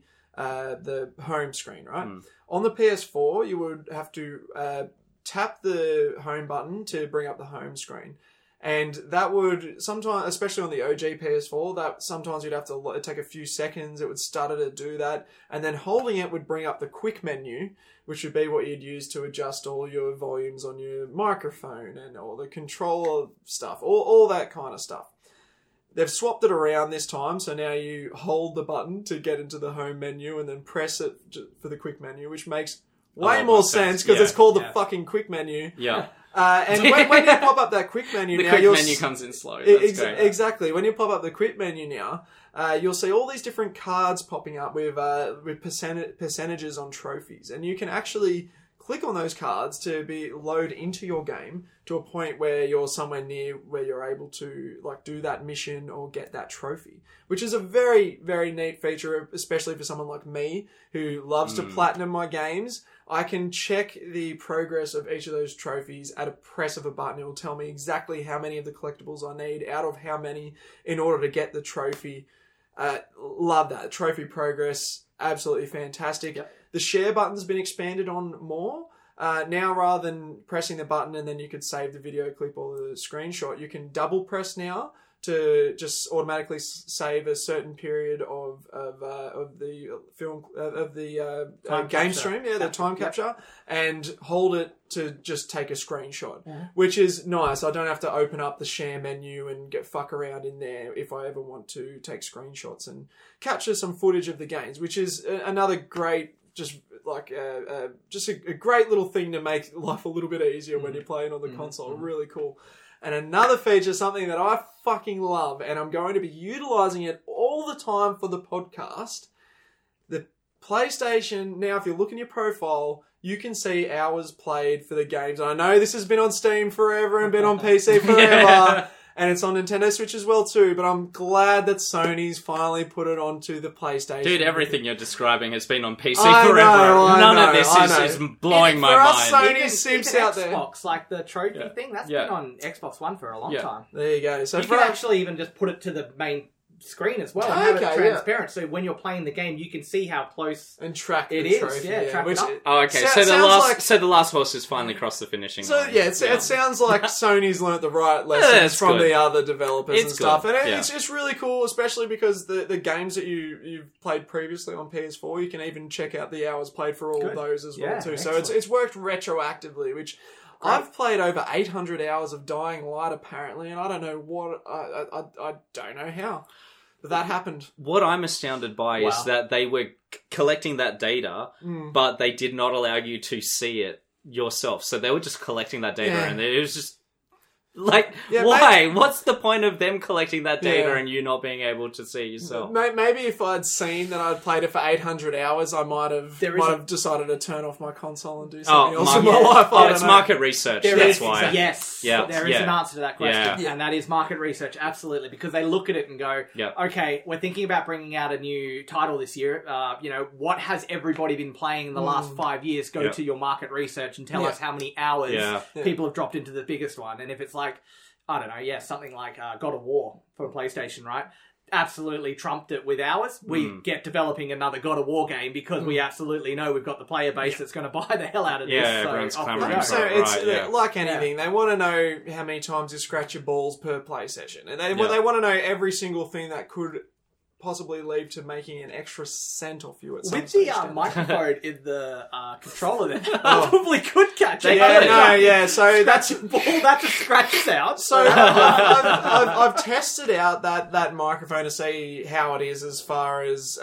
home screen, right? On the PS4, you would have to tap the home button to bring up the home screen. And that would sometimes, especially on the OG PS4, that sometimes you'd have to take a few seconds. It would stutter to do that. And then holding it would bring up the quick menu, which would be what you'd use to adjust all your volumes on your microphone and all the controller stuff, all that kind of stuff. They've swapped it around this time, so now you hold the button to get into the home menu and then press it for the quick menu, which makes way more sense because it's called the fucking quick menu. Yeah. And when you pop up that quick menu the now... quick menu comes in slow. That's great. Exactly. When you pop up the quick menu now, you'll see all these different cards popping up with percentages on trophies. And you can actually click on those cards to be load into your game to a point where you're somewhere near where you're able to like do that mission or get that trophy, which is a very, very neat feature, especially for someone like me who loves to platinum my games. I can check the progress of each of those trophies at a press of a button. It will tell me exactly how many of the collectibles I need out of how many in order to get the trophy. Love that. Trophy progress, absolutely fantastic. Yep. The share button's been expanded on more. Now, rather than pressing the button and then you could save the video clip or the screenshot, you can double press now to just automatically save a certain period of the film of the game stream, the time capture, and hold it to just take a screenshot, which is nice. I don't have to open up the share menu and fuck around in there if I ever want to take screenshots and capture some footage of the games, which is another great, just a great little thing to make life a little bit easier when you're playing on the console. Really cool. And another feature, something that I fucking love, and I'm going to be utilising it all the time for the podcast. The PlayStation, now if you look in your profile, you can see hours played for the games. I know this has been on Steam forever and been on PC forever. And it's on Nintendo Switch as well too, but I'm glad that Sony's finally put it onto the PlayStation. Dude, everything you're describing has been on PC forever. None of this is blowing my mind. For us Sony simps out there. Xbox, like the trophy thing, that's been on Xbox One for a long time. There you go. So you can actually even just put it to the main screen as well and have it transparent, so when you're playing the game you can see how close and track it the is. Trophy, Track it up. Oh, okay. So the last horse has finally crossed the finishing line. So it sounds like Sony's learnt the right lessons from the other developers and stuff, and it's just really cool, especially because the games that you've played previously on PS4, you can even check out the hours played for all of those as well too. Excellent. So it's worked retroactively, which. I've played over 800 hours of Dying Light apparently, and I don't know what I don't know how. But that happened. What I'm astounded by is that they were collecting that data, but they did not allow you to see it yourself. So they were just collecting that data, and it was just Like, Yeah, why? What's the point of them collecting that data Yeah. and you not being able to see yourself? Maybe if I'd seen that I'd played it for 800 hours, I might have decided to turn off my console and do something else in my life. It's market research. That's why. Yes. Yeah. There is an answer to that question. Yeah. And that is market research, absolutely. Because they look at it and go, okay, we're thinking about bringing out a new title this year. What has everybody been playing in the last 5 years? Go to your market research and tell us how many hours people have dropped into the biggest one. And if it's like, I don't know, something like God of War for PlayStation, right? Absolutely trumped it with hours. We get developing another God of War game because we absolutely know we've got the player base that's going to buy the hell out of this. Yeah, everyone's clamoring. So it's like anything. They want to know how many times you scratch your balls per play session. And they want to know every single thing that could possibly lead to making an extra cent off you at some With the stage. microphone in the controller there, probably could catch it. So that's that's a scratch sound. So I've tested out that microphone to see how it is as far as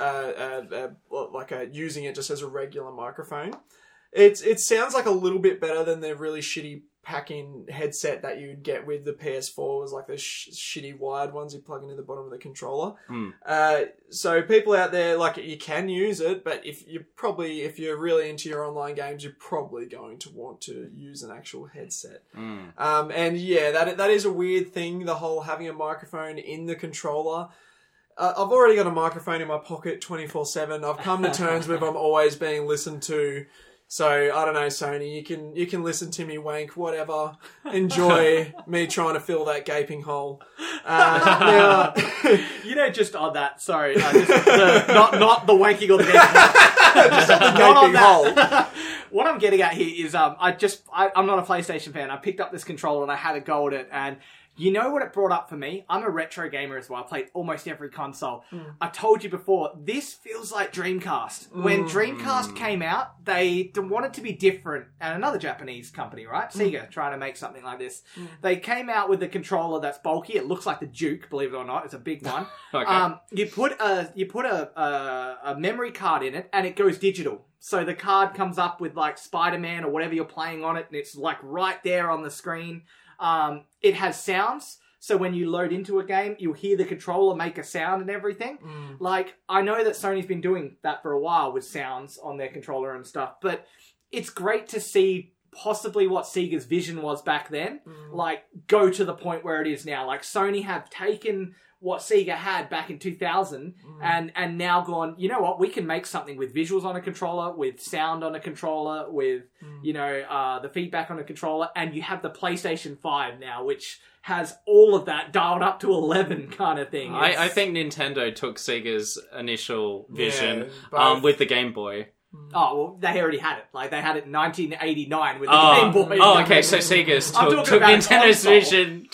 using it just as a regular microphone. It sounds like a little bit better than the really shitty pack-in headset that you'd get with the PS4. Was like the shitty wired ones you plug into the bottom of the controller. So people out there, like, you can use it, but if you're really into your online games, you're probably going to want to use an actual headset. And that is a weird thing, the whole having a microphone in the controller. I've already got a microphone in my pocket 24/7. I've come to terms with I'm always being listened to. So, I don't know, Sony, you can listen to me wank, whatever. Enjoy me trying to fill that gaping hole. Now, just on that, sorry, not the wanking or the gaping hole. just on the gaping hole. What I'm getting at here is, I'm not a PlayStation fan. I picked up this controller and I had a go at it, and you know what it brought up for me? I'm a retro gamer as well. I played almost every console. I told you before, this feels like Dreamcast. When Dreamcast came out, they wanted to be different. And another Japanese company, right? Sega, trying to make something like this. They came out with a controller that's bulky. It looks like the Duke, believe it or not. It's a big one. Okay. You put a memory card in it, and it goes digital. So the card comes up with like Spider-Man or whatever you're playing on it, and it's like right there on the screen. It has sounds, so when you load into a game, you'll hear the controller make a sound and everything. Like, I know that Sony's been doing that for a while with sounds on their controller and stuff, but it's great to see possibly what Sega's vision was back then, like, go to the point where it is now. Like, Sony have taken what Sega had back in 2000 and now gone, you know what, we can make something with visuals on a controller, with sound on a controller, with, the feedback on a controller, and you have the PlayStation 5 now, which has all of that dialed up to 11 kind of thing. I think Nintendo took Sega's initial vision with the Game Boy. Oh, well, they already had it. Like, they had it in 1989 with the Game Boy. Oh, okay, so Sega's took Nintendo's vision.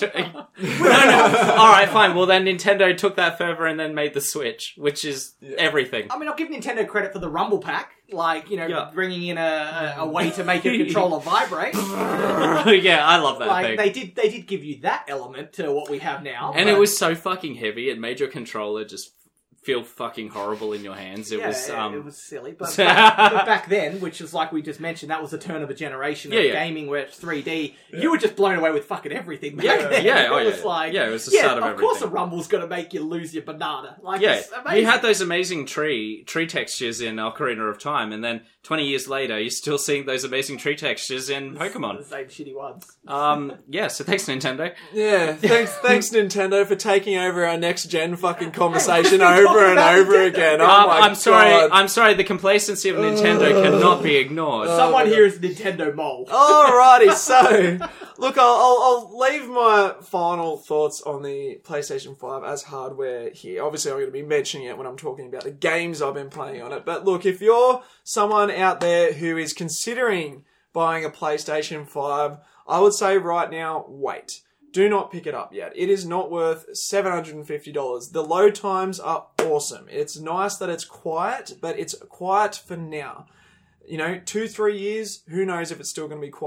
Alright, fine. Well, then Nintendo took that further and then made the Switch, which is everything. I mean, I'll give Nintendo credit for the Rumble Pack. Like, bringing in a way to make a controller vibrate. Yeah, I love that thing. They did give you that element to what we have now. And it was so fucking heavy, it made your controller just feel fucking horrible in your hands. It was silly. But back then, which is like we just mentioned, that was the turn of a generation of gaming where it's 3D. You were just blown away with fucking everything back then. It was like, it was the start of everything. Of course a Rumble's going to make you lose your banana. Like, it's amazing. You had those amazing tree textures in Ocarina of Time, and then 20 years later, you're still seeing those amazing tree textures in Pokemon. The same shitty ones. So thanks, Nintendo. Yeah, thanks Nintendo for taking over our next gen fucking conversation over and over again. I'm sorry, the complacency of Nintendo cannot be ignored. Someone here is Nintendo mole. Alrighty, so look, I'll leave my final thoughts on the PlayStation 5 as hardware here. Obviously, I'm going to be mentioning it when I'm talking about the games I've been playing on it. But look, if you're someone out there who is considering buying a PlayStation 5, I would say right now, wait. Do not pick it up yet. It is not worth $750. The load times are awesome. It's nice that it's quiet, but it's quiet for now. 2-3 years, who knows if it's still going to be quiet.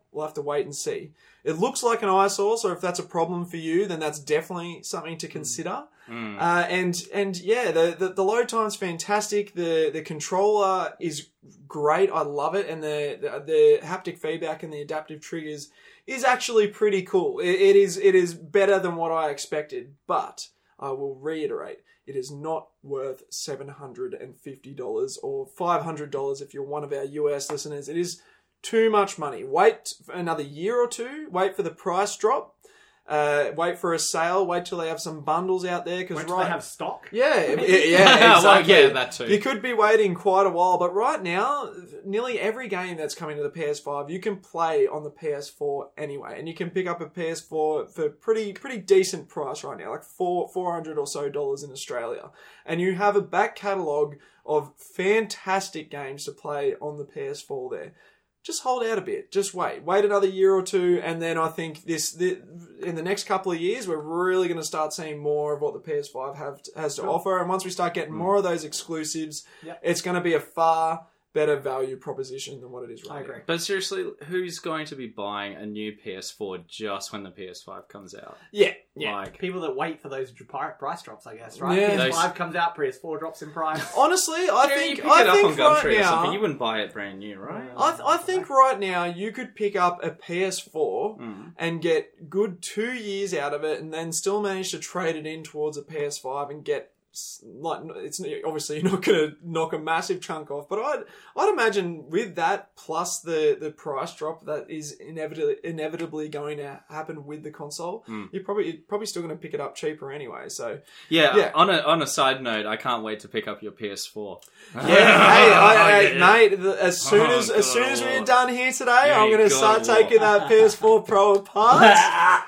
We'll have to wait and see. It looks like an eyesore, so if that's a problem for you, then that's definitely something to consider. And yeah, the load time's fantastic. The controller is great. I love it, and the haptic feedback and the adaptive triggers is actually pretty cool. It is better than what I expected, but I will reiterate, it is not worth $750 or $500 if you're one of our US listeners. It is too much money. Wait for another year or two. Wait for the price drop. Wait for a sale. Wait till they have some bundles out there. Wait till they have stock. Yeah, exactly. Well, yeah, that too. You could be waiting quite a while, but right now, nearly every game that's coming to the PS5, you can play on the PS4 anyway, and you can pick up a PS4 for pretty decent price right now, like $400 or so in Australia, and you have a back catalogue of fantastic games to play on the PS4 there. Just hold out a bit. Just wait another year or two, and then I think in the next couple of years, we're really going to start seeing more of what the PS5 has to offer. And once we start getting more of those exclusives, it's going to be a far better value proposition than what it is right now. I agree. But seriously, who's going to be buying a new PS4 just when the PS5 comes out? Yeah. Like, People that wait for those price drops, I guess, right? Yeah. PS5 comes out, PS4 drops in price. Honestly, I you think pick it up on Gumtree right or now, something. You wouldn't buy it brand new, right? I think right now you could pick up a PS4 and get good 2 years out of it, and then still manage to trade it in towards a PS5 and get, like, it's obviously you're not going to knock a massive chunk off, but I'd imagine with that plus the price drop that is inevitably going to happen with the console, you're probably still going to pick it up cheaper anyway. So yeah. On a side note, I can't wait to pick up your PS4. Mate, as soon as we're done here today, I'm going to start taking that PS4 Pro apart.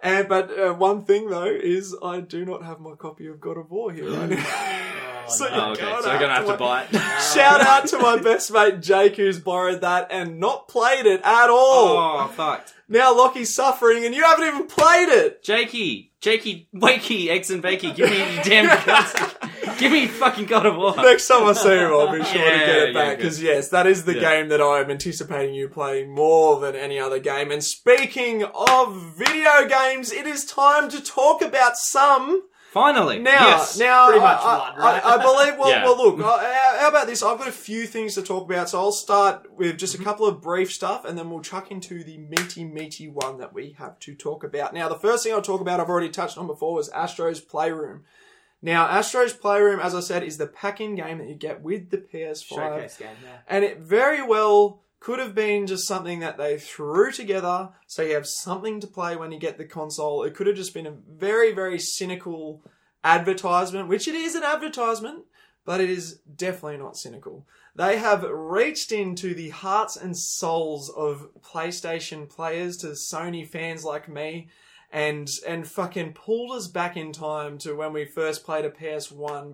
But one thing though is I do not have my copy of God of War here right now. So we're gonna have to buy it. Shout out to my best mate Jake, who's borrowed that and not played it at all. Oh, fucked. Now Lockie's suffering and you haven't even played it. Jakey, Wakey, Eggs and Bakey, give me your damn guts. Give me fucking God of War. Next time I see him, I'll be sure to get it Yeah, back. Because yes, that is the game that I'm anticipating you playing more than any other game. And speaking of video games, it is time to talk about some. Finally. Now, pretty much one, right? I believe, Yeah. well, look, how about this? I've got a few things to talk about, so I'll start with just a couple of brief stuff, and then we'll chuck into the meaty one that we have to talk about. Now, the first thing I'll talk about, I've already touched on before, was Astro's Playroom. Now, Astro's Playroom, as I said, is the pack-in game that you get with the PS5. Showcase game, yeah. And it very well could have been just something that they threw together so you have something to play when you get the console. It could have just been a very, very cynical advertisement, which it is an advertisement, but it is definitely not cynical. They have reached into the hearts and souls of PlayStation players, to Sony fans like me, and fucking pulled us back in time to when we first played a PS1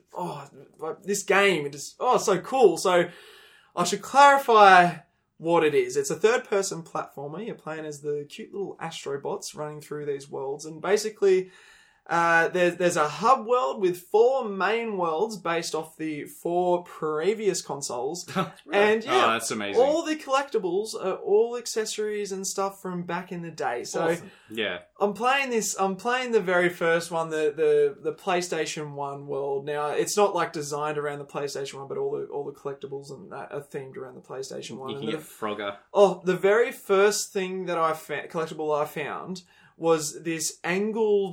by this game. It is so cool. So I should clarify what it is. It's a third-person platformer. You're playing as the cute little astrobots running through these worlds, and basically there's a hub world with 4 main worlds based off the 4 previous consoles. And yeah, that's amazing. all the collectibles are all accessories and stuff from back in the day. So Awesome. Yeah. I'm playing the very first one, the PlayStation 1 world. Now, it's not like designed around the PlayStation 1, but all the collectibles and that are themed around the PlayStation 1. You can And get Frogger. the very first thing that collectible I found was this angled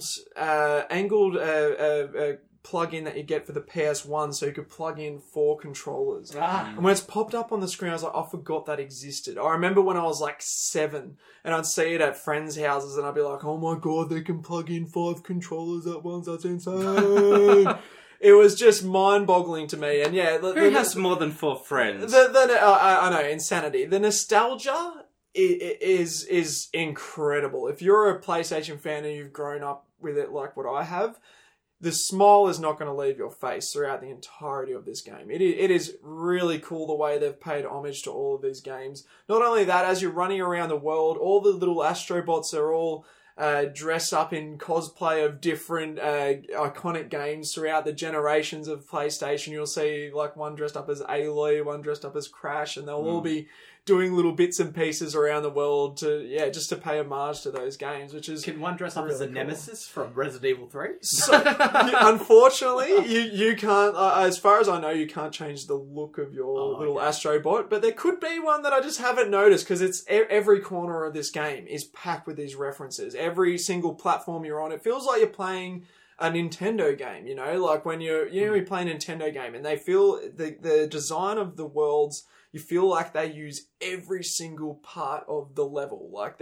plug-in that you get for the PS1, so you could plug in 4 controllers. And when it's popped up on the screen, I was like, I forgot that existed. I remember when I was like 7, and I'd see it at friends' houses, and I'd be like, oh my god, they can plug in 5 controllers at once, that's insane. It was just mind-boggling to me, and yeah. Who has more than 4 friends? I know, insanity. The nostalgia is incredible. If you're a PlayStation fan and you've grown up with it like what I have, the smile is not going to leave your face throughout the entirety of this game. It is really cool the way they've paid homage to all of these games. Not only that, as you're running around the world, all the little astrobots are all dress up in cosplay of different iconic games throughout the generations of PlayStation. You'll see like one dressed up as Aloy, one dressed up as Crash, and they'll all be doing little bits and pieces around the world just to pay homage to those games, which is... Can one dress up as the Nemesis from Resident Evil 3? So, unfortunately, you can't, as far as I know, you can't change the look of your little Astrobot, but there could be one that I just haven't noticed, because it's every corner of this game is packed with these references. Every single platform you're on, it feels like you're playing a Nintendo game, you know? Like when you play a Nintendo game, and they feel the design of the worlds... You feel like they use every single part of the level. Like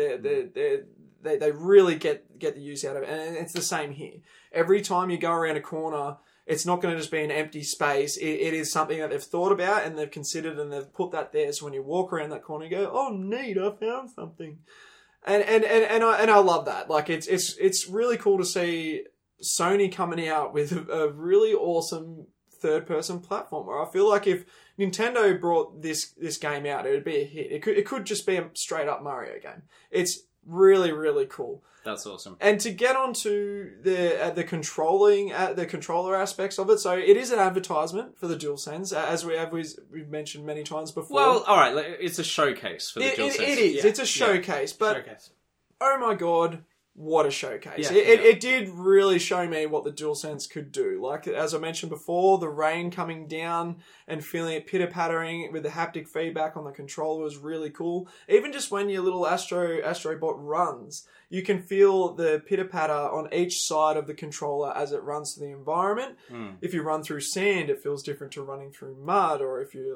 they really get the use out of it. And it's the same here. Every time you go around a corner, it's not going to just be an empty space. It is something that they've thought about and they've considered, and they've put that there. So when you walk around that corner, you go, "Oh, neat! I found something." And I love that. Like it's really cool to see Sony coming out with a really awesome third-person platformer. I feel like if Nintendo brought this game out, it would be a hit. It could just be a straight-up Mario game. It's really, really cool. That's awesome. And to get onto the controller aspects of it, so it is an advertisement for the DualSense, as we've mentioned many times before. Well, all right, it's a showcase for the DualSense. It is. Yeah. It's a showcase, but oh my god. What a showcase. It did really show me what the DualSense could do. Like, as I mentioned before, the rain coming down and feeling it pitter-pattering with the haptic feedback on the controller was really cool. Even just when your little Astrobot runs, you can feel the pitter-patter on each side of the controller as it runs to the environment. If you run through sand, it feels different to running through mud, or if you're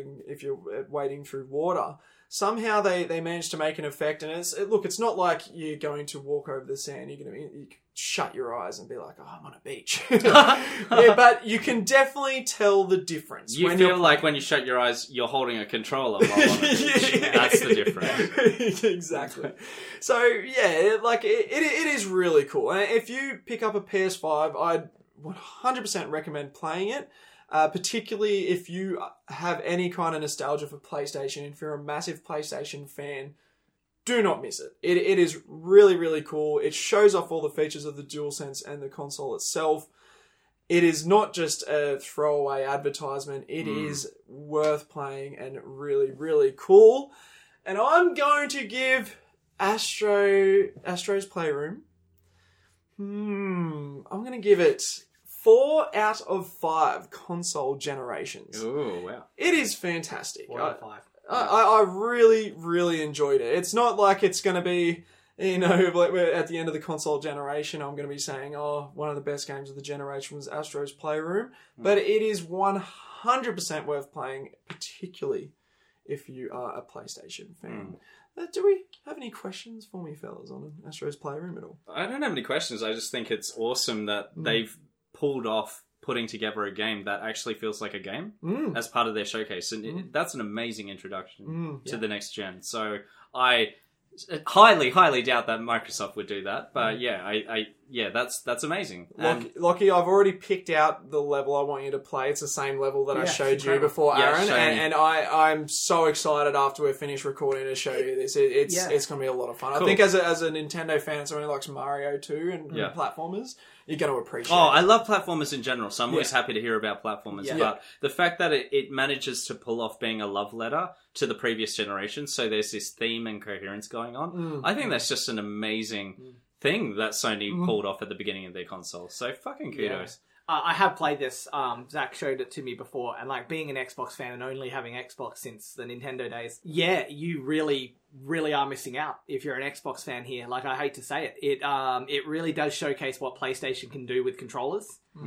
wading through water. Somehow they managed to make an effect, and it's not like you're going to walk over the sand. You can shut your eyes and be like, "Oh, I'm on a beach." Yeah, but you can definitely tell the difference. You feel like when you shut your eyes, you're holding a controller while on a beach. That's the difference. Exactly. So yeah, like it is really cool. And if you pick up a PS5, I'd 100% recommend playing it. Particularly if you have any kind of nostalgia for PlayStation. If you're a massive PlayStation fan, do not miss it. It is really, really cool. It shows off all the features of the DualSense and the console itself. It is not just a throwaway advertisement. It is worth playing and really, really cool. And I'm going to give Astro's Playroom. I'm going to give it 4 out of 5 console generations. Oh, wow. It is fantastic. 4 out of 5. I really, really enjoyed it. It's not like it's going to be, like we're at the end of the console generation, I'm going to be saying, one of the best games of the generation was Astro's Playroom. But it is 100% worth playing, particularly if you are a PlayStation fan. Do we have any questions for me, fellas, on Astro's Playroom at all? I don't have any questions. I just think it's awesome that they've pulled off putting together a game that actually feels like a game as part of their showcase. And that's an amazing introduction to the next gen. So I highly, highly doubt that Microsoft would do that. But that's amazing. Lockie, I've already picked out the level I want you to play. It's the same level that I showed you before, Aaron. And I'm so excited after we're finished recording to show you this. It's going to be a lot of fun. Cool. I think as a Nintendo fan, someone who likes Mario too and platformers, you're going to appreciate it. I love platformers in general, so I'm always happy to hear about platformers. Yeah. But the fact that it manages to pull off being a love letter to the previous generation, so there's this theme and coherence going on, I think that's just an amazing thing that Sony pulled off at the beginning of their console. So fucking kudos. I have played this. Zach showed it to me before, and like being an Xbox fan and only having Xbox since the Nintendo days, you really, really are missing out if you're an Xbox fan here. Like, I hate to say it, it really does showcase what PlayStation can do with controllers.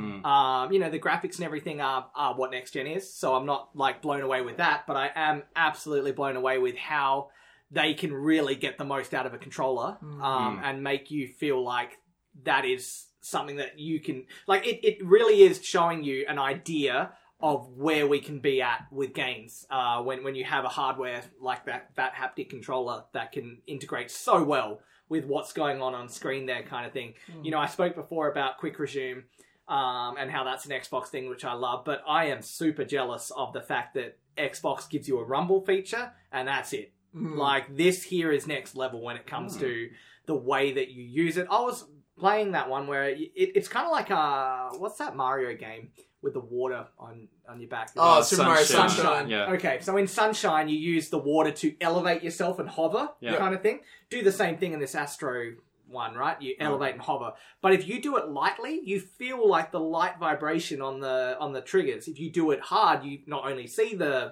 The graphics and everything are what next gen is, so I'm not like blown away with that, but I am absolutely blown away with how they can really get the most out of a controller and make you feel like that is something that you can... Like, it really is showing you an idea of where we can be at with games when you have a hardware like that haptic controller that can integrate so well with what's going on screen there kind of thing. I spoke before about Quick Resume and how that's an Xbox thing, which I love, but I am super jealous of the fact that Xbox gives you a rumble feature and that's it. Like, this here is next level when it comes to the way that you use it. I was playing that one where it's kind of like what's that Mario game with the water on your back? Oh, Super Mario Sunshine. Sunshine. Yeah. Okay, so in Sunshine, you use the water to elevate yourself and hover, kind of thing. Do the same thing in this Astro one, right? You elevate and hover. But if you do it lightly, you feel like the light vibration on the triggers. If you do it hard, you not only see the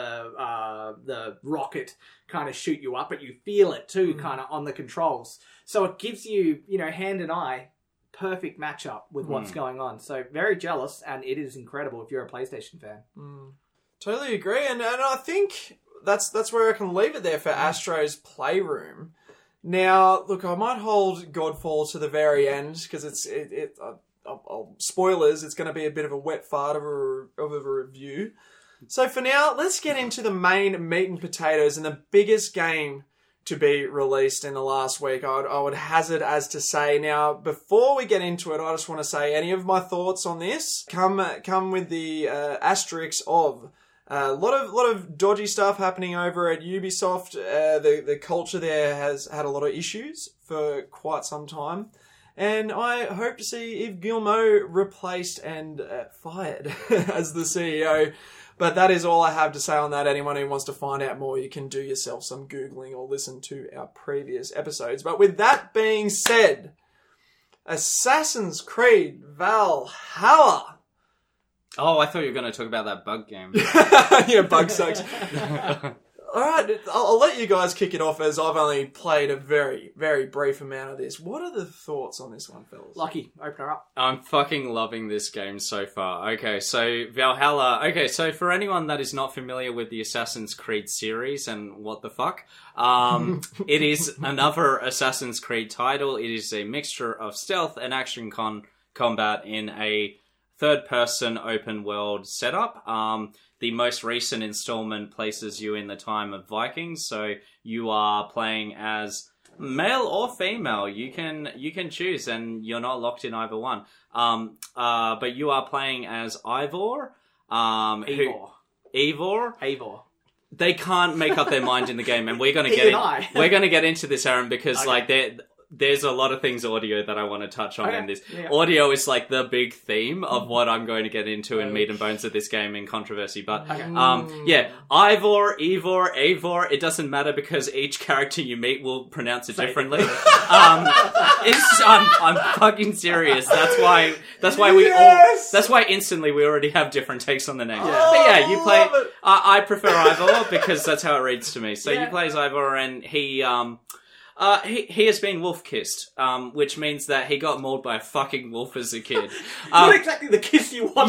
rocket kind of shoot you up, but you feel it too, kind of on the controls. So it gives you, hand and eye, perfect matchup with what's going on. So very jealous, and it is incredible if you're a PlayStation fan. Totally agree, and I think that's where I can leave it there for Astro's Playroom. Now, look, I might hold Godfall to the very end because spoilers. It's going to be a bit of a wet fart of a review. So for now, let's get into the main meat and potatoes and the biggest game to be released in the last week. I would hazard as to say. Now, before we get into it, I just want to say any of my thoughts on this come with the asterisks of a lot of dodgy stuff happening over at Ubisoft. The culture there has had a lot of issues for quite some time. And I hope to see Yves Guillemot replaced and fired as the CEO. But that is all I have to say on that. Anyone who wants to find out more, you can do yourself some Googling or listen to our previous episodes. But with that being said, Assassin's Creed Valhalla. Oh, I thought you were going to talk about that bug game. Yeah, bug sucks. All right, I'll let you guys kick it off as I've only played a very, very brief amount of this. What are the thoughts on this one, fellas? Lucky, open her up. I'm fucking loving this game so far. Okay, so Valhalla. Okay, so for anyone that is not familiar with the Assassin's Creed series and what the fuck, it is another Assassin's Creed title. It is a mixture of stealth and action combat in a third-person open-world setup. The most recent installment places you in the time of Vikings, so you are playing as male or female. You can choose, and you're not locked in either one. But you are playing as Eivor. Eivor. They can't make up their mind in the game, and we're gonna get into this, Aaron, because there's a lot of things audio that I want to touch on in this. Yeah. Audio is like the big theme of what I'm going to get into in meat and bones of this game in controversy. But Eivor, it doesn't matter because each character you meet will pronounce it differently. I'm fucking serious. That's why instantly we already have different takes on the name. Yeah. But yeah, you play. I prefer Eivor because that's how it reads to me. So you play as Eivor, and he has been wolf-kissed, which means that he got mauled by a fucking wolf as a kid. Not exactly the kiss you want.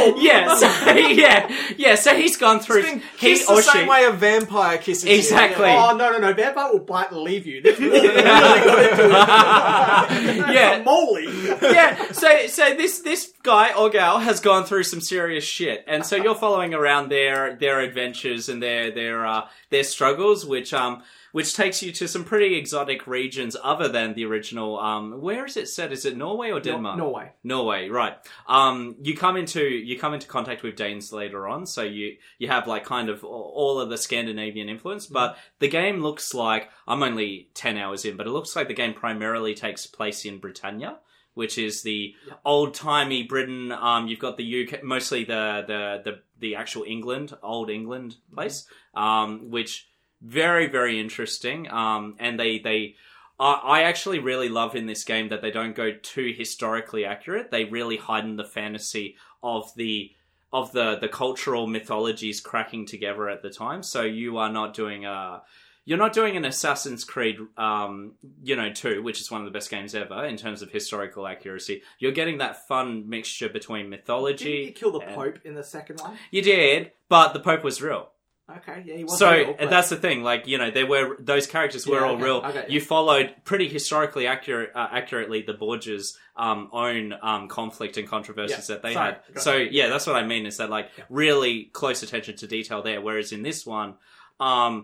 So he's gone through. He's the same way a vampire kisses you. Exactly. Oh no! Vampire will bite and leave you. This really got into it. Moly. So this guy or gal has gone through some serious shit, and so you're following around their adventures and their struggles, which takes you to some pretty exotic regions other than the original. Where is it set? Is it Norway or Denmark? Norway, right. You come into contact with Danes later on, so you have like kind of all of the Scandinavian influence, but the game looks like, I'm only 10 hours in, but it looks like the game primarily takes place in Britannia, which is the old-timey Britain. You've got the UK, mostly the actual England, old England place, which very, very interesting. And I actually really love in this game that they don't go too historically accurate. They really heighten the fantasy of the cultural mythologies cracking together at the time. So you are not doing an Assassin's Creed, 2, which is one of the best games ever in terms of historical accuracy. You're getting that fun mixture between mythology. Didn't you kill the Pope in the second one? You did, but the Pope was real. Okay, yeah, he was so real. But that's the thing, like, those characters were all real. Okay, you followed pretty historically accurately the Borgias' own conflict and controversies that they had. So that's what I mean, is that really close attention to detail there. Whereas in this one,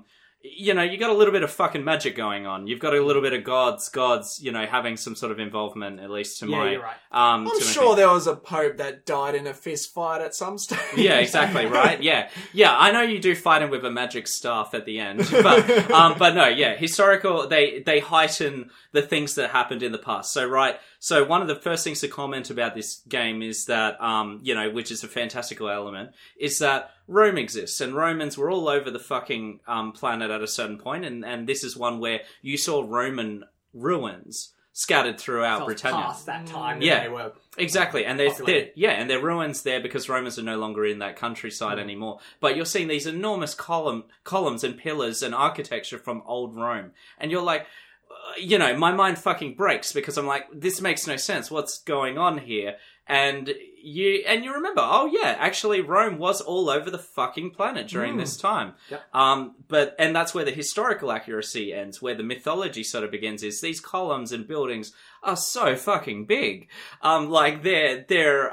you got a little bit of fucking magic going on. You've got a little bit of gods, having some sort of involvement, at least to my... you're right. I'm sure there was a pope that died in a fist fight at some stage. Yeah, exactly, right? Yeah. Yeah, I know you do fight him with a magic staff at the end, but no, yeah, historical, they heighten the things that happened in the past. So one of the first things to comment about this game is that, which is a fantastical element, is that Rome exists, and Romans were all over the fucking planet at a certain point, and this is one where you saw Roman ruins scattered throughout Britannia. Past that time, Yeah. they were Exactly, and they're ruins there because Romans are no longer in that countryside anymore. But you're seeing these enormous columns and pillars and architecture from old Rome, and you're like, my mind fucking breaks because I'm like, this makes no sense. What's going on here? And you remember, oh yeah, actually Rome was all over the fucking planet during this time. Yep. And that's where the historical accuracy ends, where the mythology sort of begins, is these columns and buildings are so fucking big. They're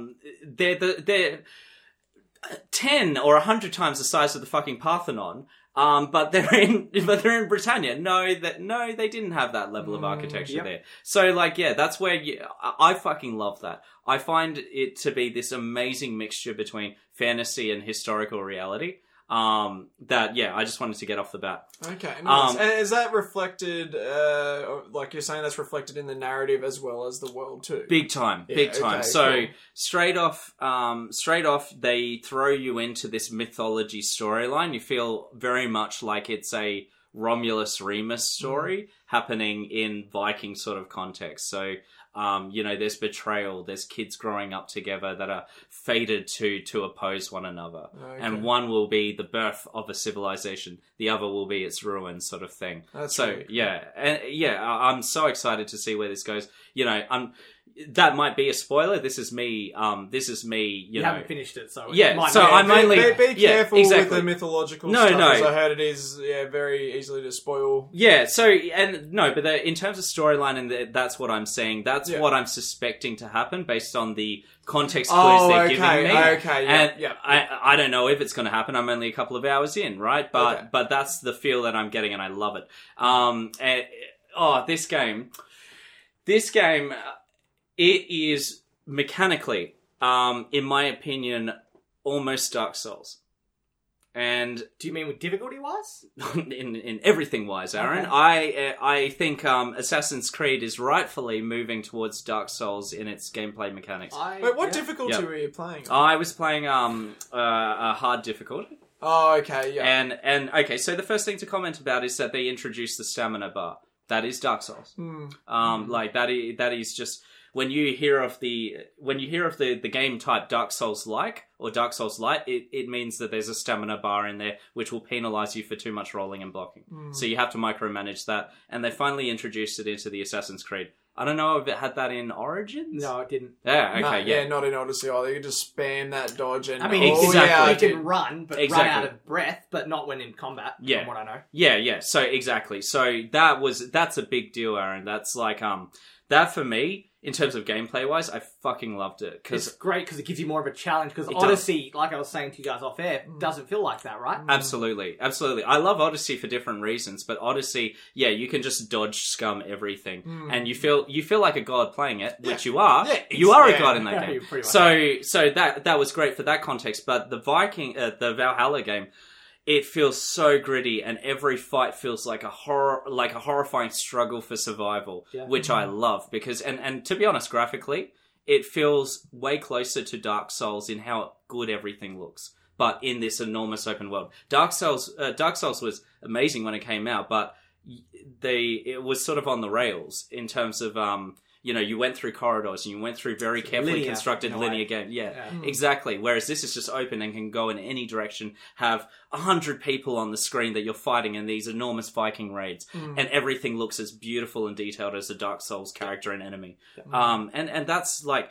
10 or 100 times the size of the fucking Parthenon. But they're in Britannia. No, they didn't have that level of architecture there. So, that's where I fucking love that. I find it to be this amazing mixture between fantasy and historical reality. I just wanted to get off the bat. Okay, nice. And is that reflected, like you're saying, that's reflected in the narrative as well as the world too? Big time. Okay, So cool. straight off, they throw you into this mythology storyline. You feel very much like it's a Romulus Remus story happening in Viking sort of context. So, there's betrayal, there's kids growing up together that are fated to oppose one another. Okay. And one will be the birth of a civilization, the other will be its ruin, sort of thing. That's so, really cool. I'm so excited to see where this goes. That might be a spoiler. This is me, you haven't finished it, so Yeah, it might so be. I'm only... Be careful exactly. with the mythological No, stuff, no. as I heard it is very easily to spoil. Yeah, in terms of storyline, and that's what I'm saying. That's what I'm suspecting to happen based on the context clues they're giving me. Okay, yeah. I don't know if it's going to happen. I'm only a couple of hours in, right? But that's the feel that I'm getting, and I love it. This game, it is mechanically, in my opinion, almost Dark Souls. And do you mean with difficulty wise? in everything wise, Aaron, Okay. I think Assassin's Creed is rightfully moving towards Dark Souls in its gameplay mechanics. Wait, what difficulty were you playing? I was playing a hard difficulty. Oh, okay, yeah. And okay, so the first thing to comment about is that they introduced the stamina bar. That is Dark Souls. That is just when you hear of the game type Dark Souls like or Dark Souls Light, it means that there's a stamina bar in there which will penalize you for too much rolling and blocking. So you have to micromanage that, and they finally introduced it into the Assassin's Creed. I don't know if it had that in Origins. No, it didn't. Yeah, okay, not in Odyssey either. You could just spam that dodge and... I mean, exactly. you can run, but run out of breath, but not when in combat, from what I know. Yeah. So, exactly. So, that's a big deal, Aaron. That's like, that for me, in terms of gameplay-wise, I fucking loved it. It's great because it gives you more of a challenge, because Odyssey, like I was saying to you guys off air, doesn't feel like that, right? Absolutely. I love Odyssey for different reasons, but Odyssey, you can just dodge scum everything, and you feel like a god playing it, which you are. Yeah, you are a god in that game. So that was great for that context, but the the Valhalla game, it feels so gritty, and every fight feels like a horrifying struggle for survival, which I love because, and to be honest, graphically, it feels way closer to Dark Souls in how good everything looks, but in this enormous open world. Dark Souls was amazing when it came out, but it was sort of on the rails in terms of you went through corridors and you went through very carefully constructed linear game. Yeah, exactly. Whereas this is just open and can go in any direction, have 100 people on the screen that you're fighting in these enormous Viking raids, and everything looks as beautiful and detailed as a Dark Souls character and enemy. And that's like,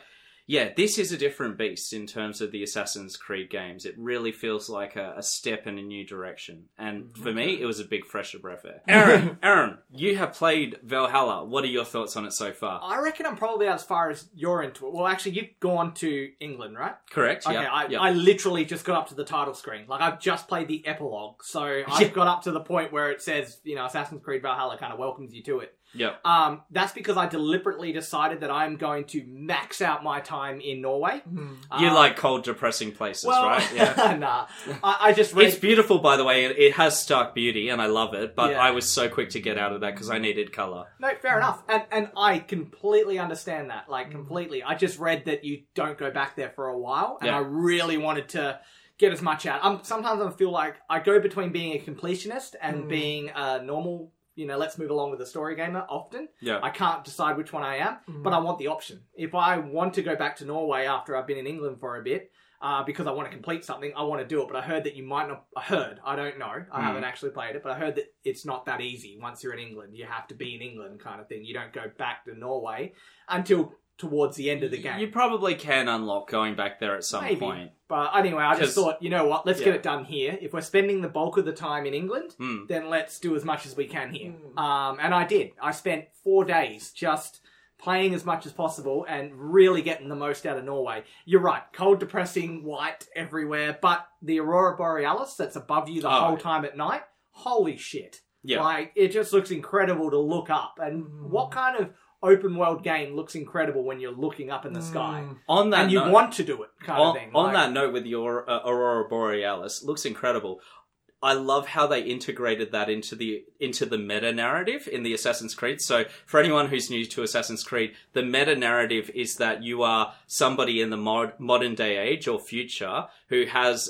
yeah, this is a different beast in terms of the Assassin's Creed games. It really feels like a step in a new direction. And for me, it was a big fresh of breath air. Aaron, you have played Valhalla. What are your thoughts on it so far? I reckon I'm probably as far as you're into it. Well, actually, you've gone to England, right? Correct, Okay, I literally just got up to the title screen. Like, I've just played the epilogue, so I've got up to the point where it says, Assassin's Creed Valhalla kind of welcomes you to it. Yeah. That's because I deliberately decided that I'm going to max out my time in Norway. You like cold, depressing places, right? Yeah. Nah. I just read... It's beautiful, by the way. It has stark beauty, and I love it, but I was so quick to get out of that because I needed colour. No, fair enough. And I completely understand that. Like, completely. I just read that you don't go back there for a while, and I really wanted to get as much out. Sometimes I feel like I go between being a completionist and being a normal... let's move along with the story gamer often. Yeah. I can't decide which one I am, but I want the option. If I want to go back to Norway after I've been in England for a bit, because I want to complete something, I want to do it. But I heard that you might not... I don't know. I haven't actually played it, but I heard that it's not that easy once you're in England. You have to be in England kind of thing. You don't go back to Norway until towards the end of the game. You probably can unlock going back there at some point. But anyway, I just thought, you know what, let's get it done here. If we're spending the bulk of the time in England, then let's do as much as we can here. And I did. I spent 4 days just playing as much as possible and really getting the most out of Norway. You're right, cold, depressing, white everywhere, but the Aurora Borealis that's above you the whole time at night, holy shit. Yeah. Like, it just looks incredible to look up. And what kind of open world game looks incredible when you're looking up in the sky on that and you note, want to do it kind of thing. On that note, with your Aurora Borealis, looks incredible. I love how they integrated that into the meta narrative in the Assassin's Creed. So for anyone who's new to Assassin's Creed, the meta narrative is that you are somebody in the modern day age or future who has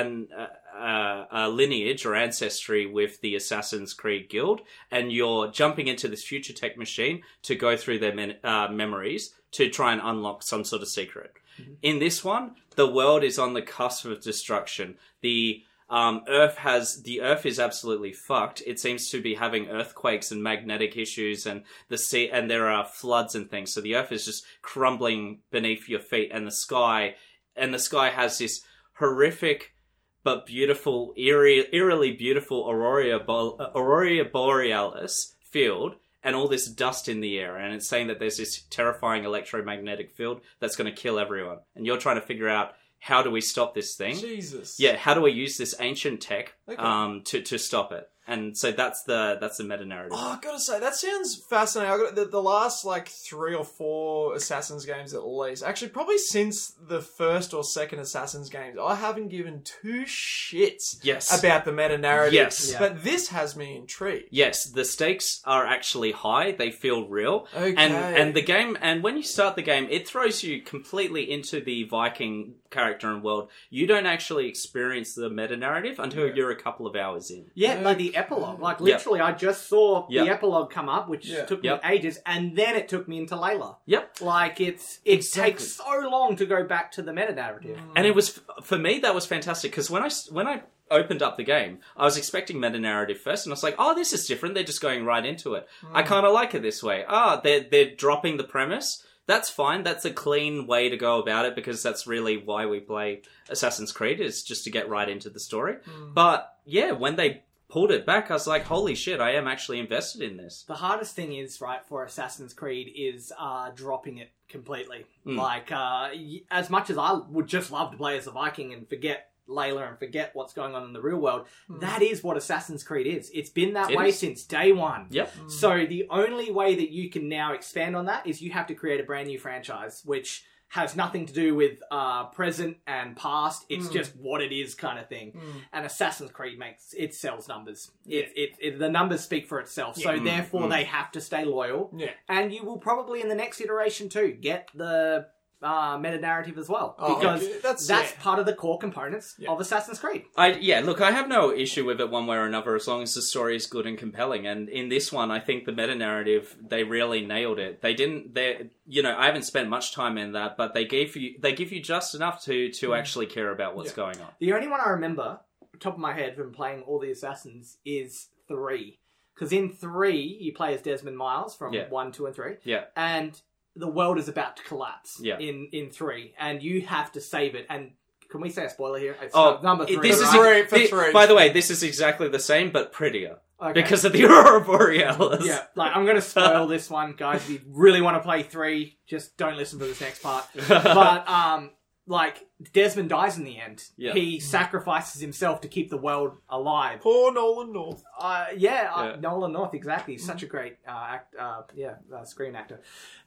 a lineage or ancestry with the Assassin's Creed Guild, and you're jumping into this future tech machine to go through their memories to try and unlock some sort of secret. In this one, the world is on the cusp of destruction. The Earth is absolutely fucked. It seems to be having earthquakes and magnetic issues, and there are floods and things. So the Earth is just crumbling beneath your feet, and the sky has this horrific but beautiful, eerily beautiful Aurora Borealis field, and all this dust in the air, and it's saying that there's this terrifying electromagnetic field that's going to kill everyone, and you're trying to figure out, how do we stop this thing? Jesus. Yeah, how do we use this ancient tech to stop it? And so that's the meta narrative. Oh, I gotta say, that sounds fascinating. I got the last 3 or 4 Assassin's games at least. Actually, probably since the first or second Assassin's games, I haven't given 2 shits about the meta narrative. Yes. But this has me intrigued. Yes, the stakes are actually high. They feel real. Okay. And the game, and when you start the game, it throws you completely into the Viking character and world. You don't actually experience the meta narrative until you're a couple of hours in. Yeah, like the epilogue. Like, literally, I just saw the epilogue come up, which took me ages, and then it took me into Layla. Yep. Like, it takes so long to go back to the meta-narrative. And it was, for me, that was fantastic, because when I opened up the game, I was expecting meta-narrative first, and I was like, oh, this is different, they're just going right into it. I kind of like it this way. They're dropping the premise. That's fine. That's a clean way to go about it, because that's really why we play Assassin's Creed, is just to get right into the story. But, yeah, when they pulled it back, I was like, holy shit, I am actually invested in this. The hardest thing is, right, for Assassin's Creed is dropping it completely. Like, as much as I would just love to play as a Viking and forget Layla and forget what's going on in the real world, that is what Assassin's Creed is. It's been that way since day one. Yep. So the only way that you can now expand on that is you have to create a brand new franchise, which has nothing to do with present and past. It's just what it is kind of thing. And Assassin's Creed sells numbers. The numbers speak for itself. So therefore they have to stay loyal. Yeah. And you will probably in the next iteration too get the meta-narrative as well. Because that's part of the core components of Assassin's Creed. Look, I have no issue with it one way or another as long as the story is good and compelling. And in this one, I think the meta-narrative, they really nailed it. I haven't spent much time in that, but they give you just enough to actually care about what's going on. The only one I remember, top of my head, from playing all the Assassins is 3. Because in 3, you play as Desmond Miles from 1, 2, and 3. Yeah. And the world is about to collapse Yeah. in 3, and you have to save it. And can we say a spoiler here? It's number 3. This is right? three. By the way, this is exactly the same, but prettier. Okay. Because of the Aurora Borealis. Yeah, like, I'm going to spoil this one, guys. If you really want to play 3, just don't listen to this next part. But, like, Desmond dies in the end. Yeah. He sacrifices himself to keep the world alive. Poor Nolan North. Nolan North, exactly. He's such a great screen actor.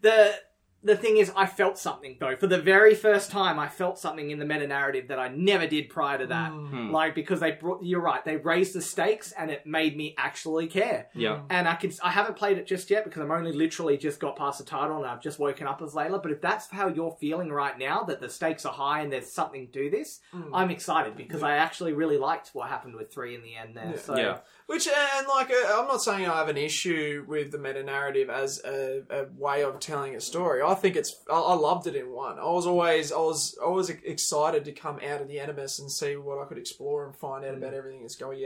The thing is, I felt something, though. For the very first time, I felt something in the meta-narrative that I never did prior to that. Like, because you're right, they raised the stakes, and it made me actually care. Yeah. And I haven't played it just yet, because I'm only literally just got past the title, and I've just woken up as Layla. But if that's how you're feeling right now, that the stakes are high and there's something to this, I'm excited, because I actually really liked what happened with 3 in the end there. Yeah. So, Yeah. Which, and like, I'm not saying I have an issue with the meta-narrative as a way of telling a story. I think I loved it in 1. I was always excited to come out of the Animus and see what I could explore and find out about everything that's going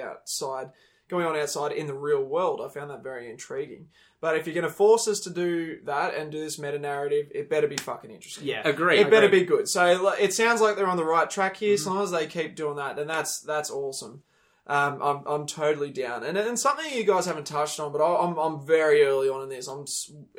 on outside in the real world. I found that very intriguing. But if you're going to force us to do that and do this meta-narrative, it better be fucking interesting. yeah. Agree. It better be good. So it sounds like they're on the right track here. As long as they keep doing that, then that's awesome. I'm totally down, and something you guys haven't touched on, but I'm very early on in this. I'm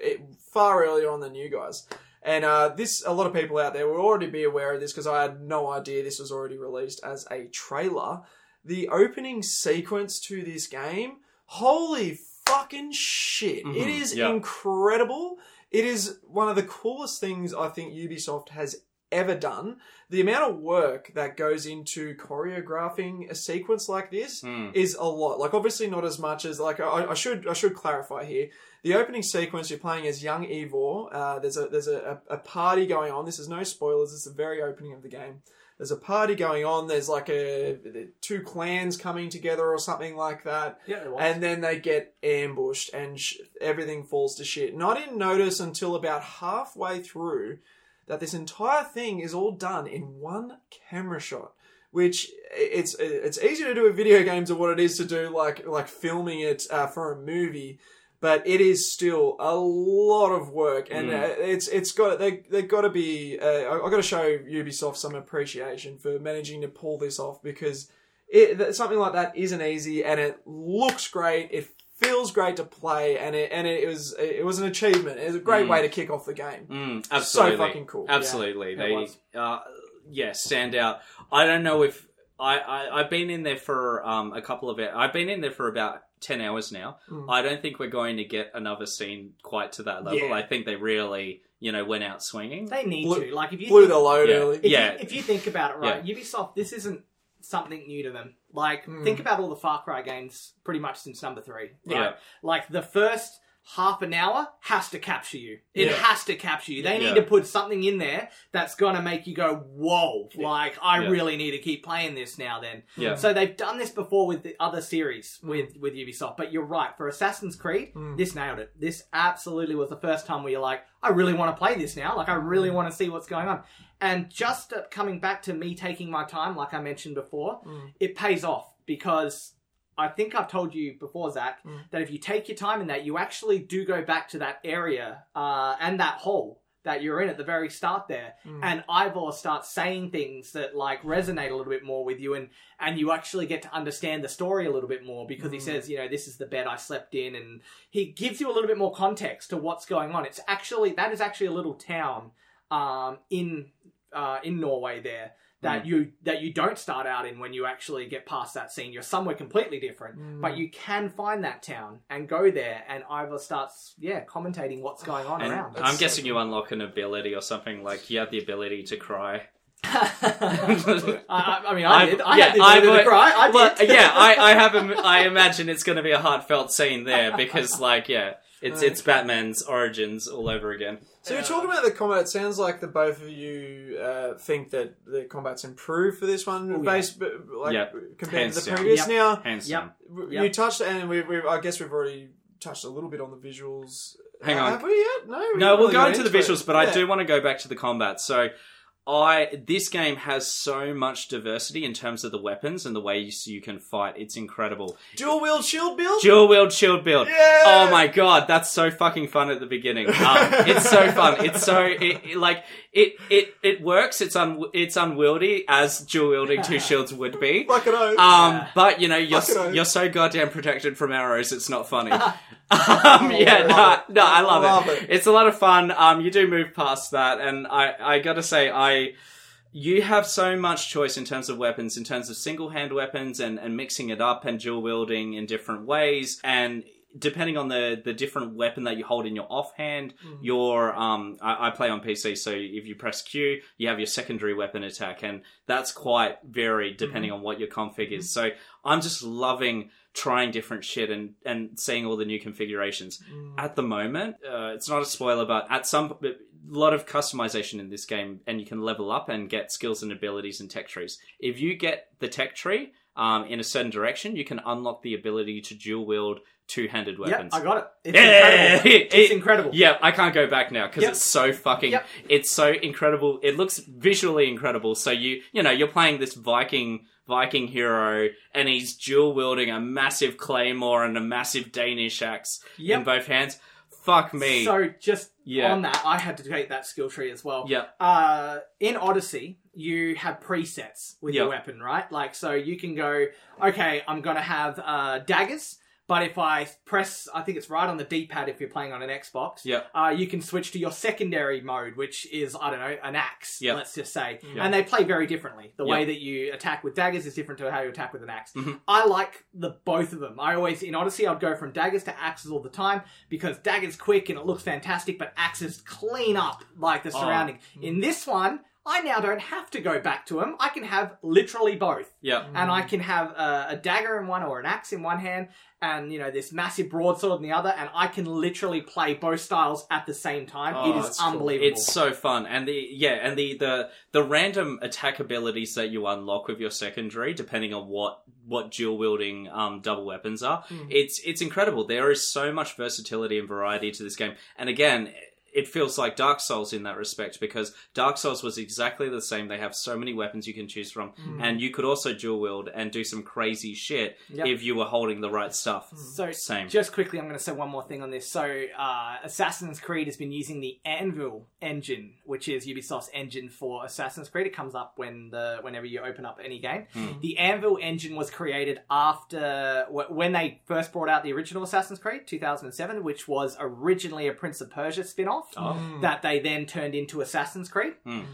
far earlier on than you guys, and a lot of people out there will already be aware of this because I had no idea this was already released as a trailer. The opening sequence to this game, holy fucking shit! Mm-hmm. It is incredible. It is one of the coolest things I think Ubisoft has ever done. The amount of work that goes into choreographing a sequence like this is a lot. Like, obviously not as much as, like, I should clarify here. The opening sequence, you're playing as young Eivor. There's a party going on. This is no spoilers. It's the very opening of the game. There's a party going on. There's like 2 clans coming together or something like that. Yeah, it was. And then they get ambushed and everything falls to shit. And I didn't notice until about halfway through that this entire thing is all done in 1 camera shot, which it's easy to do with video games than what it is to do like filming it for a movie, but it is still a lot of work, and they've got to be. I've got to show Ubisoft some appreciation for managing to pull this off, because something like that isn't easy, and it looks great. It feels great to play, and it was an achievement. It was a great way to kick off the game. Absolutely. So fucking cool. Absolutely. Yeah, They stand out. I don't know if I've been in there for a couple of I've been in there for about 10 hours now. I don't think we're going to get another scene quite to that level. Yeah. I think they really, went out swinging. They need to. Like, if you Blew think, the load Yeah. early. if you think about it, right, Ubisoft, this isn't something new to them. Like, think about all the Far Cry games pretty much since number 3. Right? Yeah. Like, the first half an hour has to capture you. It has to capture you. They need Yeah. to put something in there that's going to make you go, whoa, like, I Yeah. really need to keep playing this now then. Yeah. So they've done this before with the other series with Ubisoft, but you're right. For Assassin's Creed, this nailed it. This absolutely was the first time where you're like, I really want to play this now. Like, I really want to see what's going on. And just coming back to me taking my time, like I mentioned before, it pays off, because I think I've told you before, Zach, that if you take your time in that, you actually do go back to that area and that hole that you're in at the very start there. And Ivor starts saying things that like resonate a little bit more with you, and you actually get to understand the story a little bit more, because he says, this is the bed I slept in, and he gives you a little bit more context to what's going on. That is actually a little town in Norway there. That you don't start out in when you actually get past that scene. You're somewhere completely different, but you can find that town and go there, and Ivor starts, commentating what's going on around. I'm guessing you unlock an ability or something, like you have the ability to cry. I mean, I did. I had the ability to cry. I did. Well, I imagine it's going to be a heartfelt scene there, because, it's Batman's origins all over again. So you're talking about the combat. It sounds like the both of you think that the combat's improved for this one, compared Hands to the down. previous. Yep. Now, Hands down. you touched, and I guess we've already touched a little bit on the visuals. Hang on. Have we yet? No. No, we'll really go got into the it. visuals, but I do want to go back to the combat. So, This game has so much diversity in terms of the weapons and the ways you can fight. It's incredible. Dual wield shield build? Dual wield shield build. Yeah! Oh my god, that's so fucking fun at the beginning. It's so fun. It's so it works. It's unwieldy as dual wielding two shields would be. Fucking oath. But you know you're so goddamn protected from arrows. It's not funny. I love it. It's a lot of fun. You do move past that, and I gotta say, you have so much choice in terms of weapons, in terms of single hand weapons and mixing it up and dual wielding in different ways, and depending on the different weapon that you hold in your offhand, I play on PC, so if you press Q, you have your secondary weapon attack, and that's quite varied depending on what your config is. So I'm just loving trying different shit and seeing all the new configurations. At the moment, it's not a spoiler, but a lot of customization in this game, and you can level up and get skills and abilities and tech trees. If you get the tech tree in a certain direction, you can unlock the ability to dual wield two-handed weapons. Yep, I got it. It's incredible. It's incredible. Yeah, I can't go back now because it's so fucking... It's so incredible. It looks visually incredible. So you're playing this Viking hero, and he's dual wielding a massive claymore and a massive Danish axe in both hands. Fuck me. So just on that, I had to take that skill tree as well. Yeah. In Odyssey, you have presets with your weapon, right? Like, so you can go, okay, I'm going to have daggers. But if I press, I think it's right on the D-pad if you're playing on an Xbox, you can switch to your secondary mode, which is, I don't know, an axe, let's just say. And they play very differently. The way that you attack with daggers is different to how you attack with an axe. I like both of them. In Odyssey, I'd go from daggers to axes all the time, because daggers quick and it looks fantastic, but axes clean up like the surrounding. In this one, I now don't have to go back to them. I can have literally both. Yeah. And I can have a dagger in one or an axe in one hand, and this massive broadsword in the other, and I can literally play both styles at the same time. It is unbelievable. Cool. It's so fun, and the random attack abilities that you unlock with your secondary, depending on what dual wielding double weapons are, it's incredible. There is so much versatility and variety to this game, and again, it feels like Dark Souls in that respect, because Dark Souls was exactly the same. They have so many weapons you can choose from, and you could also dual wield and do some crazy shit if you were holding the right stuff. So, just quickly, I'm going to say one more thing on this. So, Assassin's Creed has been using the Anvil engine, which is Ubisoft's engine for Assassin's Creed. It comes up whenever you open up any game. The Anvil engine was created after when they first brought out the original Assassin's Creed, 2007, which was originally a Prince of Persia spin-off. That they then turned into Assassin's Creed.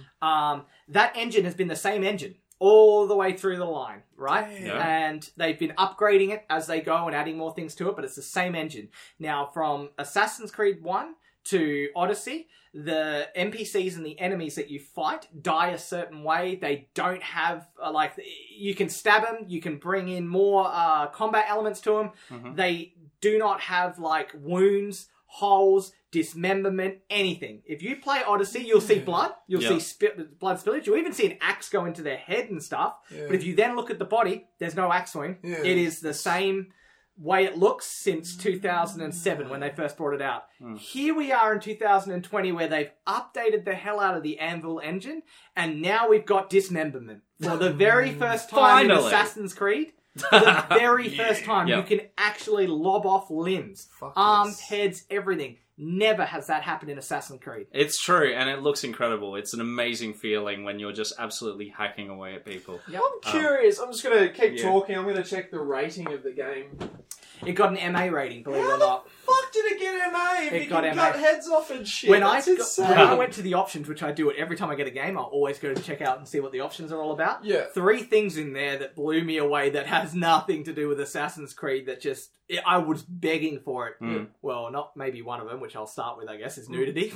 That engine has been the same engine all the way through the line, right? And they've been upgrading it as they go and adding more things to it, but it's the same engine. Now, from Assassin's Creed 1 to Odyssey, the NPCs and the enemies that you fight die a certain way. They don't have, you can stab them, you can bring in more combat elements to them. They do not have, wounds, holes, dismemberment, anything. If you play Odyssey, you'll see blood. You'll see blood spillage. You'll even see an axe go into their head and stuff. But if you then look at the body, there's no axe wound. It is the same way it looks since 2007 when they first brought it out. Here we are in 2020 where they've updated the hell out of the Anvil engine, and now we've got dismemberment. For the very first time in Assassin's Creed, for the very first time, you can actually lob off limbs, arms, heads, everything. Never has that happened in Assassin's Creed. It's true, and it looks incredible. It's an amazing feeling when you're just absolutely hacking away at people. I'm curious. I'm just going to keep talking. I'm going to check the rating of the game. It got an MA rating, believe it or not. How the fuck did it get MA if it you got can MA. cut heads off and shit? When I went to the options, which I do it every time I get a game, I'll always go to check out and see what the options are all about. 3 things in there that blew me away that has nothing to do with Assassin's Creed that just... I was begging for it. Well, not maybe one of them, which I'll start with, I guess, is nudity.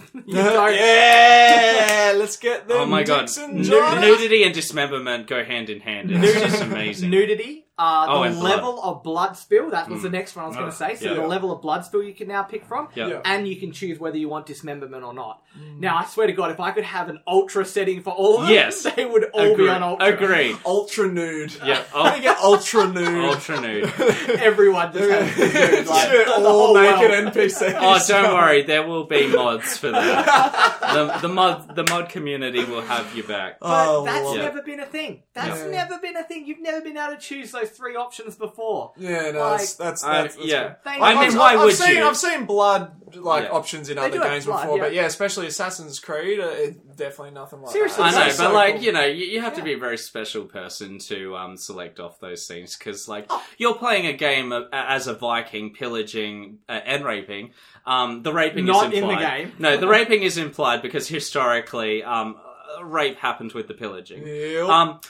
Let's get them. Oh my god. Nudity and dismemberment go hand in hand. It's just amazing. Nudity, and blood. level of blood spill, that was the next one I was going to say. So Yeah. the level of blood spill you can now pick from. Yeah. And you can choose whether you want dismemberment or not. Now, I swear to God, if I could have an ultra setting for all of them, Yes. they would all be on ultra. Agreed. Ultra nude. Yeah. How do you get ultra nude? Ultra nude. Everyone just has to do, like, Shit, the all whole naked world. NPCs. Oh, don't worry, there will be mods for that. The mod community will have you back. But Oh, that's Lord. never been a thing. That's Yeah. never been a thing. You've never been able to choose those 3 options before. Yeah, no, Like, that's yeah. Thank I you. mean, why would you? I've seen blood Yeah. options in They other do have games blood, before, yeah. but yeah, especially Assassin's Creed, definitely nothing like Seriously, that. I know, That's but so like, cool. you know, you have to be a very special person to select off those things, because like, you're playing a game as a Viking, pillaging and raping. The raping Not is in the implied. game. No, the raping is implied because historically, rape happened with the pillaging. Yep.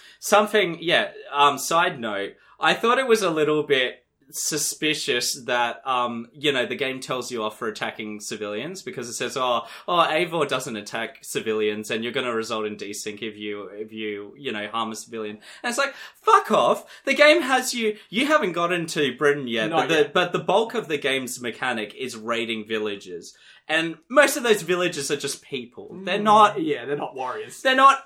Side note, I thought it was a little bit suspicious that the game tells you off for attacking civilians, because it says Eivor doesn't attack civilians and you're going to result in desync if you harm a civilian. And it's like, fuck off, the game has you haven't gotten to Britain yet, but the bulk of the game's mechanic is raiding villages, and most of those villages are just people. They're not Yeah, they're not warriors. they're not,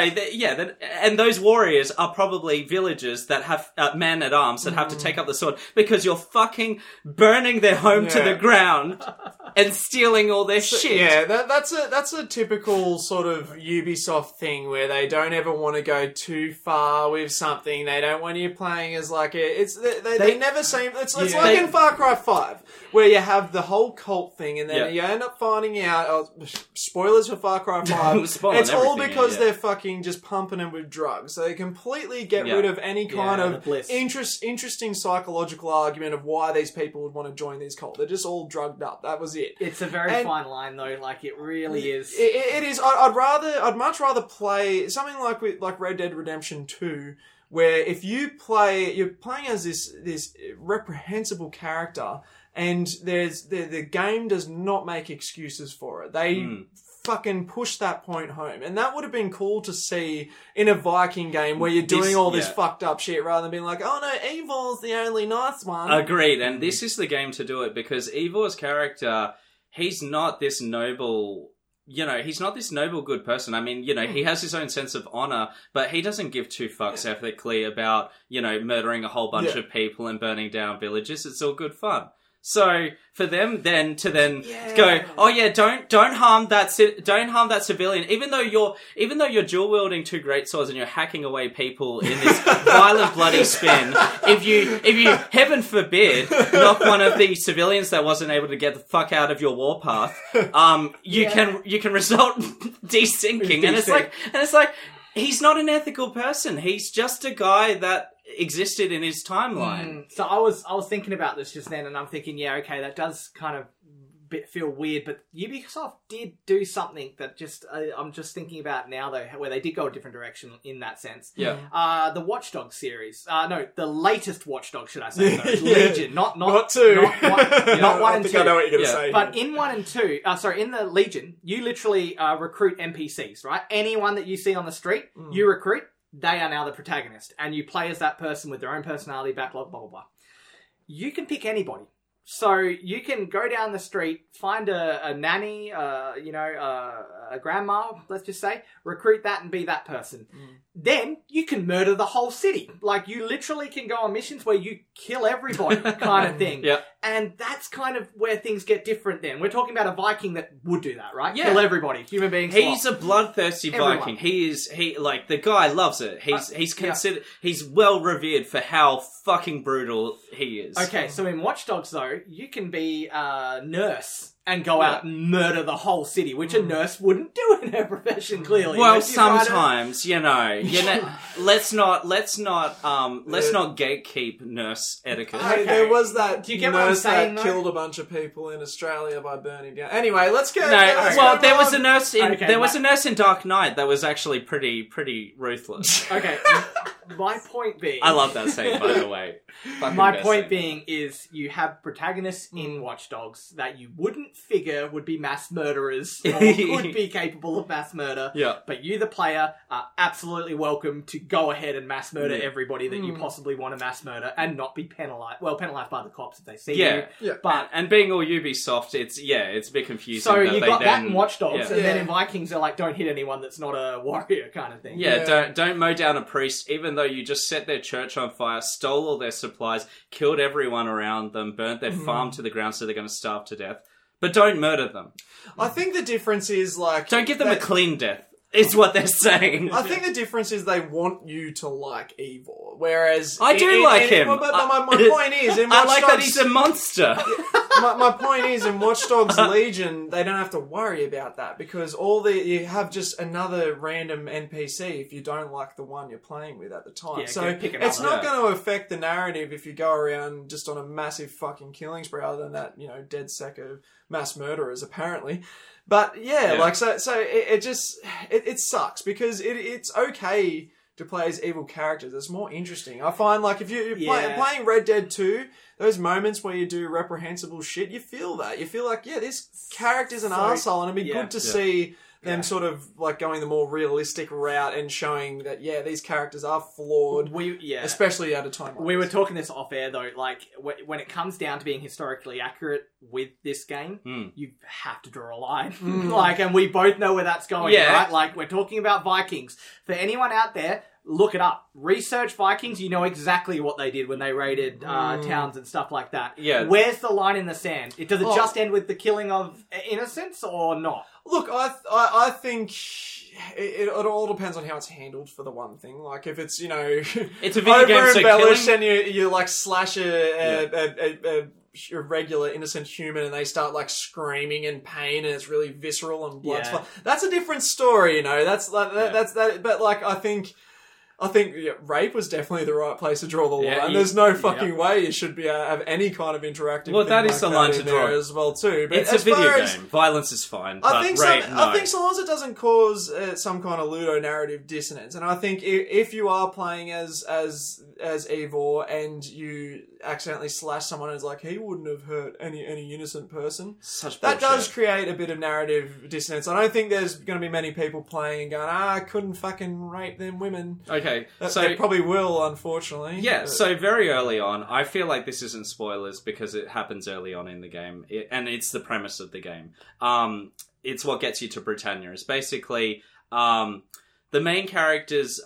and those warriors are probably villagers that have men-at-arms that have to take up the sword because you're fucking burning their home to Yeah. the ground and stealing all their shit. Yeah, that's a typical sort of Ubisoft thing where they don't ever want to go too far with something. They don't want you playing as like they never seem. It's like in Far Cry 5 where you have the whole cult thing, and then you end up finding out. Spoilers for Far Cry 5. Spoiling It's all everything, because yeah. they're fucking just pumping them with drugs. So they completely get rid of any kind the of bliss. interesting psychological argument of why these people would want to join these cult. They're just all drugged up. That was it. It's a very fine line, though. Like, it really is. It is. I'd much rather play something like Red Dead Redemption 2, where if you're playing as this reprehensible character, and the game does not make excuses for it. They fucking push that point home, and that would have been cool to see in a Viking game where you're doing all this fucked up shit rather than being like, oh no, Eivor's the only nice one. Agreed, and this is the game to do it, because Eivor's character, he's not this noble, he's not this noble good person. I mean, he has his own sense of honor, but he doesn't give two fucks ethically about, murdering a whole bunch of people and burning down villages. It's all good fun. So for them then to go, don't harm that civilian, even though you're dual wielding two great swords and you're hacking away people in this violent bloody spin. If you heaven forbid knock one of the civilians that wasn't able to get the fuck out of your warpath, you can result desyncing, and it's like he's not an ethical person. He's just a guy that existed in his timeline. So I was thinking about this just then, and I'm thinking, that does kind of feel weird, but Ubisoft did do something that I'm just thinking about now, though, where they did go a different direction in that sense. Yeah. The Watch Dogs series. No, the latest Watch Dogs, should I say? Sorry. Legion, not 2. not 1 and 2. I know what you're going to say. But in 1 and 2, in the Legion, you literally recruit NPCs, right? Anyone that you see on the street, you recruit. They are now the protagonist, and you play as that person with their own personality, backlog, blah, blah, blah. You can pick anybody. So you can go down the street, find a nanny, a grandma, let's just say, recruit that and be that person. Then you can murder the whole city. Like, you literally can go on missions where you kill everybody kind of thing. Yeah. And that's kind of where things get different then. We're talking about a Viking that would do that, right? Yeah. Kill everybody, human beings. He's a bloodthirsty Viking. The guy loves it. He's well revered for how fucking brutal he is. Okay, so in Watch Dogs, though, you can be a nurse and go out and murder the whole city, which a nurse wouldn't do in her profession, clearly. Well, Unless you try to- sometimes, let's not gatekeep nurse etiquette. Hey, there was that Do you get what I'm nurse saying, that though? killed a bunch of people in Australia by burning down. Anyway, let's get. There was a nurse in Okay, a nurse in Dark Knight that was actually pretty ruthless. Okay, My point being... I love that scene, by the way. Fucking My best point scene. being is you have protagonists in Watch Dogs that you wouldn't figure would be mass murderers or could be capable of mass murder. Yeah. But you, the player, are absolutely welcome to go ahead and mass murder everybody that you possibly want to mass murder and not be penalised. Well, penalised by the cops if they see you. Yeah. But And being all Ubisoft, it's a bit confusing. so that you they got that then- in Watch Dogs, Yeah. and then in Vikings they're like, don't hit anyone that's not a warrior kind of thing. Yeah, don't mow down a priest, even though you just set their church on fire, stole all their supplies, killed everyone around them, burnt their farm to the ground so they're going to starve to death. But don't murder them. I think the difference is like... Don't give them a clean death, is what they're saying. I think the difference is they want you to like Eivor, whereas... I do like him. But my point is, in Watch I like Dogs, that he's a monster. my point is, in Watch Dogs Legion, they don't have to worry about that because you have just another random NPC if you don't like the one you're playing with at the time. Yeah, so go pick another. it's not going to affect the narrative if you go around just on a massive fucking killing spree, other than that, dead sack of mass murderers apparently. But Yeah. like so it sucks because it's okay to play as evil characters. It's more interesting. I find like if you're playing Red Dead 2, those moments where you do reprehensible shit, you feel that. You feel like, this character's an arsehole, and it'd be good to see them sort of like going the more realistic route and showing that, these characters are flawed, especially at a time like We were this. talking this off air though, like when it comes down to being historically accurate with this game, you have to draw a line. Like, and we both know where that's going, right? Like, we're talking about Vikings. For anyone out there, look it up. Research Vikings, you know exactly what they did when they raided towns and stuff like that. Yeah. Where's the line in the sand? Does it just end with the killing of innocents or not? Look, I think it all depends on how it's handled for the one thing. Like if it's It's a video game, so embellished killing... and you like slash a regular innocent human and they start like screaming in pain and it's really visceral and blood's that's a different story. That's like that's that. But like I think rape was definitely the right place to draw the line. Yeah, There's no fucking way you should be have any kind of interactive. Well, thing that is like the that line in to there draw as well too. But It's a as video far game. as, Violence is fine, but I think rape, no. I think so long as it doesn't cause some kind of ludonarrative dissonance, and I think if you are playing as Eivor and you accidentally slash someone and it's like he wouldn't have hurt any innocent person, Such that bullshit. does create a bit of narrative dissonance. I don't think there's going to be many people playing and going, I couldn't fucking rape them women. Okay, so... They probably will, unfortunately. Yeah, But- so very early on, I feel like this isn't spoilers because it happens early on in the game, and it's the premise of the game. It's what gets you to Britannia. It's basically the main character's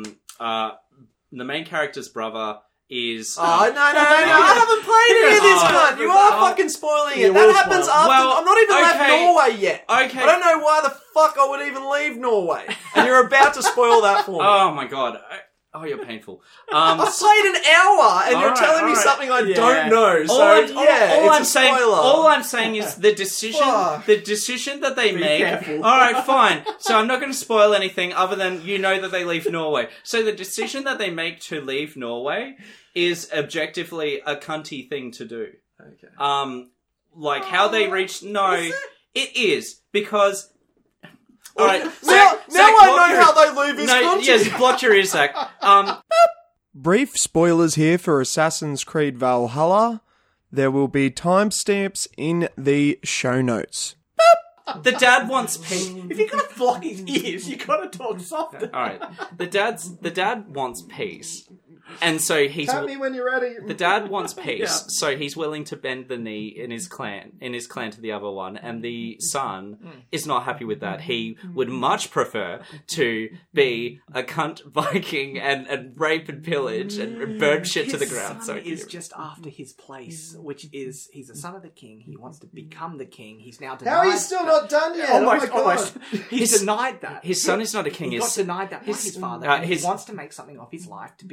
brother is. No, I haven't played any of this, cunt. You are fucking spoiling it. You That will happens spoil it. after... Well, I'm not even left okay. Norway yet. Okay. I don't know why the fuck I would even leave Norway. And you're about to spoil that for me. Oh my god. Oh, you're painful. I've played an hour and you're Alright, telling me alright. something I Yeah. don't know. So, all it's I'm a saying, spoiler. all I'm saying is the decision Fuck. that they make. careful. All right, fine. So I'm not going to spoil anything other than that they leave Norway. So the decision that they make to leave Norway is objectively a cunty thing to do. Okay. Like how they reached Is it is because. Well, All right, now Zach, I know block your- how they leave this No, country. yes, block your ears, Zach. Brief spoilers here for Assassin's Creed Valhalla. There will be timestamps in the show notes. The dad wants peace. If you're gonna block his ears, you gotta talk softer. All right, the dad wants peace, and so he's. Tell me when you're ready. The dad wants peace, so he's willing to bend the knee in his clan to the other one, and the son is not happy with that. He would much prefer to be a cunt Viking and rape and pillage and burn shit to the ground. His So son is just after his place, which is he's the son of the king. He wants to become the king. He's now denied. How are you still not done yet? Almost, oh my God. almost. He's denied that. his son is not a king. He got denied that by his father. And his- he wants to make something of his life to be a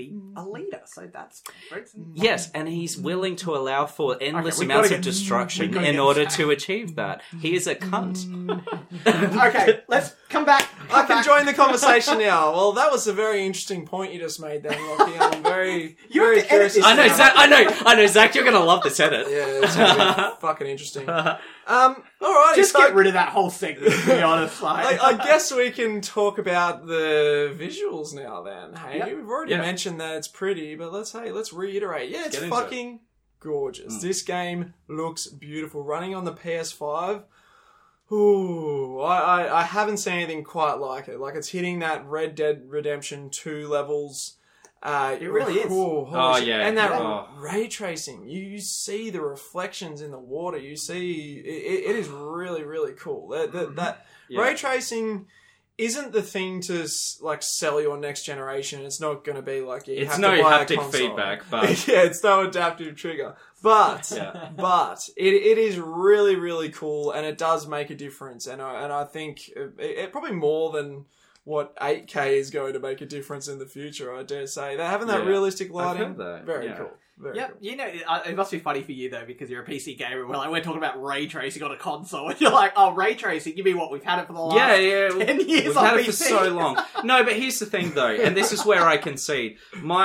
leader, so that's Yes, and he's willing to allow for endless we've amounts gotta of get- destruction we've gotta in get order Shane. to achieve that. He is a cunt. Okay, let's come back. I can join the conversation now. Well, that was a very interesting point you just made then, Lockie. I'm very, You very have to edit curious. this to I know, see Zach. I know, Zach. You're gonna love this edit. Yeah, it's gonna be fucking interesting. Alrighty, Just so get rid of that whole segment, to be honest. Like, I guess we can talk about the visuals now then. Hey, Yep. we've already mentioned that it's pretty, but let's reiterate. Yeah, it's get into fucking gorgeous. This game looks beautiful. Running on the PS5. Ooh, I haven't seen anything quite like it. Like, it's hitting that Red Dead Redemption 2 levels. It really is. Holy shit. yeah. And that Oh. ray tracing, you see the reflections in the water. You see, it is really, really cool. That Yeah. ray tracing isn't the thing to like sell your next generation. It's not going to be like you It's have no to buy a haptic console. feedback, but Yeah, it's no adaptive trigger. But Yeah. but it is really, really cool, and it does make a difference. And I think it probably more than what 8K is going to make a difference in the future. I dare say they're having that Yeah. realistic I've lighting. heard that, Very yeah. cool. Very yeah, cool. you know, it must be funny for you though because you're a PC gamer. We're talking about ray tracing on a console, and you're like, "Oh, ray tracing? You mean what? We've had it for the last yeah, 10 years we've on had it PC. for so long. No, but here's the thing though, and this is where I concede.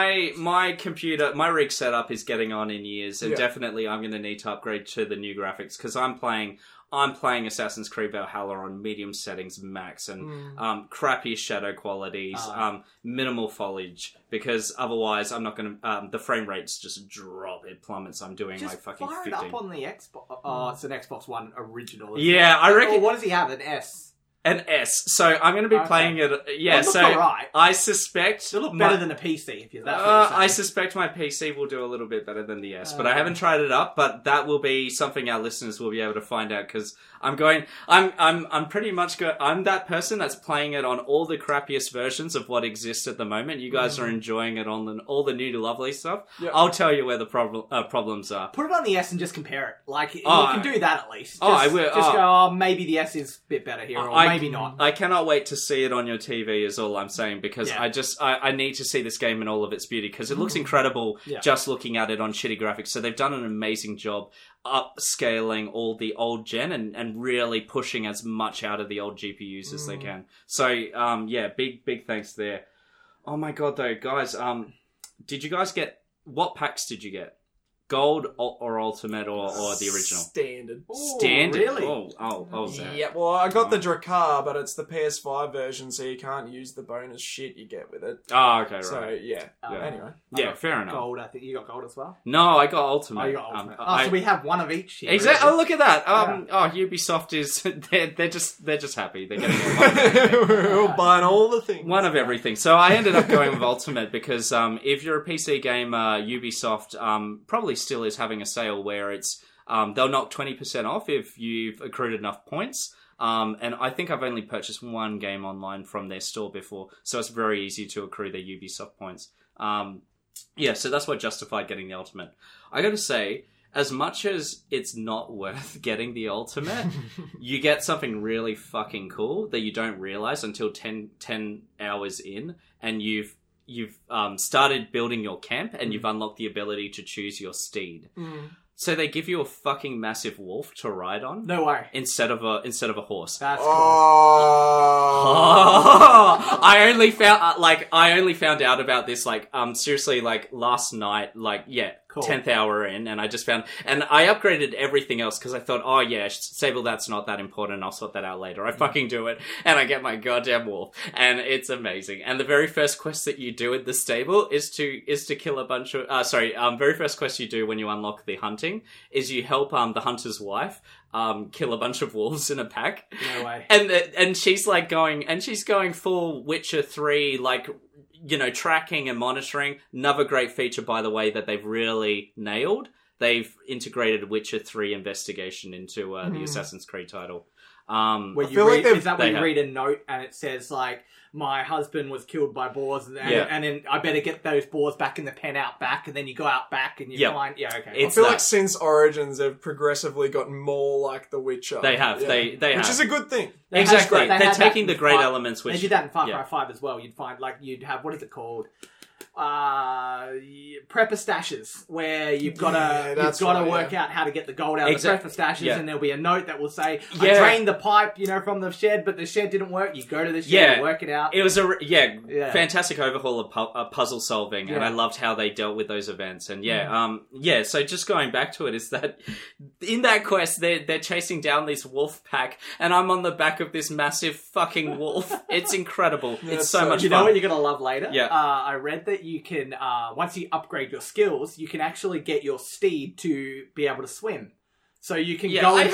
My computer, my rig setup is getting on in years, and Yeah. definitely I'm going to need to upgrade to the new graphics because I'm playing Assassin's Creed Valhalla on medium settings max and crappy shadow qualities, minimal foliage because otherwise I'm not going to. The frame rates just drop; it plummets. I'm doing Just like fucking fire 15. it up on the Xbox. Oh, it's an Xbox One original. isn't Yeah, it? I reckon- Oh, what does he have? An S. An S. So I'm going to be Okay. playing it. Yeah, Well, it looks so alright. I suspect It look better than a PC if you're that's what you're I saying. suspect my PC will do a little bit better than the S, but I haven't tried it up. But that will be something our listeners will be able to find out because I'm pretty much I'm that person that's playing it on all the crappiest versions of what exists at the moment. You guys are enjoying it on all the new to lovely stuff. Yep. I'll tell you where the problems are. Put it on the S and just compare it. Like, you Oh, can do that at least. Just, I will. Just Oh. go, oh, maybe the S is a bit better here, or maybe not. I cannot wait to see it on your TV is all I'm saying because Yeah. I need to see this game in all of its beauty because it looks incredible Yeah. just looking at it on shitty graphics. So they've done an amazing job upscaling all the old gen and really pushing as much out of the old GPUs as they can. So yeah, big thanks there. Oh my god though, guys, did you guys what packs did you get? Gold or Ultimate or the original? Standard. Standard. really? Oh, Zach. Yeah, well, I got the Drakkar, but it's the PS5 version, so you can't use the bonus shit you get with it. Oh, okay, right. So, yeah. Yeah. Anyway. Yeah, fair enough. Gold, I think. You got gold as well? No, I got Ultimate. Oh, you got Ultimate. I- So we have one of each here. Exactly. really. Oh, look at that. Ubisoft is they're just happy. They're getting We're all buying all the things. one of everything. So I ended up going with Ultimate because if you're a PC gamer, Ubisoft probably still is having a sale where it's they'll knock 20% off if you've accrued enough points. And I think I've only purchased one game online from their store before, so it's very easy to accrue their Ubisoft points. Yeah, so that's what justified getting the Ultimate. I gotta say, as much as it's not worth getting the Ultimate, you get something really fucking cool that you don't realize until 10 hours in, and you've started building your camp, and you've unlocked the ability to choose your steed. So they give you a fucking massive wolf to ride on No way. instead of a horse. That's cool. Oh. I only found out about this seriously last night, Cool. 10th hour in, and I just found, and I upgraded everything else because I thought, oh yeah, Sable, that's not that important, I'll sort that out later. I fucking do it, and I get my goddamn wolf, and it's amazing. And the very first quest that you do at the stable is to kill a bunch of, very first quest you do when you unlock the hunting is you help the hunter's wife kill a bunch of wolves in a pack. No way. And she's going full Witcher 3, tracking and monitoring. Another great feature, by the way, that they've really nailed. They've integrated Witcher 3 investigation into the Assassin's Creed title. Where you feel like read, is that they when you have- read a note and it says my husband was killed by boars and Yeah. then I better get those boars back in the pen out back, and then you go out back and you Yep. find okay. I It's feel that. like since Origins, they've progressively gotten more like The Witcher. They have. Yeah. They Which have. is a good thing. They had- Exactly. they They're had that taking in the great Far- elements which they did that in Far yeah. Cry 5 as well. You'd find you'd have, what is it called? prepper stashes where you've got Yeah, to that's work out how to get the gold out of the prepper stashes, and there'll be a note that will say, "I drained the pipe, from the shed, but the shed didn't work." You go to the shed, and work it out. It was fantastic overhaul of puzzle solving, and I loved how they dealt with those events. And so just going back to it is that in that quest they're chasing down this wolf pack, and I'm on the back of this massive fucking wolf. It's incredible. It's so much fun. You know what you're gonna love later? Yeah. I read that you can once you upgrade your skills, you can actually get your steed to be able to swim. So you can go into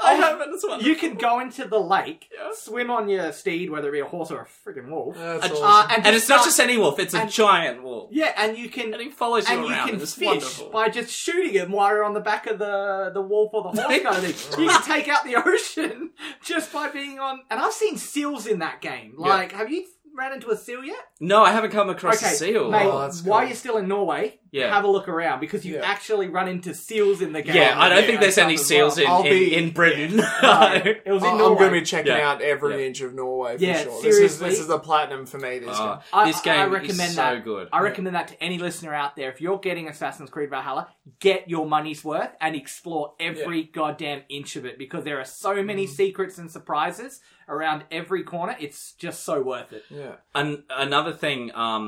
you can go into the lake, swim on your steed, whether it be a horse or a freaking wolf. Awesome. And it's not just any wolf; it's a giant wolf. Yeah, and you can he follows you around. You can it's fish wonderful. by just shooting him while you're on the back of the wolf or the horse kind of thing. You can take out the ocean just by being on. And I've seen seals in that game. Like, have you ran into a seal yet? No, I haven't come across a seal. Mate, cool. while you're still in Norway, have a look around because you actually run into seals in the game. Yeah, I don't think there's any seals in Britain. It was in Norway. I'm going to be checking out every inch of Norway for sure. Seriously. This is the platinum for me. This game. This game I recommend is that. so good. I recommend that to any listener out there. If you're getting Assassin's Creed Valhalla, get your money's worth and explore every goddamn inch of it because there are so many secrets and surprises around every corner. It's just so worth it. Yeah. And another thing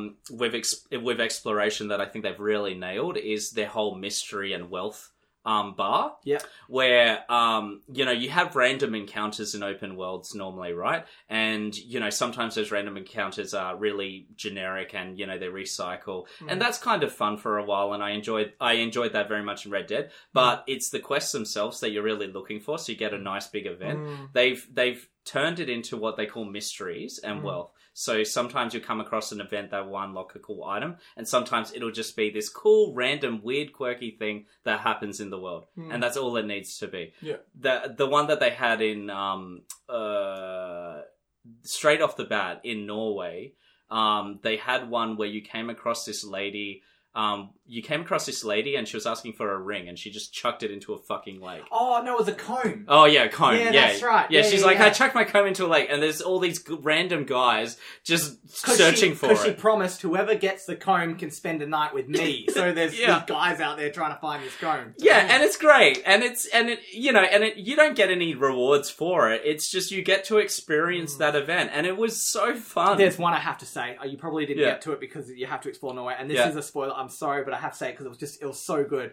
with exploration that I think they've really nailed is their whole mystery and wealth bar. Yeah. Where, you have random encounters in open worlds normally, right? And, sometimes those random encounters are really generic and, they recycle. And that's kind of fun for a while, and I enjoyed that very much in Red Dead. But it's the quests themselves that you're really looking for, so you get a nice big event. They've turned it into what they call mysteries and wealth. So sometimes you'll come across an event that will unlock a cool item, and sometimes it'll just be this cool, random, weird, quirky thing that happens in the world. And that's all it needs to be. Yeah. The one that they had in straight off the bat in Norway, they had one where you came across this lady. And she was asking for a ring, and she just chucked it into a fucking lake. Oh, no, it was a comb. Oh, yeah, comb. Yeah, that's right. Yeah, she's like, I chucked my comb into a lake, and there's all these random guys just searching for it. Because she promised whoever gets the comb can spend a night with me. So there's these guys out there trying to find this comb. Yeah, and it's great. And you don't get any rewards for it. It's just you get to experience that event, and it was so fun. There's one I have to say. You probably didn't get to it because you have to explore Norway, and this is a spoiler. I'm sorry, but I have to say it because it was so good.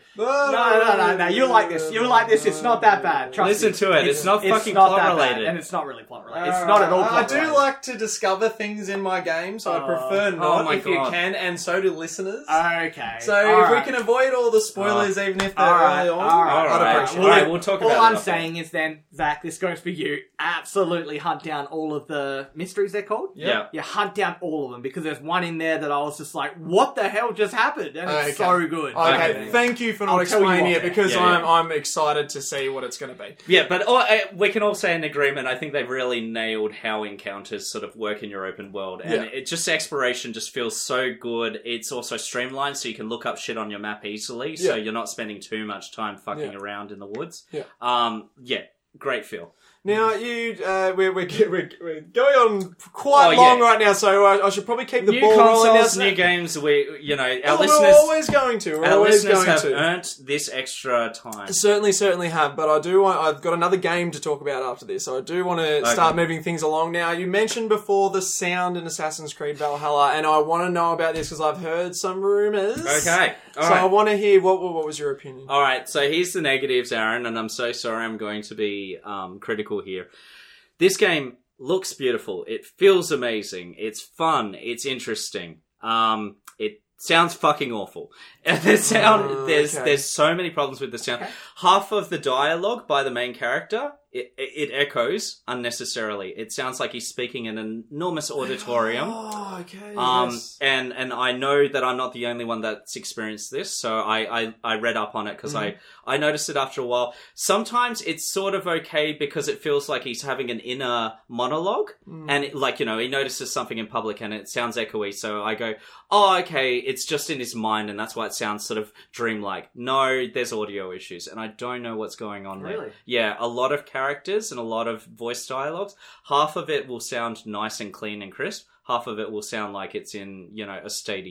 No. You'll like this. You'll like this. It's not that bad. Trust Listen me. to it. It's not fucking plot related. And it's not really plot related. It's not at all plot related. I do like to discover things in my games. I prefer not if you can, and so do listeners. Okay. So if we can avoid all the spoilers, even if they're early on, I'd appreciate it. All right, we'll talk about it. All I'm saying is then, Zach, this goes for you. Absolutely hunt down all of the mysteries they're called. Yeah. You hunt down all of them because there's one in there that I was just like, what the hell just happened? And it's so good. Okay, thank you for not explaining it because I'm excited to see what it's going to be. Yeah, but we can all say in agreement, I think they've really nailed how encounters sort of work in your open world. And it just exploration just feels so good. It's also streamlined so you can look up shit on your map easily. So you're not spending too much time fucking around in the woods. Yeah. Great feel. Now, we're going on quite long right now, so I should probably keep the ball rolling. New consoles, new games. Our listeners, we're always going to. Our listeners have earned this extra time. Certainly have. But I've got another game to talk about after this, so I do want to start moving things along. Now, you mentioned before the sound in Assassin's Creed Valhalla, and I want to know about this because I've heard some rumors. Okay, I want to hear what was your opinion. All right, so here's the negatives, Aaron, and I'm so sorry. I'm going to be critical here. This game looks beautiful. It feels amazing. It's fun. It's interesting. It sounds fucking awful. There's so many problems with the sound. Half of the dialogue by the main character, it echoes unnecessarily. It sounds like he's speaking in an enormous auditorium. Oh, okay. Yes. And I know that I'm not the only one that's experienced this, so I read up on it because I noticed it after a while. Sometimes it's sort of okay because it feels like he's having an inner monologue, and he notices something in public and it sounds echoey. So I go, oh, okay, it's just in his mind, and that's why it sounds sort of dreamlike. No, there's audio issues, and I don't know what's going on there. Really? Yeah, a lot of characters and a lot of voice dialogues. Half of it will sound nice and clean and crisp. Half of it will sound like it's in, a stadium.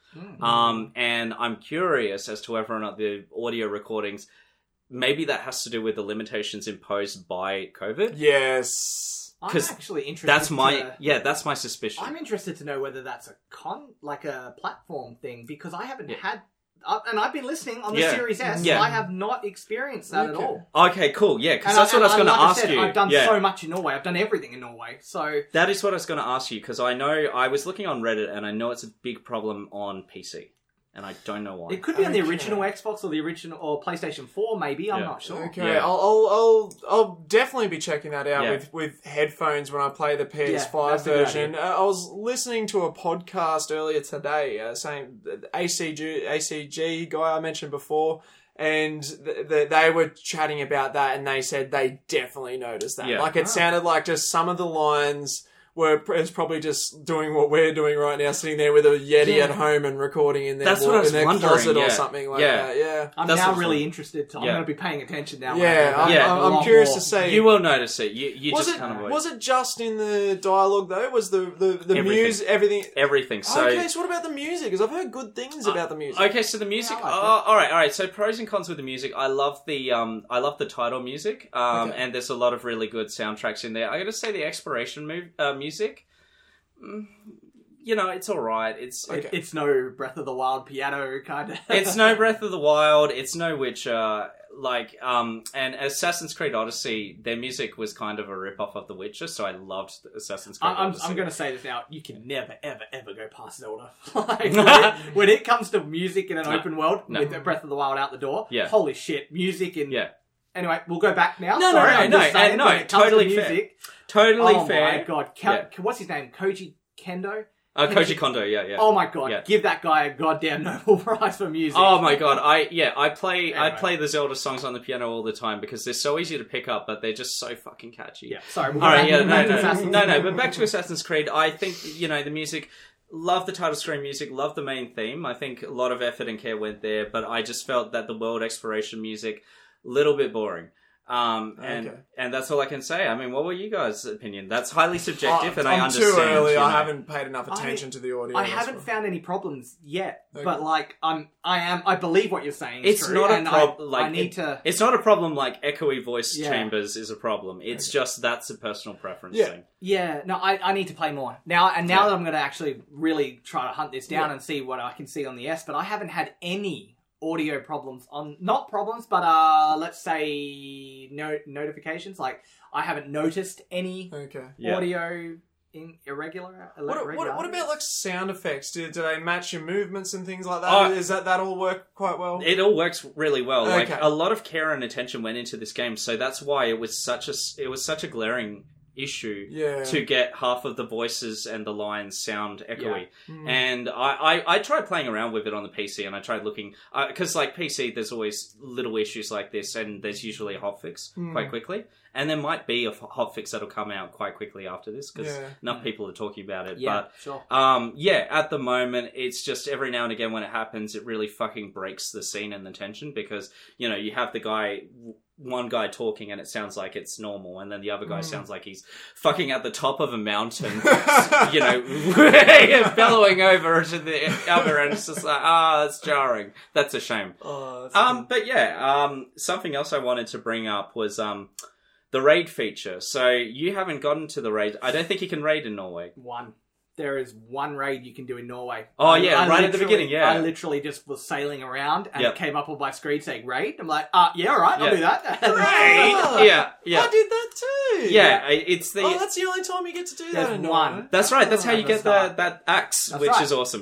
And I'm curious as to whether or not the audio recordings, maybe that has to do with the limitations imposed by COVID. Yes. I'm 'Cause actually interested. That's my suspicion. I'm interested to know whether that's a platform thing, because I haven't had, and I've been listening on the Series S. Yeah. I have not experienced that at all. Okay, cool. Yeah, because that's what I was going to ask you. I've done so much in Norway. I've done everything in Norway. So that is what I was going to ask you, because I know I was looking on Reddit and I know it's a big problem on PC. And I don't know why. It could be on the original Xbox or the original or PlayStation 4, maybe. I'm not sure. Okay, Yeah. I'll definitely be checking that out Yeah. with headphones when I play the PS5 that's a good version. I was listening to a podcast earlier today, saying the ACG guy I mentioned before, and they were chatting about that, and they said they definitely noticed that. Yeah. Like it sounded like just some of the lines is probably just doing what we're doing right now, sitting there with a Yeti at home and recording in their, That's what I was in their wondering, closet or yeah. something like Yeah. that. Yeah. I'm That's now what- really interested. I'm Yeah. going to be paying attention now. Yeah, Yeah. I'm curious to see. You will notice it. You Was just it kind of was it just in the dialogue though? Was the Everything. music everything? everything. So Okay, so what about the music? Because I've heard good things about the music. Okay, so the music. Yeah, I like all right. So pros and cons with the music. I love the title music. And there's a lot of really good soundtracks in there. I got to say the exploration music. It's all right. It's no Breath of the Wild piano kind of. It's no Breath of the Wild. It's no Witcher. And Assassin's Creed Odyssey, their music was kind of a rip-off of The Witcher, so I loved Assassin's Creed Odyssey. I'm going to say this now. You can never, ever, ever go past Zelda. When it comes to music in an open world, with Breath of the Wild out the door, holy shit, music in... Yeah. Anyway, we'll go back now. No, Sorry, no, I'm no, just saying, no, when it comes to totally fair. music, Totally oh fair. my god. What's his name? Koji Kendo? Koji Kondo, yeah. Oh my god, Yeah. give that guy a goddamn Nobel Prize for music. Oh my god, I play Anyway. the Zelda songs on the piano all the time because they're so easy to pick up, but they're just so fucking catchy. Yeah, sorry. We'll All right, go back to Assassin's Creed. no, but back to Assassin's Creed. I think the music. Love the title screen music. Love the main theme. I think a lot of effort and care went there, but I just felt that the world exploration music little bit boring. And that's all I can say. I mean, what were you guys' opinion? That's highly subjective, and I I'm understand. too early. you know. I haven't paid enough attention to the audio. I that's haven't why. found any problems yet, but I believe what you're saying is It's true, not a and problem. I need to. It's not a problem like echoey voice Yeah. chambers is a problem. It's just that's a personal preference Yeah. thing. Yeah, no, I need to play more now, and now that I'm going to actually really try to hunt this down and see what I can see on the S. But I haven't had any audio problems not problems, but let's say notifications. Like I haven't noticed any Yeah. audio irregular. What about like sound effects? Do they match your movements and things like that? Is that all work quite well? It all works really well. Okay. Like a lot of care and attention went into this game, so that's why it was such a glaring issue to get half of the voices and the lines sound echoey. And I tried playing around with it on the PC, and I tried looking because like PC, there's always little issues like this, and there's usually a hotfix quite quickly. And there might be a hotfix that'll come out quite quickly after this because enough people are talking about it. Yeah, but sure. At the moment, it's just every now and again when it happens, it really fucking breaks the scene and the tension because, you have one guy talking and it sounds like it's normal, and then the other guy sounds like he's fucking at the top of a mountain, bellowing over to the other end. It's just like, that's jarring. That's a shame. Something else I wanted to bring up was the raid feature. So you haven't gotten to the raid. I don't think you can raid in Norway. There is one raid you can do in Norway. Oh, yeah, right at the beginning, yeah. I literally just was sailing around and it came up on my screen saying raid. I'm like, yeah, all right, I'll do that. Raid! Yeah. I did that too. Yeah, it's the... that's the only time you get to do that in one. Norway. That's right, that's how you get that axe, which right. is awesome.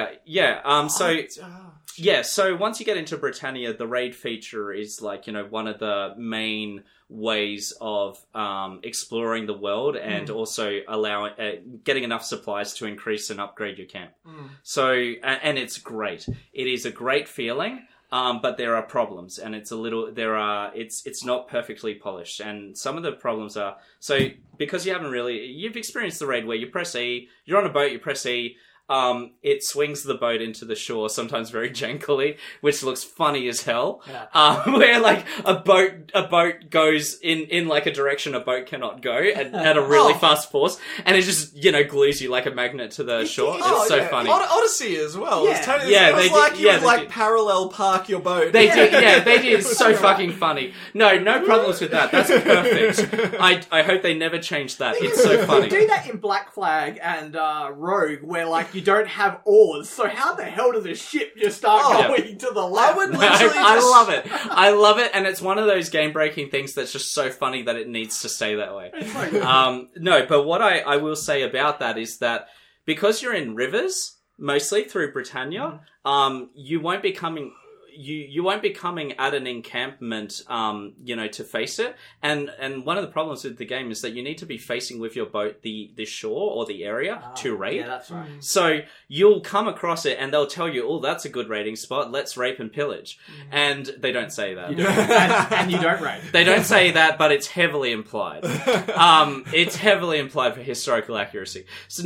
So once you get into Britannia, the raid feature is like, one of the main ways of exploring the world and also getting enough supplies to increase and upgrade your camp. So, and it's great. It is a great feeling. But there are problems, and it's not perfectly polished, and some of the problems are because you've experienced the raid where you press E, you're on a boat, you press E. it swings the boat into the shore, sometimes very jankily, which looks funny as hell. Yeah. Where like a boat goes in like a direction a boat cannot go at a really fast force, and it just glues you like a magnet to the shore. It's so funny. Odyssey as well. Yeah. It's totally, Yeah, it was they like did- you yeah, would they like did. parallel park your boat. They did, yeah, they did. It's so fucking funny. No problems with that. That's perfect. I hope they never change that. It's so funny. They do that in Black Flag and Rogue, where like you don't have oars. So how the hell does a ship just start going to the left? I would literally I just... love it. I love it, and it's one of those game-breaking things that's just so funny that it needs to stay that way. No, but what I will say about that is that because you're in rivers, mostly through Britannia, you won't be coming... You won't be coming at an encampment, to face it. And one of the problems with the game is that you need to be facing with your boat the shore or the area to raid. Yeah, that's right. So you'll come across it and they'll tell you, oh, that's a good raiding spot. Let's rape and pillage. And they don't say that. And you don't raid. They don't say that, but it's heavily implied. It's heavily implied for historical accuracy. So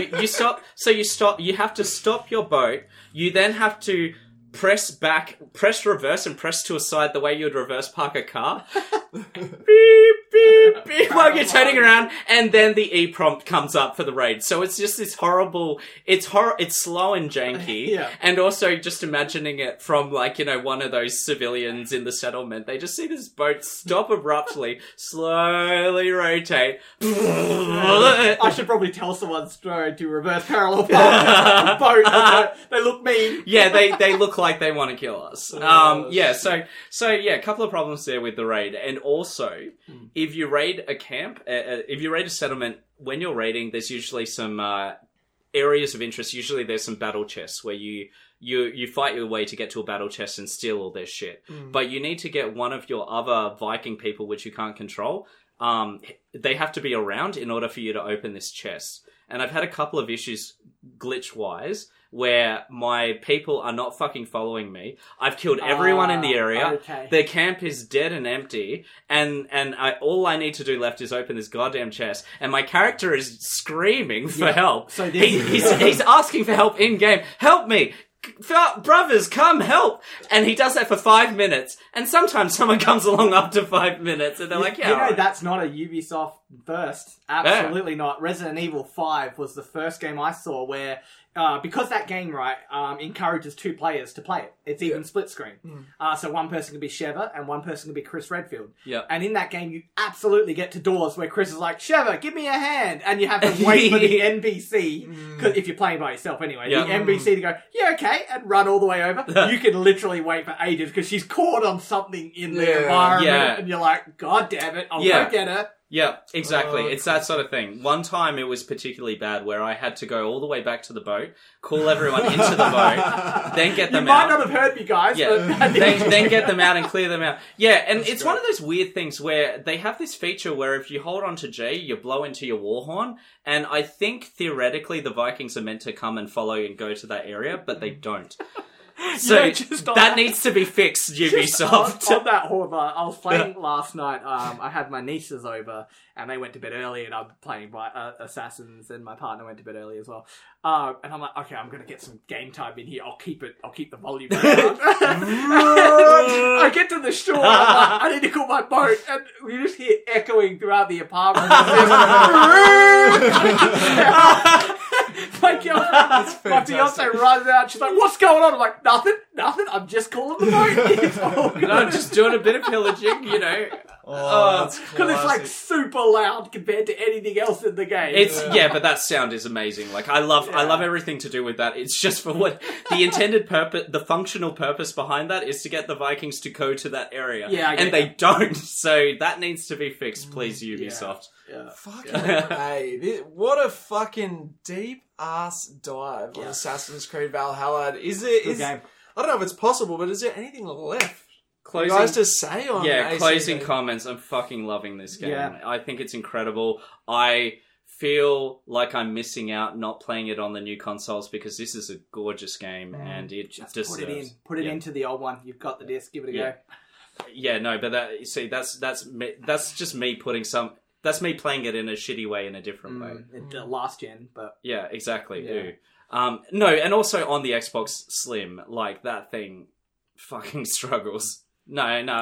you have to stop your boat. You then have to press reverse and press to a side the way you would reverse park a car. Beep, beep, beep, while you're turning around, and then the E prompt comes up for the raid. So it's just this horrible, it's slow and janky. Yeah. And also just imagining it from one of those civilians in the settlement. They just see this boat stop abruptly, slowly rotate. I should probably tell someone to reverse parallel park a boat. They look mean. Yeah, they look like they want to kill us. So a couple of problems there with the raid. And also, if you raid a camp, if you raid a settlement, when you're raiding, there's usually some areas of interest. Usually there's some battle chests where you fight your way to get to a battle chest and steal all their shit. But you need to get one of your other Viking people, which you can't control. They have to be around in order for you to open this chest. And I've had a couple of issues glitch-wise where my people are not fucking following me. I've killed everyone in the area. Okay. Their camp is dead and empty, and all I need to do left is open this goddamn chest. And my character is screaming for help. So He's asking for help in game. Help me! Brothers, come help! And he does that for 5 minutes, and sometimes someone comes along after 5 minutes, and they're like, yeah, alright. that's not a Ubisoft first. Absolutely not. Resident Evil 5 was the first game I saw where, because that game, encourages 2 players to play it. It's even split screen. So one person can be Sheva and one person can be Chris Redfield. Yeah. And in that game, you absolutely get to doors where Chris is like, Sheva, give me a hand! And you have to wait for the NPC, cause if you're playing by yourself anyway, Yeah. the NPC to go, yeah, okay, and run all the way over. You can literally wait for ages because she's caught on something in the environment, and you're like, God damn it, I'll go get her. Yeah, exactly. It's that sort of thing. One time it was particularly bad where I had to go all the way back to the boat, call everyone into the boat, then get them You might out. not have heard me, guys. Yeah, But then get them out and clear them out. Yeah, and it's one of those weird things where they have this feature where if you hold on to J, you blow into your war horn, and I think theoretically the Vikings are meant to come and follow and go to that area, but they don't. So that needs to be fixed, Ubisoft. On that horn, I was playing last night. I had my nieces over, and they went to bed early, and I'm playing by Assassins, and my partner went to bed early as well. And I'm like, okay, I'm gonna get some game time in here. I'll keep the volume down. I get to the shore, and I'm like, I need to call my boat, and we just hear echoing throughout the apartment. My fiance runs out. She's like, "What's going on?" I'm like, "Nothing. I'm just calling the boat." It's all good. No, I'm just doing a bit of pillaging, that's Because it's like super loud compared to anything else in the game. It's but that sound is amazing. Like I love everything to do with that. It's just for what the intended purpose, the functional purpose behind that is to get the Vikings to go to that area. Yeah, and they don't. So that needs to be fixed, please, Ubisoft. Yeah. Fucking hey, what a fucking deep ass dive on Assassin's Creed Valhalla. Is Good game. I don't know if it's possible, but is there anything left? Closing, You guys to say on closing ACV? comments. I'm fucking loving this game. Yeah. I think it's incredible. I feel like I'm missing out not playing it on the new consoles because this is a gorgeous game and it just Put it in. Put it into the old one. You've got the disc. Give it a go. Yeah, no, but that's just me putting some. That's me playing it in a shitty way, in a different way. The last gen, but Yeah, exactly. Yeah. No, and also on the Xbox Slim, like, that thing fucking struggles. No,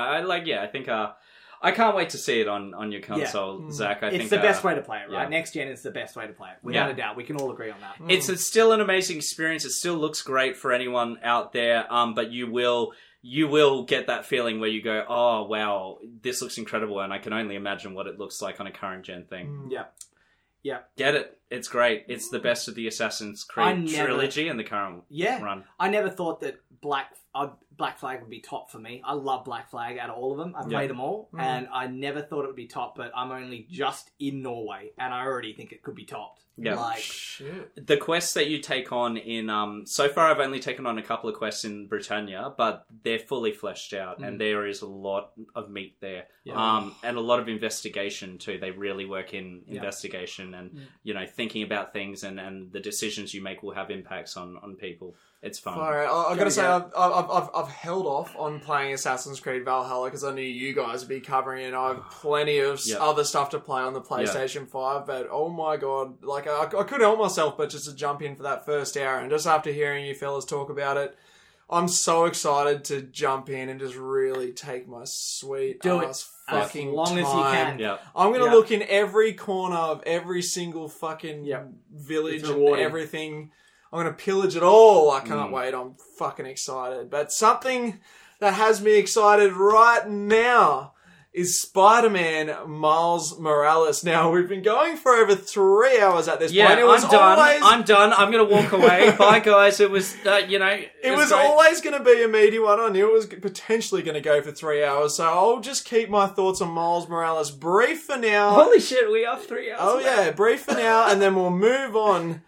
I think I can't wait to see it on your console, Zach. I think it's the best way to play it, right? yeah. Next gen is the best way to play it, without a doubt. We can all agree on that. It's still an amazing experience. It still looks great for anyone out there, but you will get that feeling where you go, oh, wow, this looks incredible, and I can only imagine what it looks like on a current gen thing. Yeah. Get it. It's great. It's the best of the Assassin's Creed trilogy and the current run. I never thought that Black Flag would be top for me. I love Black Flag out of all of them. I've played them all, and I never thought it would be top, but I'm only just in Norway, and I already think it could be topped. Yeah. Shit. The quests that you take on in... so far, I've only taken on a couple of quests in Britannia, but they're fully fleshed out, and there is a lot of meat there. Yeah. And a lot of investigation, too. They really work in investigation and, thinking about things, and the decisions you make will have impacts on people. It's fun. Alright, I've got to say, I've held off on playing Assassin's Creed Valhalla because I knew you guys would be covering it, and I have plenty of other stuff to play on the PlayStation 5, but oh my god, like, I couldn't help myself but just to jump in for that first hour, and just after hearing you fellas talk about it, I'm so excited to jump in and just really take my sweet ass fucking as long time. as you can. Yeah. I'm going to look in every corner of every single fucking village and everything. I'm going to pillage it all. I can't wait. I'm fucking excited. But something that has me excited right now is Spider-Man Miles Morales. Now, we've been going for over 3 hours at this point. I'm done. I'm going to walk away. Bye, guys. It was, It was always going to be a meaty one. I knew it was potentially going to go for 3 hours. So I'll just keep my thoughts on Miles Morales brief for now. Holy shit, we are 3 hours. Oh, yeah. Brief for now, and then we'll move on.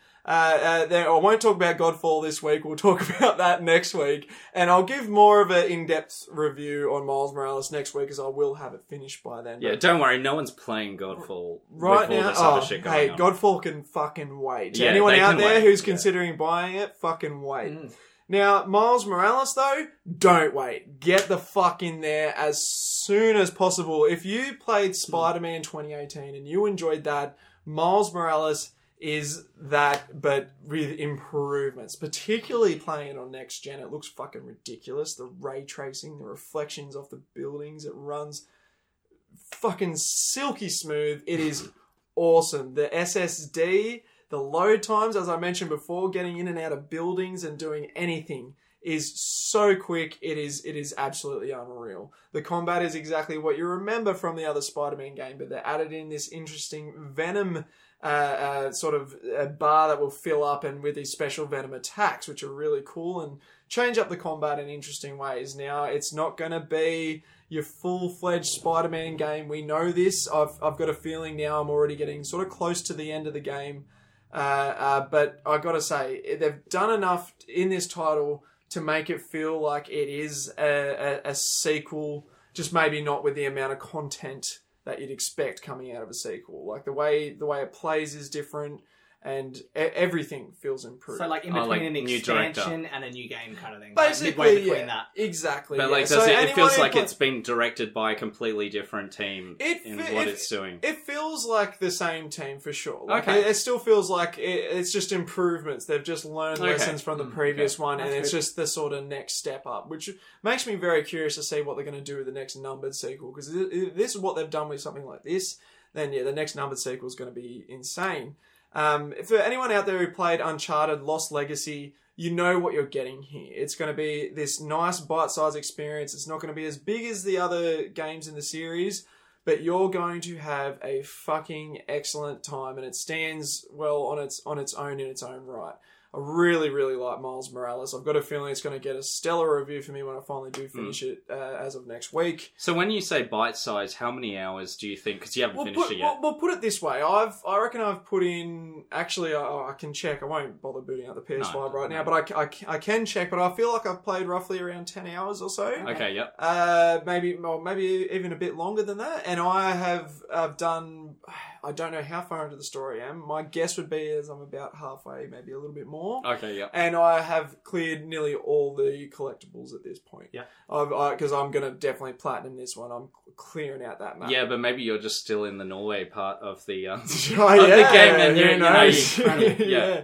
I won't talk about Godfall this week. We'll talk about that next week. And I'll give more of an in-depth review on Miles Morales next week, as I will have it finished by then. Yeah, don't worry. No one's playing Godfall right now. This other shit going on. Godfall can fucking wait. Yeah, anyone out there who's Yeah. considering buying it, fucking wait. Now, Miles Morales, though, don't wait. Get the fuck in there as soon as possible. If you played Spider-Man 2018 and you enjoyed that, Miles Morales is that, but with improvements. Particularly playing it on next gen, it looks fucking ridiculous. The ray tracing, the reflections off the buildings, it runs fucking silky smooth. It is awesome. The SSD, the load times, as I mentioned before, getting in and out of buildings and doing anything is so quick. It is absolutely unreal. The combat is exactly what you remember from the other Spider-Man game, but they added in this interesting Venom sort of a bar that will fill up, and with these special Venom attacks, which are really cool and change up the combat in interesting ways. Now, it's not going to be your full-fledged Spider-Man game. We know this. I've got a feeling now I'm already getting sort of close to the end of the game. But I've got to say, they've done enough in this title to make it feel like it is a sequel, just maybe not with the amount of content that you'd expect coming out of a sequel. Like the way it plays is different, and everything feels improved. So like in between an new expansion and a new game kind of thing. Basically, like midway between that. Exactly. But like, So it feels anyone like who it's been directed by a completely different team in what it's doing. It feels like the same team for sure. Like, Okay. It still feels like it's just improvements. They've just learned lessons from the previous one, and it's just the sort of next step up, which makes me very curious to see what they're going to do with the next numbered sequel, because if this is what they've done with something like this, then yeah, the next numbered sequel is going to be insane. For anyone out there who played Uncharted Lost Legacy, you know what you're getting here. It's going to be this nice bite-sized experience. It's not going to be as big as the other games in the series, but you're going to have a fucking excellent time, and it stands well on its own in its own right. I really, really like Miles Morales. I've got a feeling it's going to get a stellar review for me when I finally do finish it as of next week. So when you say bite size, how many hours do you think? Because you haven't finished it yet. Well, put it this way. I reckon I've put in... Actually, I can check. I won't bother booting up the PS5 right now, but I can check. But I feel like I've played roughly around 10 hours or so. Okay, yep. Maybe even a bit longer than that. And I've done... I don't know how far into the story I am. My guess would be as I'm about halfway, maybe a little bit more more. Okay, yeah. And I have cleared nearly all the collectibles at this point. Yeah. Because I'm going to definitely platinum this one. I'm clearing out that map. Yeah, but maybe you're just still in the Norway part of the Oh, of the game, and yeah.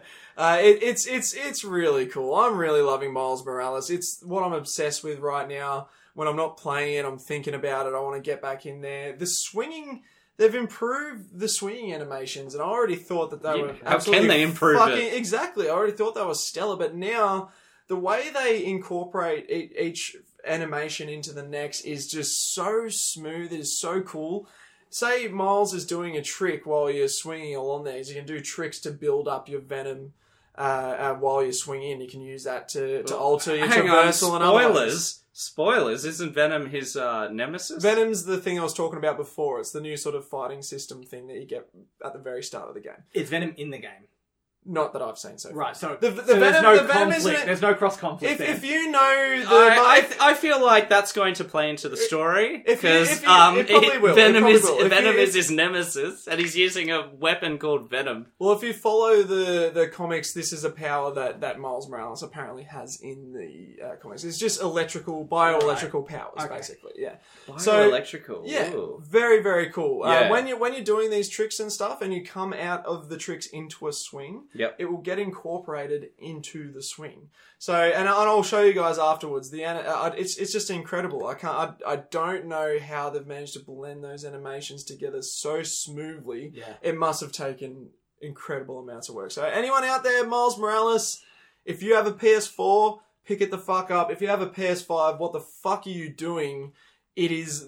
It's really cool. I'm really loving Miles Morales. It's what I'm obsessed with right now. When I'm not playing it, I'm thinking about it. I want to get back in there. The swinging, they've improved the swinging animations, and I already thought that they were How can they improve it? Exactly. I already thought they were stellar, but now the way they incorporate each animation into the next is just so smooth. It is so cool. Say Miles is doing a trick while you're swinging along there. You can do tricks to build up your venom while you're swinging. You can use that to alter your traversal and other ways. Spoilers, isn't Venom his nemesis? Venom's the thing I was talking about before. It's the new sort of fighting system thing that you get at the very start of the game. Is Venom in the game? Not that I've seen so far. Right, so the there's Venom, no the Venom conflict. isn't. There's no cross conflict. If you know the I feel like that's going to play into the story because it probably will. Venom It probably will. Venom is his nemesis, and he's using a weapon called Venom. Well, if you follow the comics, this is a power that Miles Morales apparently has in the comics. It's just bioelectrical powers, basically. Yeah. Bioelectrical. Yeah. Ooh. Very, very cool. Yeah. When you're doing these tricks and stuff, and you come out of the tricks into a swing, it will get incorporated into the swing. So, and I'll show you guys afterwards. It's just incredible. I don't know how they've managed to blend those animations together so smoothly. Yeah. It must have taken incredible amounts of work. So, anyone out there, Miles Morales, if you have a PS4, pick it the fuck up. If you have a PS5, what the fuck are you doing? It is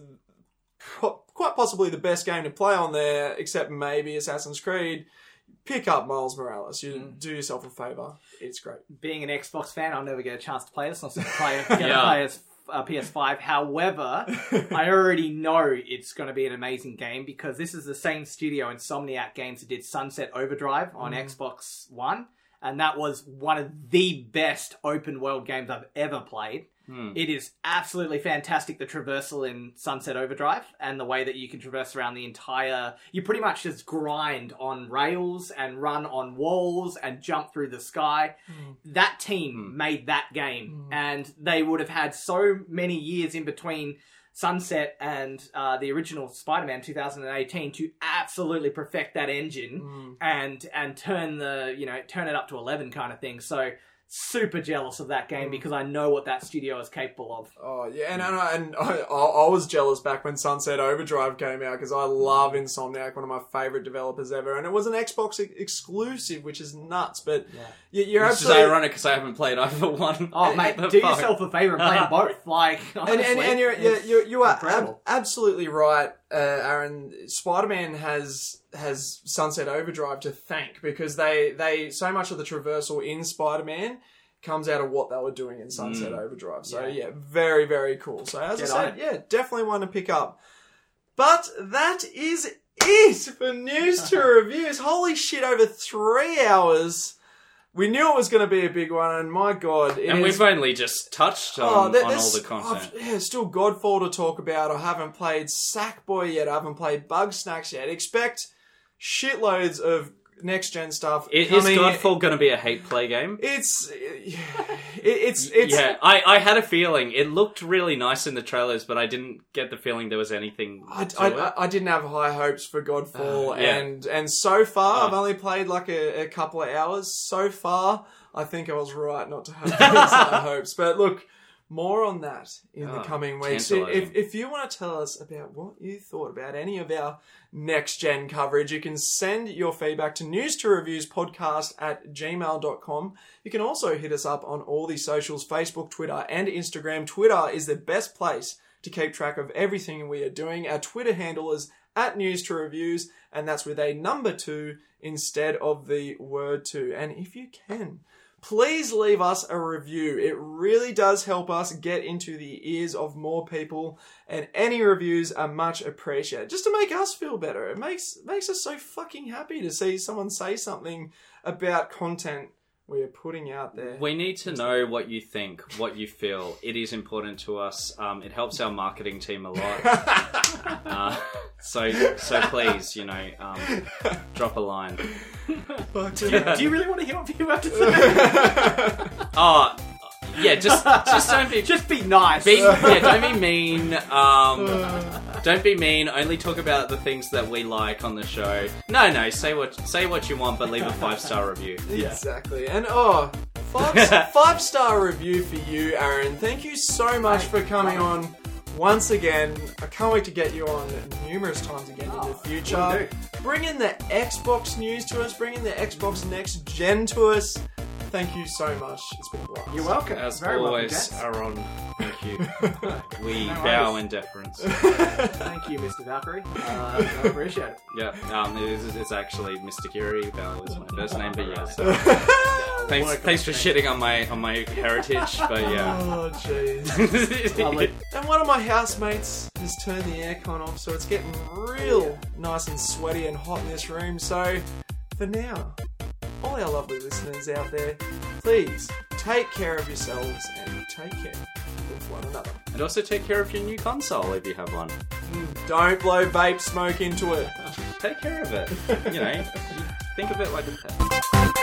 quite possibly the best game to play on there, except maybe Assassin's Creed. Pick up Miles Morales. You do yourself a favour. It's great. Being an Xbox fan, I'll never get a chance to play this unless I play as PS5. However, I already know it's going to be an amazing game because this is the same studio, Insomniac Games, that did Sunset Overdrive on Xbox One. And that was one of the best open world games I've ever played. It is absolutely fantastic, the traversal in Sunset Overdrive and the way that you can traverse around the entire... You pretty much just grind on rails and run on walls and jump through the sky. That team made that game, and they would have had so many years in between Sunset and the original Spider-Man 2018 to absolutely perfect that engine and turn it up to 11 kind of thing. So super jealous of that game because I know what that studio is capable of. Oh yeah, and I was jealous back when Sunset Overdrive came out because I love Insomniac, one of my favourite developers ever, and it was an Xbox exclusive, which is nuts. But you're It's absolutely just ironic because I haven't played either one. Oh mate, do yourself a favour and play them both. Like honestly, and you are incredible. absolutely right, Aaron. Spider-Man has Sunset Overdrive to thank because they so much of the traversal in Spider-Man comes out of what they were doing in Sunset Overdrive. So yeah, very, very cool. So as I said, definitely one to pick up. But that is it for news to reviews. Holy shit, over 3 hours. We knew it was going to be a big one, and my God. We've only just touched on all the content. Still Godfall to talk about. I haven't played Sackboy yet. I haven't played Bugsnax yet. Expect shitloads of next-gen stuff. Is Godfall going to be a hate play game? It's yeah, I had a feeling. It looked really nice in the trailers, but I didn't get the feeling there was anything I didn't have high hopes for Godfall, and so far, I've only played like a couple of hours. So far, I think I was right not to have those high hopes. But look, more on that in the coming weeks. If you want to tell us about what you thought about any of our next-gen coverage, you can send your feedback to newstoreviewspodcast@gmail.com. You can also hit us up on all the socials, Facebook, Twitter, and Instagram. Twitter is the best place to keep track of everything we are doing. Our Twitter handle is @newstoreviews, and that's with a number 2 instead of the word 2. And if you can, please leave us a review. It really does help us get into the ears of more people, and any reviews are much appreciated. Just to make us feel better. It makes us so fucking happy to see someone say something about content we are putting out there. We need to know what you think, what you feel. It is important to us. It helps our marketing team a lot. So please, drop a line. Do you really want to hear what people have to say? Oh, yeah, just don't be... Just be nice. Don't be mean. Don't be mean. Only talk about the things that we like on the show. No, say what you want, but leave a 5-star review. Exactly. And 5-star review for you, Aaron. Thank you so much for coming on once again. I can't wait to get you on numerous times again in the future. Bring in the Xbox news to us. Bring in the Xbox Next Gen to us. Thank you so much. It's been a blast. You're welcome. As Very always, welcome, Aaron, thank you. We bow in deference. Thank you, Mr. Valkyrie. I appreciate it. Yeah, it's actually Mr. Kiri. Val is my first name, but yes. Thanks for shitting on my heritage, but yeah. Oh, jeez. Lovely. And one of my housemates has turned the aircon off, so it's getting real nice and sweaty and hot in this room. So, for now, all our lovely listeners out there, please take care of yourselves and take care of one another. And also take care of your new console if you have one. Don't blow vape smoke into it. Take care of it. Think of it like a pet.